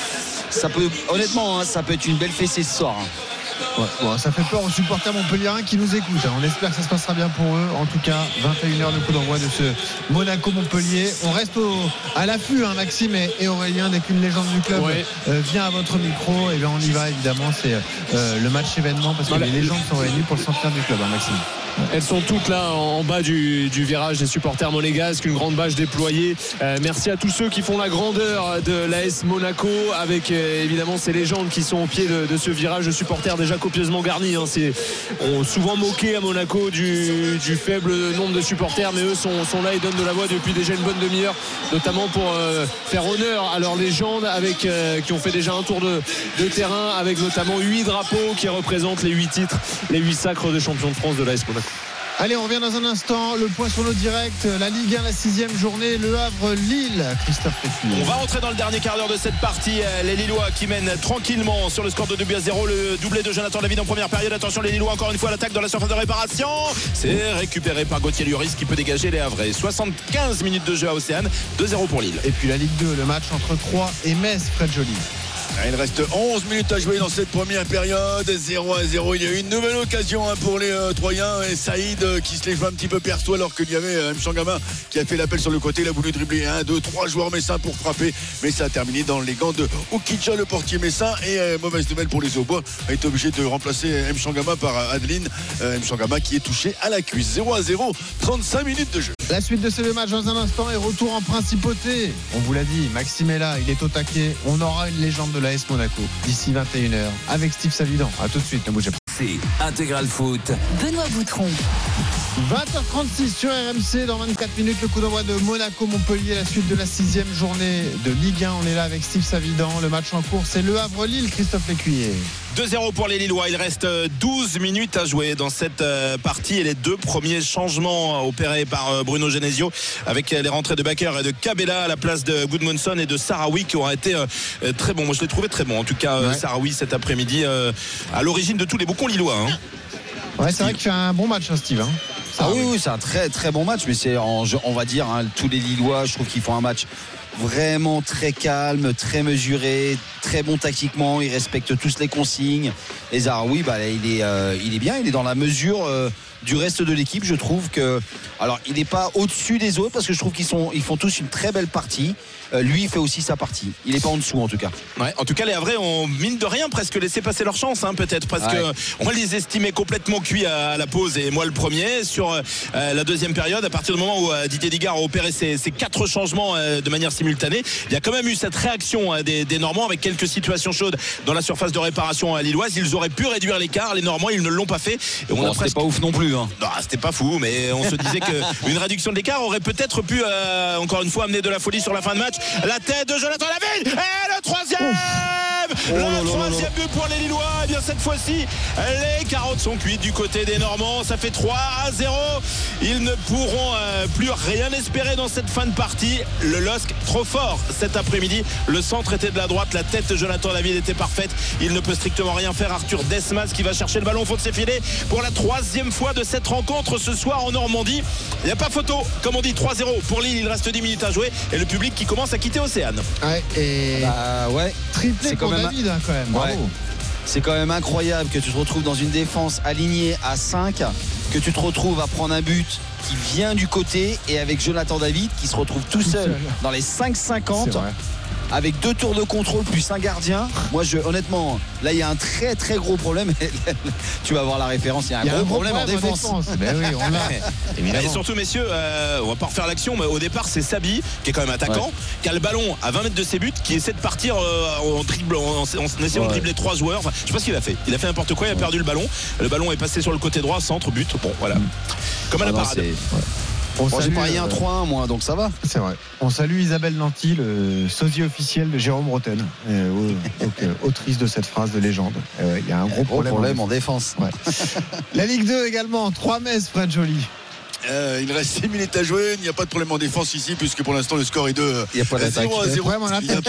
Ça peut honnêtement hein, ça peut être une belle fessée ce soir. Hein. Ouais, bon, ça fait peur aux supporters montpelliérains qui nous écoutent. On espère que ça se passera bien pour eux. En tout cas, vingt et une heures le coup d'envoi de ce Monaco-Montpellier. On reste au, à l'affût, hein, Maxime et, et Aurélien, dès qu'une légende du club ouais. euh, vient à votre micro. Et bien on y va évidemment. C'est euh, le match événement parce que voilà. les légendes sont réunies pour le centenaire du club, hein, Maxime. Elles sont toutes là en bas du, du virage des supporters monégasques, une grande bâche déployée. Euh, merci à tous ceux qui font la grandeur de l'A S Monaco avec euh, évidemment ces légendes qui sont au pied de, de ce virage de supporters déjà copieusement garni. Hein. C'est on, souvent moqué à Monaco du, du faible nombre de supporters, mais eux sont, sont là et donnent de la voix depuis déjà une bonne demi-heure, notamment pour euh, faire honneur à leurs légendes avec, euh, qui ont fait déjà un tour de, de terrain avec notamment huit drapeaux qui représentent les huit titres, les huit sacres de champion de France de l'A S Monaco. Allez, on revient dans un instant. Le point sur nos directs, la Ligue un, la sixième journée, Le Havre-Lille. Christophe Pétuy. On va rentrer dans le dernier quart d'heure de cette partie. Les Lillois qui mènent tranquillement sur le score de deux buts à zéro. Le doublé de Jonathan David en première période. Attention, les Lillois encore une fois à l'attaque dans la surface de réparation. C'est récupéré par Gauthier Lloris qui peut dégager les Havrais. soixante-quinze minutes de jeu à Océane. deux zéro pour Lille. Et puis la Ligue deux, le match entre Troyes et Metz, Fred Joly. Il reste onze minutes à jouer dans cette première période, zéro à zéro. Il y a eu une nouvelle occasion pour les euh, Troyens et Saïd euh, qui se les fait un petit peu perso alors qu'il y avait euh, Mchangama qui a fait l'appel sur le côté. Il a voulu dribbler un, deux, trois joueurs messins pour frapper, mais ça a terminé dans les gants de Oukidja, le portier messin. Et euh, mauvaise nouvelle pour les Aubois, a été obligé de remplacer Mchangama par Adeline. Euh, Mchangama qui est touché à la cuisse. zéro à zéro, trente-cinq minutes de jeu. La suite de ces deux matchs dans un instant et retour en principauté. On vous l'a dit, Maxime est là, il est au taquet. On aura une légende de l'A S Monaco d'ici vingt et une heures avec Steve Savidan. A tout de suite, ne bougez pas. C'est Intégral Foot. Benoît Boutron. vingt heures trente-six sur R M C. Dans vingt-quatre minutes, le coup d'envoi de Monaco-Montpellier, la suite de la sixième journée de Ligue un. On est là avec Steve Savidan. Le match en cours, c'est Le Havre-Lille. Christophe Lécuyer. deux zéro pour les Lillois. Il reste douze minutes à jouer dans cette partie et les deux premiers changements opérés par Bruno Genesio avec les rentrées de Bakker et de Cabella à la place de Gudmundsson et de Sahraoui qui aura été très bon. Moi je l'ai trouvé très bon en tout cas ouais. Sahraoui cet après-midi à l'origine de tous les boucons lillois hein. Ouais, c'est vrai qu'il fait un bon match hein, Steve hein. Ah oui, oui, c'est un très très bon match, mais c'est en, on va dire hein, tous les Lillois, je trouve qu'ils font un match vraiment très calme, très mesuré, très bon tactiquement, ils respectent tous les consignes. Et Sahraoui, bah, il est, euh, il est bien, il est dans la mesure euh, du reste de l'équipe. Je trouve que, alors, il n'est pas au-dessus des autres parce que je trouve qu'ils sont, ils font tous une très belle partie. Euh, lui, il fait aussi sa partie. Il n'est pas en dessous en tout cas. Ouais, en tout cas, les Havrais ont mine de rien presque laissé passer leur chance, hein, peut-être parce ouais. que on les estimait complètement cuits à, à la pause et moi le premier sur euh, la deuxième période. À partir du moment où euh, Didier Digard a opéré ses, ses quatre changements euh, de manière simultanée, il y a quand même eu cette réaction euh, des, des Normands avec quelques situations chaudes dans la surface de réparation à lilloise. Ils auraient pu réduire l'écart. Les Normands, ils ne l'ont pas fait. Et on bon, a presque... C'était pas ouf non plus. Hein. Non, c'était pas fou, mais on se disait qu'une réduction de l'écart aurait peut-être pu euh, encore une fois amener de la folie sur la fin de match. La tête de Jonathan David et le troisième oh, le troisième but pour les Lillois. Et bien cette fois-ci les carottes sont cuites du côté des Normands, ça fait trois à zéro. Ils ne pourront euh, plus rien espérer dans cette fin de partie. Le L O S C trop fort cet après-midi, le centre était de la droite, la tête de Jonathan David était parfaite, il ne peut strictement rien faire. Arthur Desmas qui va chercher le ballon au fond de ses filets pour la troisième fois de cette rencontre ce soir en Normandie. Il n'y a pas photo, comme on dit, trois zéro pour Lille. Il reste dix minutes à jouer et le public qui commence à quitter Océane. Ouais, et bah, ouais. triplé pour même David hein, quand même. Bravo. Ouais. C'est quand même incroyable que tu te retrouves dans une défense alignée à cinq, que tu te retrouves à prendre un but qui vient du côté et avec Jonathan David qui se retrouve tout, tout seul, seul dans les cinq cinquante avec deux tours de contrôle plus un gardien. Moi je honnêtement là il y a un très très gros problème. Tu vas voir la référence, il y a un, il y a gros, un gros problème, problème en défense, en défense. Ben oui, on l'a. Et surtout messieurs euh, on va pas refaire l'action mais au départ c'est Sabi qui est quand même attaquant ouais. qui a le ballon à vingt mètres de ses buts, qui essaie de partir euh, en, dribble, en, en essayant ouais. de dribbler trois joueurs. Enfin, je sais pas ce qu'il a fait, il a fait n'importe quoi, il a ouais. perdu le ballon, le ballon est passé sur le côté droit, centre, but, bon voilà mmh. comme à la parade. On bon, j'ai parié un trois un moi, donc ça va. C'est vrai. On salue Isabelle Nanty, le sosie officiel de Jérôme Roten, euh, donc, euh, autrice de cette phrase de légende. Il euh, y a un gros, gros problème, problème en défense. En défense. Ouais. La Ligue deux également, trois Metz, Fred Joly. Euh, il reste six minutes à jouer, il n'y a pas de problème en défense ici puisque pour l'instant le score est de il y a pas d'attaque. zéro à zéro. Il y a,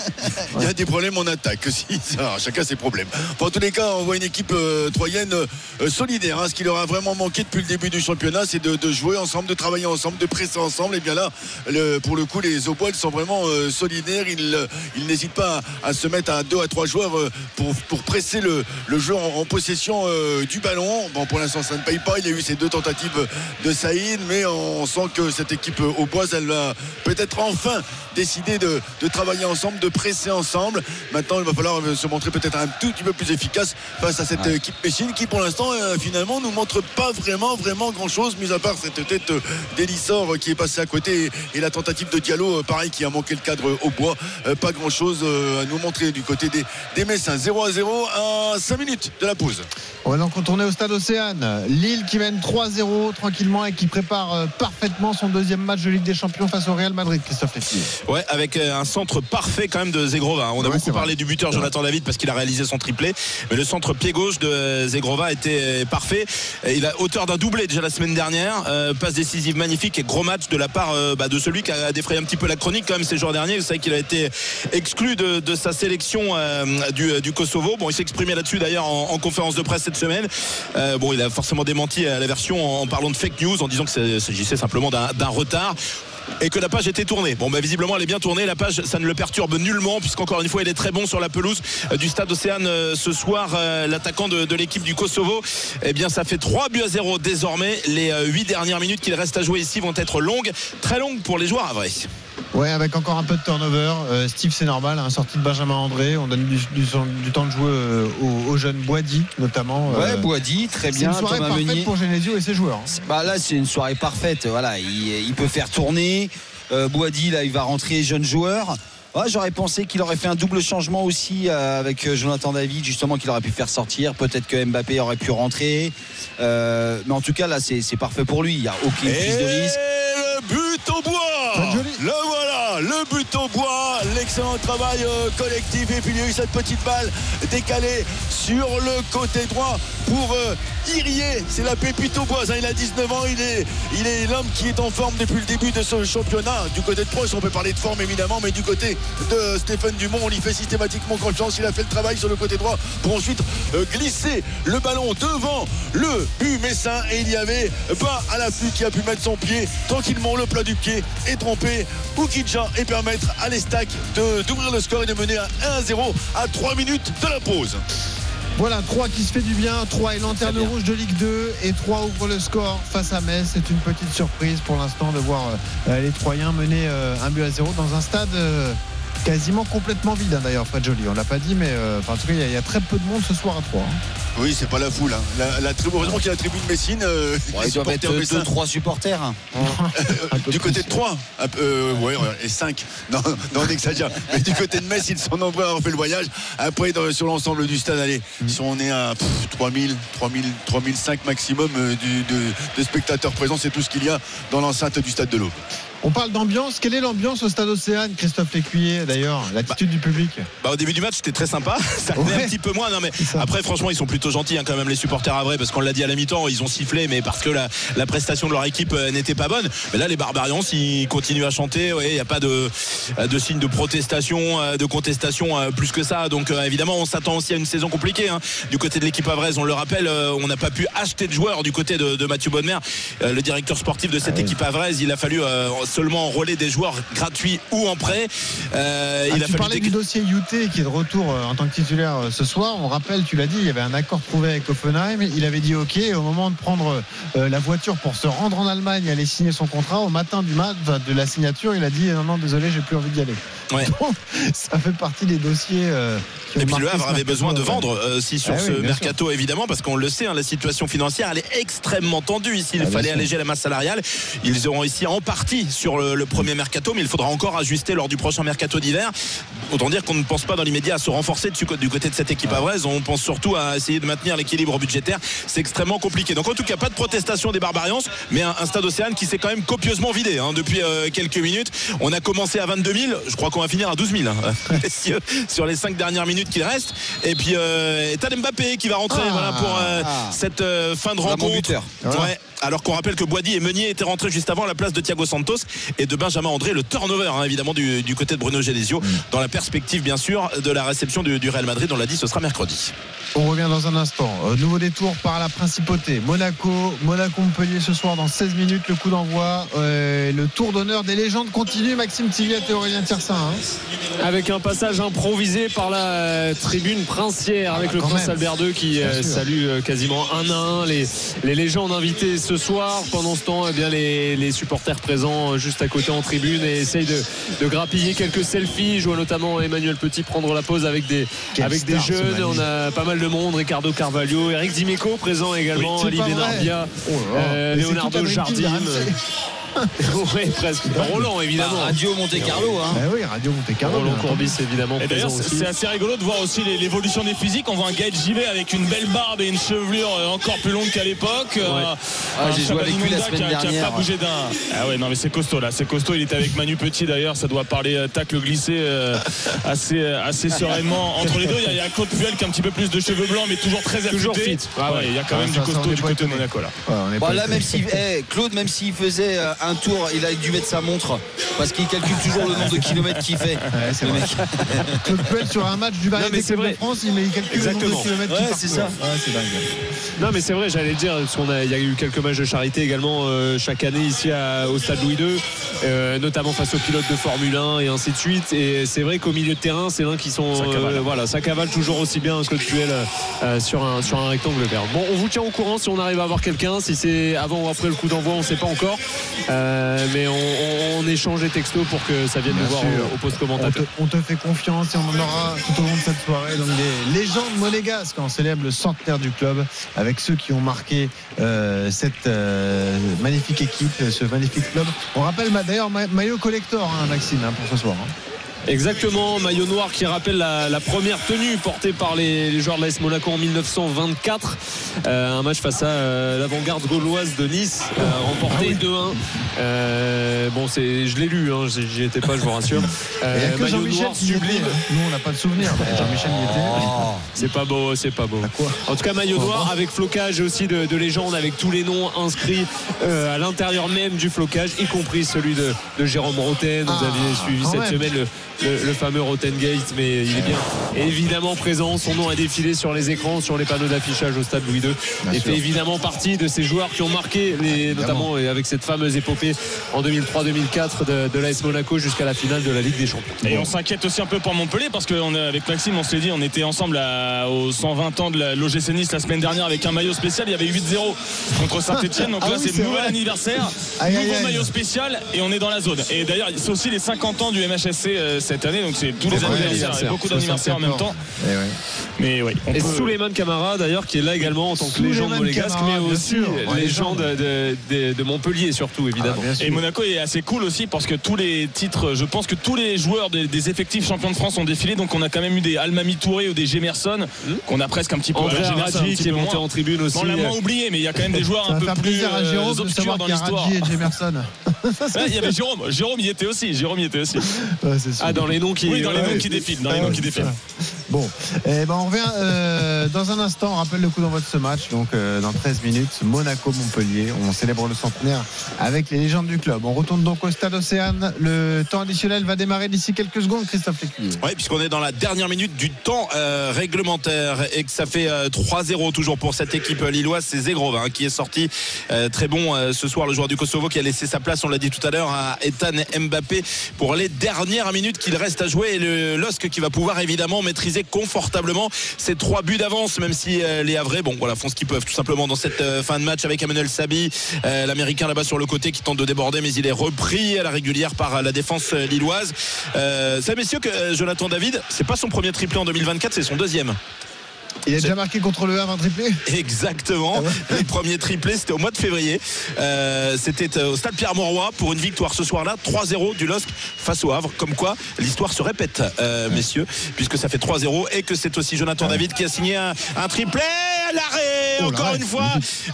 il y a des problèmes en attaque aussi. Alors, chacun ses problèmes. Bon, en tous les cas, on voit une équipe euh, troyenne euh, solidaire. Hein. Ce qui leur a vraiment manqué depuis le début du championnat, c'est de, de jouer ensemble, de travailler ensemble, de presser ensemble. Et bien là, le, pour le coup, les Aubois sont vraiment euh, solidaires. Ils, ils n'hésitent pas à, à se mettre à deux à trois joueurs euh, pour, pour presser le, le jeu en, en possession euh, du ballon. Bon, pour l'instant, ça ne paye pas. Il y a eu ces deux tentatives de Saïd, mais on on sent que cette équipe Auboise, elle va peut-être enfin décider de, de travailler ensemble, de presser ensemble. Maintenant, il va falloir se montrer peut-être un tout petit peu plus efficace face à cette ouais. équipe Messine qui, pour l'instant, euh, finalement, nous montre pas vraiment, vraiment grand-chose, mis à part cette tête d'Elissor qui est passée à côté et, et la tentative de Diallo, euh, pareil, qui a manqué le cadre au bois. Euh, pas grand-chose euh, à nous montrer du côté des, des Messins. zéro à zéro à cinq minutes de la pause. On va donc retourner au stade Océane. Lille qui mène trois zéro tranquillement et qui prépare euh, parfaitement son deuxième match de Ligue des Champions face au Real Madrid, Christophe Lefty. Ouais, avec un centre parfait quand même de Zegrova. On a ouais, beaucoup parlé vrai. du buteur Jonathan David parce qu'il a réalisé son triplé, mais le centre pied gauche de Zegrova était parfait. Il a auteur d'un doublé déjà la semaine dernière, euh, passe décisive magnifique et gros match de la part euh, bah, de celui qui a défrayé un petit peu la chronique quand même ces jours derniers. Vous savez qu'il a été exclu de, de sa sélection euh, du, du Kosovo. Bon, il s'est exprimé là-dessus d'ailleurs en, en conférence de presse cette semaine. Euh, bon, il a forcément démenti à la version en, en parlant de fake news, en disant que il s'agissait simplement d'un, d'un retard et que la page était tournée. Bon, bah, visiblement elle est bien tournée, la page, ça ne le perturbe nullement puisqu'encore une fois il est très bon sur la pelouse euh, du stade Océane euh, ce soir, euh, l'attaquant de, de l'équipe du Kosovo. Eh bien ça fait trois buts à zéro désormais. Les euh, huit dernières minutes qu'il reste à jouer ici vont être longues, très longues pour les joueurs à vrai. Ouais, avec encore un peu de turnover. Euh, Steve, c'est normal, hein, sortie de Benjamin André. On donne du, du, du temps de jouer euh, aux, aux jeunes Boadi, notamment. Euh, ouais, Boadi, très bien. C'est une soirée Thomas parfaite Meunier pour Genesio et ses joueurs. Bah là, c'est une soirée parfaite. Voilà, il, il peut faire tourner. Euh, Boadi, là, il va rentrer jeune joueur. Ouais, j'aurais pensé qu'il aurait fait un double changement aussi euh, avec Jonathan David, justement, qu'il aurait pu faire sortir. Peut-être que Mbappé aurait pu rentrer. Euh, mais en tout cas, là, c'est, c'est parfait pour lui. Il n'y a aucune prise de risque. Le but au bois. Le voilà. bois, le but au bois, l'excellent travail euh, collectif. Et puis il y a eu cette petite balle décalée sur le côté droit pour euh, Irié. C'est la pépite au bois, hein. Il a dix-neuf ans, il est, il est l'homme qui est en forme depuis le début de ce championnat. Du côté de Proche, on peut parler de forme évidemment, mais du côté de Stéphane Dumont, on y fait systématiquement confiance. Il a fait le travail sur le côté droit pour ensuite euh, glisser le ballon devant le but messin, et il y avait pas à l'affût qui a pu mettre son pied tranquillement le plat du pied et tromper Oukidja et permettre à l'Estac de, d'ouvrir le score et de mener à un à zéro à trois minutes de la pause. Voilà, Troyes qui se fait du bien. Troyes est lanterne rouge de Ligue deux et Troyes ouvre le score face à Metz. C'est une petite surprise pour l'instant de voir euh, les Troyens mener euh, un but à zéro dans un stade euh, quasiment complètement vide, hein, d'ailleurs, Fred Joly. On l'a pas dit, mais euh, en tout cas, il y, y a très peu de monde ce soir à Troyes. Hein. Oui, c'est pas la foule. Hein. La, la tribune, heureusement qu'il y a la tribune Messine. Euh, ouais, il doit être deux trois supporters. Du côté de Troyes, euh, ouais, et cinq. Non, non, on exagère. Mais du côté de Metz, ils sont nombreux à avoir fait le voyage. Après, dans, sur l'ensemble du stade, allez, ils sont, on est à pff, trois mille, trois mille, trois mille cinq maximum euh, du, de, de spectateurs présents. C'est tout ce qu'il y a dans l'enceinte du stade de l'Aube. On parle d'ambiance. Quelle est l'ambiance au stade Océane, Christophe Lécuyer, d'ailleurs, l'attitude bah, du public? Bah, au début du match, c'était très sympa. Ça venait ouais. un petit peu moins. Non, mais après, franchement, ils sont plutôt gentils, hein, quand même, les supporters à vrai, parce qu'on l'a dit à la mi-temps, ils ont sifflé, mais parce que la, la prestation de leur équipe euh, n'était pas bonne. Mais là, les Barbarians, ils continuent à chanter. Il ouais, n'y a pas de, de signe de protestation, de contestation euh, plus que ça. Donc, euh, évidemment, on s'attend aussi à une saison compliquée. Hein. Du côté de l'équipe havraise, on le rappelle, euh, on n'a pas pu acheter de joueurs du côté de, de Mathieu Bonnemer, euh, le directeur sportif de cette ah, équipe havraise. Il a fallu euh, seulement enrôler des joueurs gratuits ou en prêt. Euh, ah, il a tu fallu parlais dé... du dossier Youté qui est de retour euh, en tant que titulaire euh, ce soir. On rappelle, tu l'as dit, il y avait un accord trouvé avec Hoffenheim. Il avait dit OK. Et au moment de prendre euh, la voiture pour se rendre en Allemagne et aller signer son contrat, au matin du match de la signature, il a dit non, non, désolé, j'ai plus envie d'y aller. Ouais. Donc, ça fait partie des dossiers. Euh, qui et puis le Havre avait besoin de vendre euh, si sur ah, ce oui, mercato sûr. Évidemment, parce qu'on le sait, hein, la situation financière elle est extrêmement tendue ici. Il ah, fallait alléger sûr. La masse salariale. Ils auront ici en partie sur le, le premier mercato, mais il faudra encore ajuster lors du prochain mercato d'hiver. Autant dire qu'on ne pense pas dans l'immédiat à se renforcer du côté de cette équipe ouais. havraise. On pense surtout à essayer de maintenir l'équilibre budgétaire. C'est extrêmement compliqué. Donc en tout cas, pas de protestation des Barbarians, mais un, un stade Océane qui s'est quand même copieusement vidé hein, depuis euh, quelques minutes. On a commencé à vingt-deux mille. Je crois qu'on va finir à douze mille hein, sur les cinq dernières minutes qu'il reste. Et puis euh, Tad Mbappé qui va rentrer ah, voilà, pour euh, ah. cette euh, fin de rencontre. Ouais. Alors qu'on rappelle que Boady et Meunier étaient rentrés juste avant à la place de Thiago Santos et de Benjamin André, le turnover hein, évidemment du, du côté de Bruno Genesio, mmh. dans la perspective bien sûr de la réception du, du Real Madrid. On l'a dit, ce sera mercredi. On revient dans un instant. Euh, nouveau détour par la Principauté. Monaco, Monaco-Montpellier ce soir dans seize minutes. Le coup d'envoi. Euh, le tour d'honneur des légendes continue. Maxime Tilliat et Aurélien Tiersin. Hein. Avec un passage improvisé par la tribune princière avec ah, le prince même. Albert deux qui euh, salue euh, quasiment un à un les, les légendes invitées ce soir. Pendant ce temps, eh bien, les, les supporters présents euh, juste à côté en tribune et essayent de, de grappiller quelques selfies. Je vois notamment Emmanuel Petit prendre la pause avec des, avec des jeunes. On a pas mal de monde. Ricardo Carvalho, Eric Dimeco présent également, oui, Ali Benarbia, oh euh, Leonardo Jardim. Oui, presque. Roland, évidemment. Bah, Radio Monte Carlo. Hein. Bah oui, Radio Monte Carlo. Roland Courbis, évidemment. Et d'ailleurs, c'est, c'est assez rigolo de voir aussi l'évolution des physiques. On voit un Gaël Givet avec une belle barbe et une chevelure encore plus longue qu'à l'époque. Ouais. Euh, ah, j'ai joué avec lui la semaine qui a, dernière. Qui a pas bougé d'un. Ah ouais, non, mais c'est costaud là. C'est costaud. Il était avec Manu Petit d'ailleurs. Ça doit parler euh, tacle glissé euh, assez, assez sereinement. Entre les deux, il y, y a Claude Puel qui a un petit peu plus de cheveux blancs, mais toujours très affûté. Toujours fit. Ah ouais, il y a quand même du costaud du côté de Monaco là. Bon, là, même si eh, Claude, même s'il faisait un tour, il a dû mettre sa montre parce qu'il calcule toujours le nombre de kilomètres qu'il fait. Ouais, c'est le mec. Claude Puel sur un match du Bayern de France, il calcule exactement. Le nombre de kilomètres ouais, qu'il c'est ça. Ouais, c'est dingue. Non mais c'est vrai, j'allais le dire, parce qu'on a, il y a eu quelques matchs de charité également euh, chaque année ici à, au stade Louis deux, euh, notamment face aux pilotes de Formule un et ainsi de suite. Et c'est vrai qu'au milieu de terrain, c'est l'un qui sont ça cavale, euh, voilà, ça cavale toujours aussi bien Claude Puel euh, sur un sur un rectangle vert. Bon, on vous tient au courant si on arrive à avoir quelqu'un, si c'est avant ou après le coup d'envoi, on ne sait pas encore. Euh, mais on, on, on échange les textos pour que ça vienne bien nous voir au, au poste commentateur. On te, on te fait confiance et on en aura tout au long de cette soirée. Donc des légendes monégasques, on célèbre le centenaire du club avec ceux qui ont marqué euh, cette euh, magnifique équipe, ce magnifique club. On rappelle d'ailleurs ma- maillot collector, hein, Maxime, hein, pour ce soir. Hein. Exactement, maillot noir qui rappelle la, la première tenue portée par les, les joueurs de l'A S Monaco en mille neuf cent vingt-quatre. Euh, un match face à euh, l'avant-garde gauloise de Nice, euh, remporté ah oui. deux un. Euh, bon, c'est, je l'ai lu, hein, j'y étais pas, je vous rassure. Euh, Il y a que maillot Jean-Michel noir sublime. Nous, on n'a pas de souvenir. Jean-Michel y était. Oh, c'est pas beau, c'est pas beau. En tout cas, maillot noir avec flocage aussi de, de légende, avec tous les noms inscrits euh, à l'intérieur même du flocage, y compris celui de, de Jérôme Roten. Vous ah, aviez suivi cette même. semaine le, le, le fameux Rotengate, mais il est bien évidemment présent. Son nom a défilé sur les écrans, sur les panneaux d'affichage au stade Louis deux. Bien et sûr. Fait évidemment partie de ces joueurs qui ont marqué, les, notamment avec cette fameuse épopée en deux mille trois deux mille quatre de, de l'A S Monaco jusqu'à la finale de la Ligue des Champions. Et bon. On s'inquiète aussi un peu pour Montpellier parce qu'avec Maxime, on s'est dit, on était ensemble à, aux cent vingt ans de l'O G C Nice la semaine dernière avec un maillot spécial. Il y avait huit zéro contre Saint-Etienne. Donc ah là, oui, c'est, c'est nouvel anniversaire, aïe, nouveau aïe, maillot aïe. spécial et on est dans la zone. Et d'ailleurs, c'est aussi les cinquante ans du M H S C euh, cette année. Donc c'est tous les anniversaires. Il y a beaucoup d'anniversaires en même temps. Et ouais. Mais oui. Et peut... Souleymane Camara d'ailleurs qui est là également en tant que légende monégasque, mais aussi ouais, légende de, de, de Montpellier surtout évidemment. Ah, et Monaco est assez cool aussi parce que tous les titres, je pense que tous les joueurs des, des effectifs champions de France ont défilé. Donc on a quand même eu des Almami Touré ou des Gemerson mmh. qu'on a presque un petit peu. André Radji qui est monté en tribune aussi. On l'a moins oublié, mais il y a quand même des joueurs un peu plus à Jérôme, obscurs dans l'histoire. Et Gemerson. Ouais, il y avait Jérôme. Jérôme y était aussi. Jérôme y était aussi. Ouais, c'est ah dans les noms qui. Oui, dans les noms qui défilent. Dans les noms qui défilent. Bon, eh ben on revient euh, dans un instant. On rappelle le coup d'envoi de ce match. Donc euh, dans treize minutes, Monaco-Montpellier. On célèbre le centenaire avec les légendes du club. On retourne donc au stade Océane. Le temps additionnel va démarrer d'ici quelques secondes. Christophe Lécuyer. Oui, puisqu'on est dans la dernière minute du temps euh, réglementaire et que ça fait euh, trois zéro toujours pour cette équipe lilloise. C'est Zegrov hein, qui est sorti euh, très bon euh, ce soir, le joueur du Kosovo qui a laissé sa place, on l'a dit tout à l'heure, à Ethan Mbappé pour les dernières minutes qu'il reste à jouer. Et le L O S C qui va pouvoir évidemment maîtriser confortablement ces trois buts d'avance, même si euh, les Havrais bon voilà font ce qu'ils peuvent tout simplement dans cette euh, fin de match avec Emmanuel Sabi, euh, l'américain là-bas sur le côté qui tente de déborder, mais il est repris à la régulière par la défense lilloise. Euh, ça messieurs que euh, Jonathan David, c'est pas son premier triplé en deux mille vingt-quatre, c'est son deuxième. Il a déjà marqué contre le Havre un triplé. Exactement. Ah ouais. Les premiers triplés, c'était au mois de février. Euh, c'était au stade Pierre-Mauroy pour une victoire ce soir-là, trois zéro du L O S C face au Havre. Comme quoi, l'histoire se répète, euh, messieurs, puisque ça fait trois zéro et que c'est aussi Jonathan ah ouais. David qui a signé un, un triplé. L'arrêt, oh, encore l'arrêt. une fois,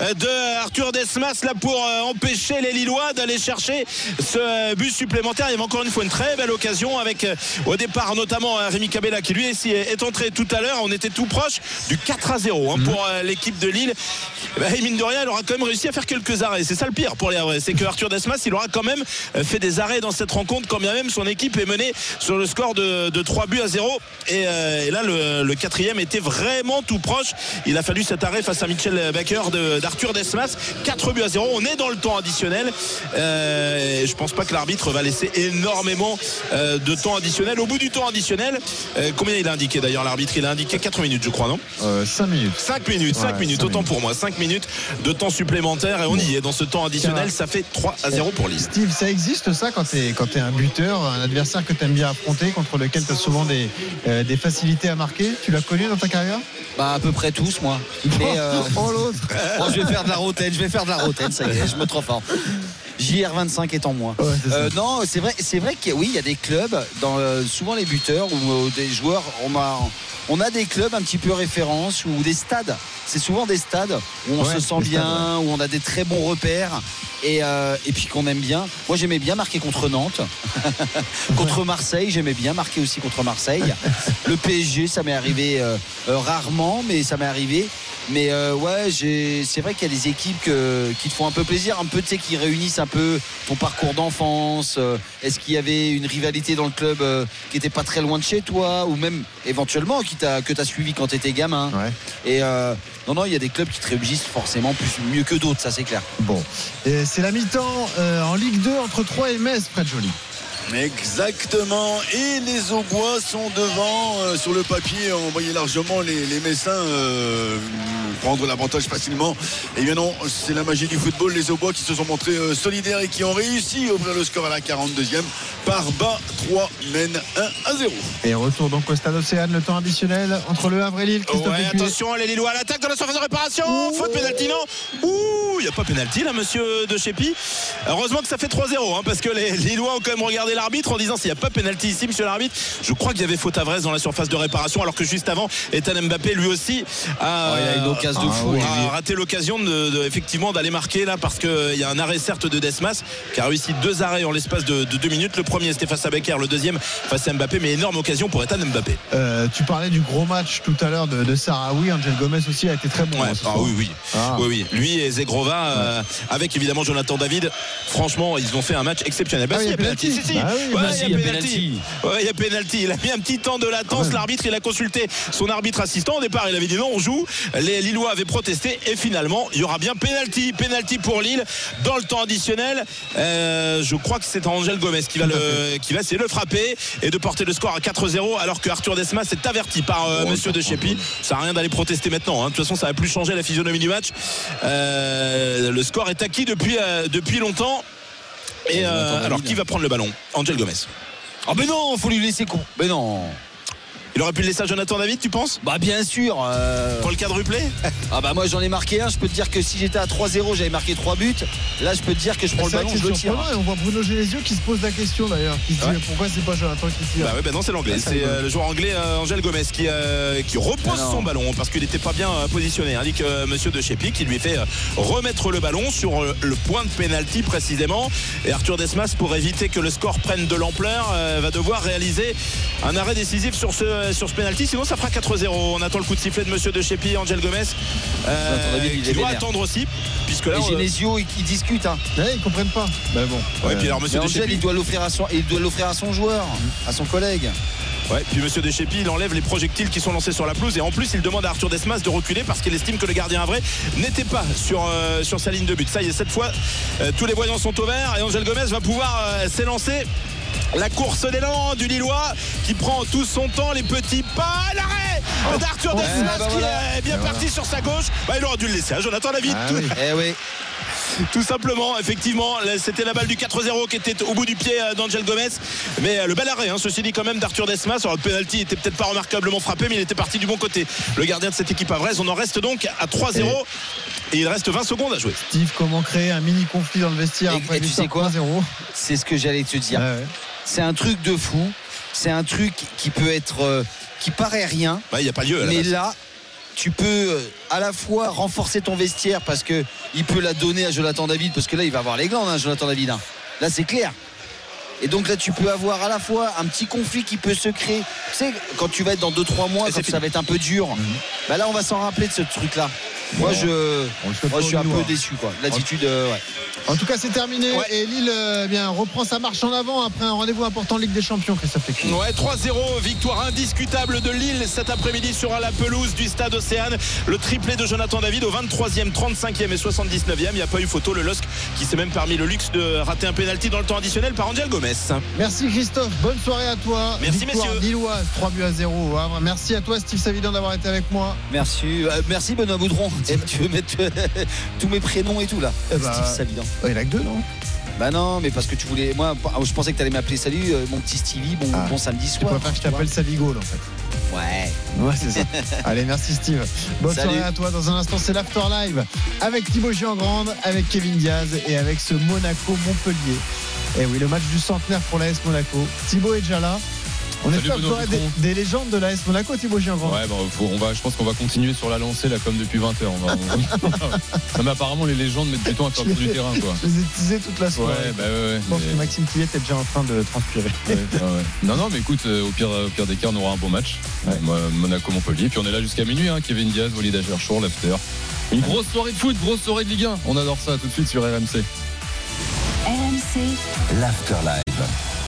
de Arthur Desmas là pour empêcher les Lillois d'aller chercher ce but supplémentaire. Il y avait encore une fois une très belle occasion avec au départ notamment Rémi Cabella qui lui est entré tout à l'heure. On était tout proche du quatre à zéro hein, mmh. pour euh, l'équipe de Lille. Et mine de rien, elle aura quand même réussi à faire quelques arrêts. C'est ça le pire pour les Havrais, c'est que Arthur Desmas, il aura quand même fait des arrêts dans cette rencontre, quand bien même son équipe est menée sur le score de, de trois buts à zéro. Et, euh, et là, le, le quatrième était vraiment tout proche. Il a fallu cet arrêt face à Mitchell Baker de, d'Arthur Desmas. quatre buts à zéro. On est dans le temps additionnel. Euh, je pense pas que l'arbitre va laisser énormément euh, de temps additionnel. Au bout du temps additionnel, euh, combien il a indiqué d'ailleurs l'arbitre? Il a indiqué quatre minutes, je crois, non? Euh, cinq minutes. cinq minutes, cinq ouais, minutes, cinq autant minutes. Pour moi. cinq minutes de temps supplémentaire et on y est dans ce temps additionnel. Ça fait trois à zéro pour Lille. Steve, ça existe ça quand t'es, quand t'es un buteur, un adversaire que t'aimes bien affronter, contre lequel t'as souvent des, euh, des facilités à marquer? Tu l'as connu dans ta carrière? Bah à peu près tous moi. Mais euh, oh l'autre. Bon, je vais faire de la rotaine, je vais faire de la rotaine, ça y est, je me trouve fort. J R vingt-cinq étant moi. Ouais, euh, non, c'est vrai, c'est vrai qu'il y a, oui, il y a des clubs, dans, euh, souvent les buteurs ou euh, des joueurs, on a, on a des clubs un petit peu références ou des stades. C'est souvent des stades où on ouais, se sent bien, stades, ouais. où on a des très bons repères et, euh, et puis qu'on aime bien. Moi, j'aimais bien marquer contre Nantes, contre Marseille. J'aimais bien marquer aussi contre Marseille. Le P S G, ça m'est arrivé euh, euh, rarement, mais ça m'est arrivé. Mais euh, ouais, j'ai... c'est vrai qu'il y a des équipes que... qui te font un peu plaisir, un peu, tu sais, qui réunissent un peu ton parcours d'enfance. Euh, est-ce qu'il y avait une rivalité dans le club euh, qui était pas très loin de chez toi, ou même éventuellement qui t'a... que tu as suivi quand tu étais gamin? Ouais. Et euh, non, non, il y a des clubs qui te réussissent forcément plus, mieux que d'autres, ça c'est clair. Bon, et c'est la mi-temps euh, en Ligue deux entre Troyes et Metz, près de Joly. Exactement, et les Aubois sont devant. Euh, sur le papier, on voyait largement les, les Messins euh, prendre l'avantage facilement. Et bien non, c'est la magie du football. Les Aubois qui se sont montrés euh, solidaires et qui ont réussi à ouvrir le score à la quarante-deuxième par bas. Troyes mène un à zéro. Et retour donc au stade Océane, le temps additionnel entre le Havre et Lille. Ouais, attention, les Lillois à l'attaque dans la surface de réparation. Ouh. Faute, pénalty, non? Ouh, il n'y a pas pénalty là, monsieur De Chépi. Heureusement que ça fait trois zéro hein, parce que les Lillois ont quand même regardé demandé l'arbitre en disant s'il n'y a pas pénalty ici, monsieur l'arbitre. Je crois qu'il y avait faute à Vresse dans la surface de réparation, alors que juste avant, Ethan Mbappé lui aussi a, oh, il a une occasion de fou, a raté l'occasion de, de, effectivement d'aller marquer là, parce qu'il y a un arrêt certes de Desmas qui a réussi deux arrêts en l'espace de, de deux minutes. Le premier c'était face à Becker, le deuxième face à Mbappé, mais énorme occasion pour Ethan Mbappé. Euh, tu parlais du gros match tout à l'heure de, de Sahraoui. Angel Gomez aussi a été très bon. Ouais, hein, ah, oui, oui. Ah. oui, oui. Lui et Zegrova, ouais. euh, avec évidemment Jonathan David. Franchement, ils ont fait un match exceptionnel. Bah, ah, si, il y a pénalty. Si, si. Bah, oui, ouais, bah, il si, y a pénalty. Ouais, il y a pénalty. Il a mis un petit temps de latence. Ah, l'arbitre, il a consulté son arbitre assistant. Au départ, il avait dit non, on joue. Les Lillois avaient protesté et finalement, il y aura bien pénalty. Pénalty pour Lille dans le temps additionnel. Euh, je crois que c'est Angel Gomez qui va le, qui va essayer de le frapper et de porter le score à quatre zéro, alors que Arthur Desmas est averti par euh, oh, monsieur De Chépy. Ça n'a rien d'aller protester maintenant. Hein. De toute façon, ça va plus changer la physionomie du match. Euh, le score est acquis depuis euh, depuis longtemps. Et euh, alors, qui va prendre le ballon? Angel Gomez. Oh mais non, faut lui laisser con. Mais non. Il aurait pu le laisser à Jonathan David, tu penses? Bah bien sûr. Euh... Pour le quadruplé? Ah bah moi j'en ai marqué un. Je peux te dire que si j'étais à trois zéro, j'avais marqué trois buts. Là je peux te dire que je prends le ballon, je le tire. Et on voit Bruno Genesio qui se pose la question d'ailleurs, qui se ouais. dit pourquoi c'est pas Jonathan qui tire. Bah oui, bah non, c'est l'anglais. Ah, c'est euh, le joueur anglais euh, Angel Gomez qui, euh, qui repose ah son ballon parce qu'il n'était pas bien euh, positionné. Indique euh, monsieur De Chépy qui lui fait euh, remettre le ballon sur euh, le point de pénalty précisément. Et Arthur Desmas, pour éviter que le score prenne de l'ampleur, euh, va devoir réaliser un arrêt décisif sur ce, sur ce pénalty. Sinon ça fera quatre zéro. On attend le coup de sifflet de monsieur De Chépy, Angel Gomez euh, qui doit attendre aussi, puisque là les Genesio ils, ils discutent hein. Ouais, ils comprennent pas. Bah bon. Ouais, euh, puis alors monsieur De Angel, Chépy, il doit l'offrir à son il doit l'offrir à son joueur, à son collègue. Ouais, puis monsieur De Chépy, il enlève les projectiles qui sont lancés sur la pelouse et en plus il demande à Arthur Desmas de reculer parce qu'il estime que le gardien vrai n'était pas sur, euh, sur sa ligne de but. Ça y est, cette fois euh, tous les voyants sont au vert et Angel Gomez va pouvoir euh, s'élancer. La course d'élan du Lillois qui prend tout son temps, les petits pas, l'arrêt oh. d'Arthur Desmas ouais, bah qui voilà. est bien bah parti voilà. sur sa gauche. Bah, il aurait dû le laisser à Jonathan David. Ah, tout, oui. Eh oui. tout simplement, effectivement, c'était la balle du quatre zéro qui était au bout du pied d'Angel Gomez. Mais le bel arrêt, hein, ceci dit quand même d'Arthur Desmas. Alors le penalty était peut-être pas remarquablement frappé, mais il était parti du bon côté. Le gardien de cette équipe à Vresse. On en reste donc à trois zéro. Et il reste vingt secondes à jouer. Steve, comment créer un mini conflit dans le vestiaire et, après et tu sais quoi, zéro? C'est ce que j'allais te dire. Ah ouais. C'est un truc de fou. C'est un truc qui peut être euh, qui paraît rien. Bah, il n'y a pas lieu. Mais là, tu peux euh, à la fois renforcer ton vestiaire parce que il peut la donner à Jonathan David parce que là il va avoir les glandes, hein, Jonathan David. Hein. Là c'est clair. Et donc là tu peux avoir à la fois un petit conflit qui peut se créer. Tu sais, quand tu vas être dans deux trois mois, quand ça va être un peu dur, mm-hmm. bah là on va s'en rappeler de ce truc là. Moi, bon, je, moi je suis un peu déçu quoi. L'attitude euh, ouais. En tout cas c'est terminé ouais. Et Lille euh, bien, reprend sa marche en avant après un rendez-vous important en Ligue des Champions. Christophe Fekir. Ouais, trois zéro, victoire indiscutable de Lille cet après-midi sur la pelouse du stade Océane. Le triplé de Jonathan David au vingt-troisième, trente-cinquième et soixante-dix-neuvième. Il n'y a pas eu photo. Le L O S C qui s'est même permis le luxe de rater un pénalty dans le temps additionnel par Angel Gomez. Merci Christophe, bonne soirée à toi. Merci victoire messieurs. Lilloise, trois buts à zéro au Havre. Merci à toi Steve Savidan d'avoir été avec moi. Merci, euh, merci Benoît Boudron. Et tu veux mettre euh, tous mes prénoms et tout là. Eh bah, Steve Savidan. Il n'y en a que deux non? Bah non, mais parce que tu voulais. Moi, je pensais que tu allais m'appeler salut, euh, mon petit Stevie, bon, ah, bon samedi soir. Tu préfères que je t'appelle Savigol en fait. Ouais. Ouais, c'est ça. Allez, merci Steve. Bonne Salut. soirée à toi. Dans un instant, c'est l'After Live avec Thibaut Giangrande, avec Kevin Diaz et avec ce Monaco-Montpellier. Et oui, le match du centenaire pour l'A S Monaco. Thibaut est déjà là. On Salut espère que tu aurais des, des légendes de l'A S Monaco, Thibaut Giangrande. Ouais, bah, faut, on va, je pense qu'on va continuer sur la lancée là comme depuis vingt heures. On va, on va... non, mais apparemment les légendes mettent du temps à faire le tour du terrain quoi. Je les ai teasés toute la soirée. Ouais, bah ouais, ouais. Je pense mais... que Maxime Tillet est déjà en train de transpirer. Ouais, ouais, ouais. Non, non, mais écoute, euh, au, pire, au pire des cas, on aura un bon match. Ouais. Monaco-Montpellier. Puis on est là jusqu'à minuit. Hein. Kevin Diaz, Walid Acharchour, l'after. Une grosse soirée de foot, grosse soirée de Ligue un. On adore ça tout de suite sur R M C. R M C, l'After Live.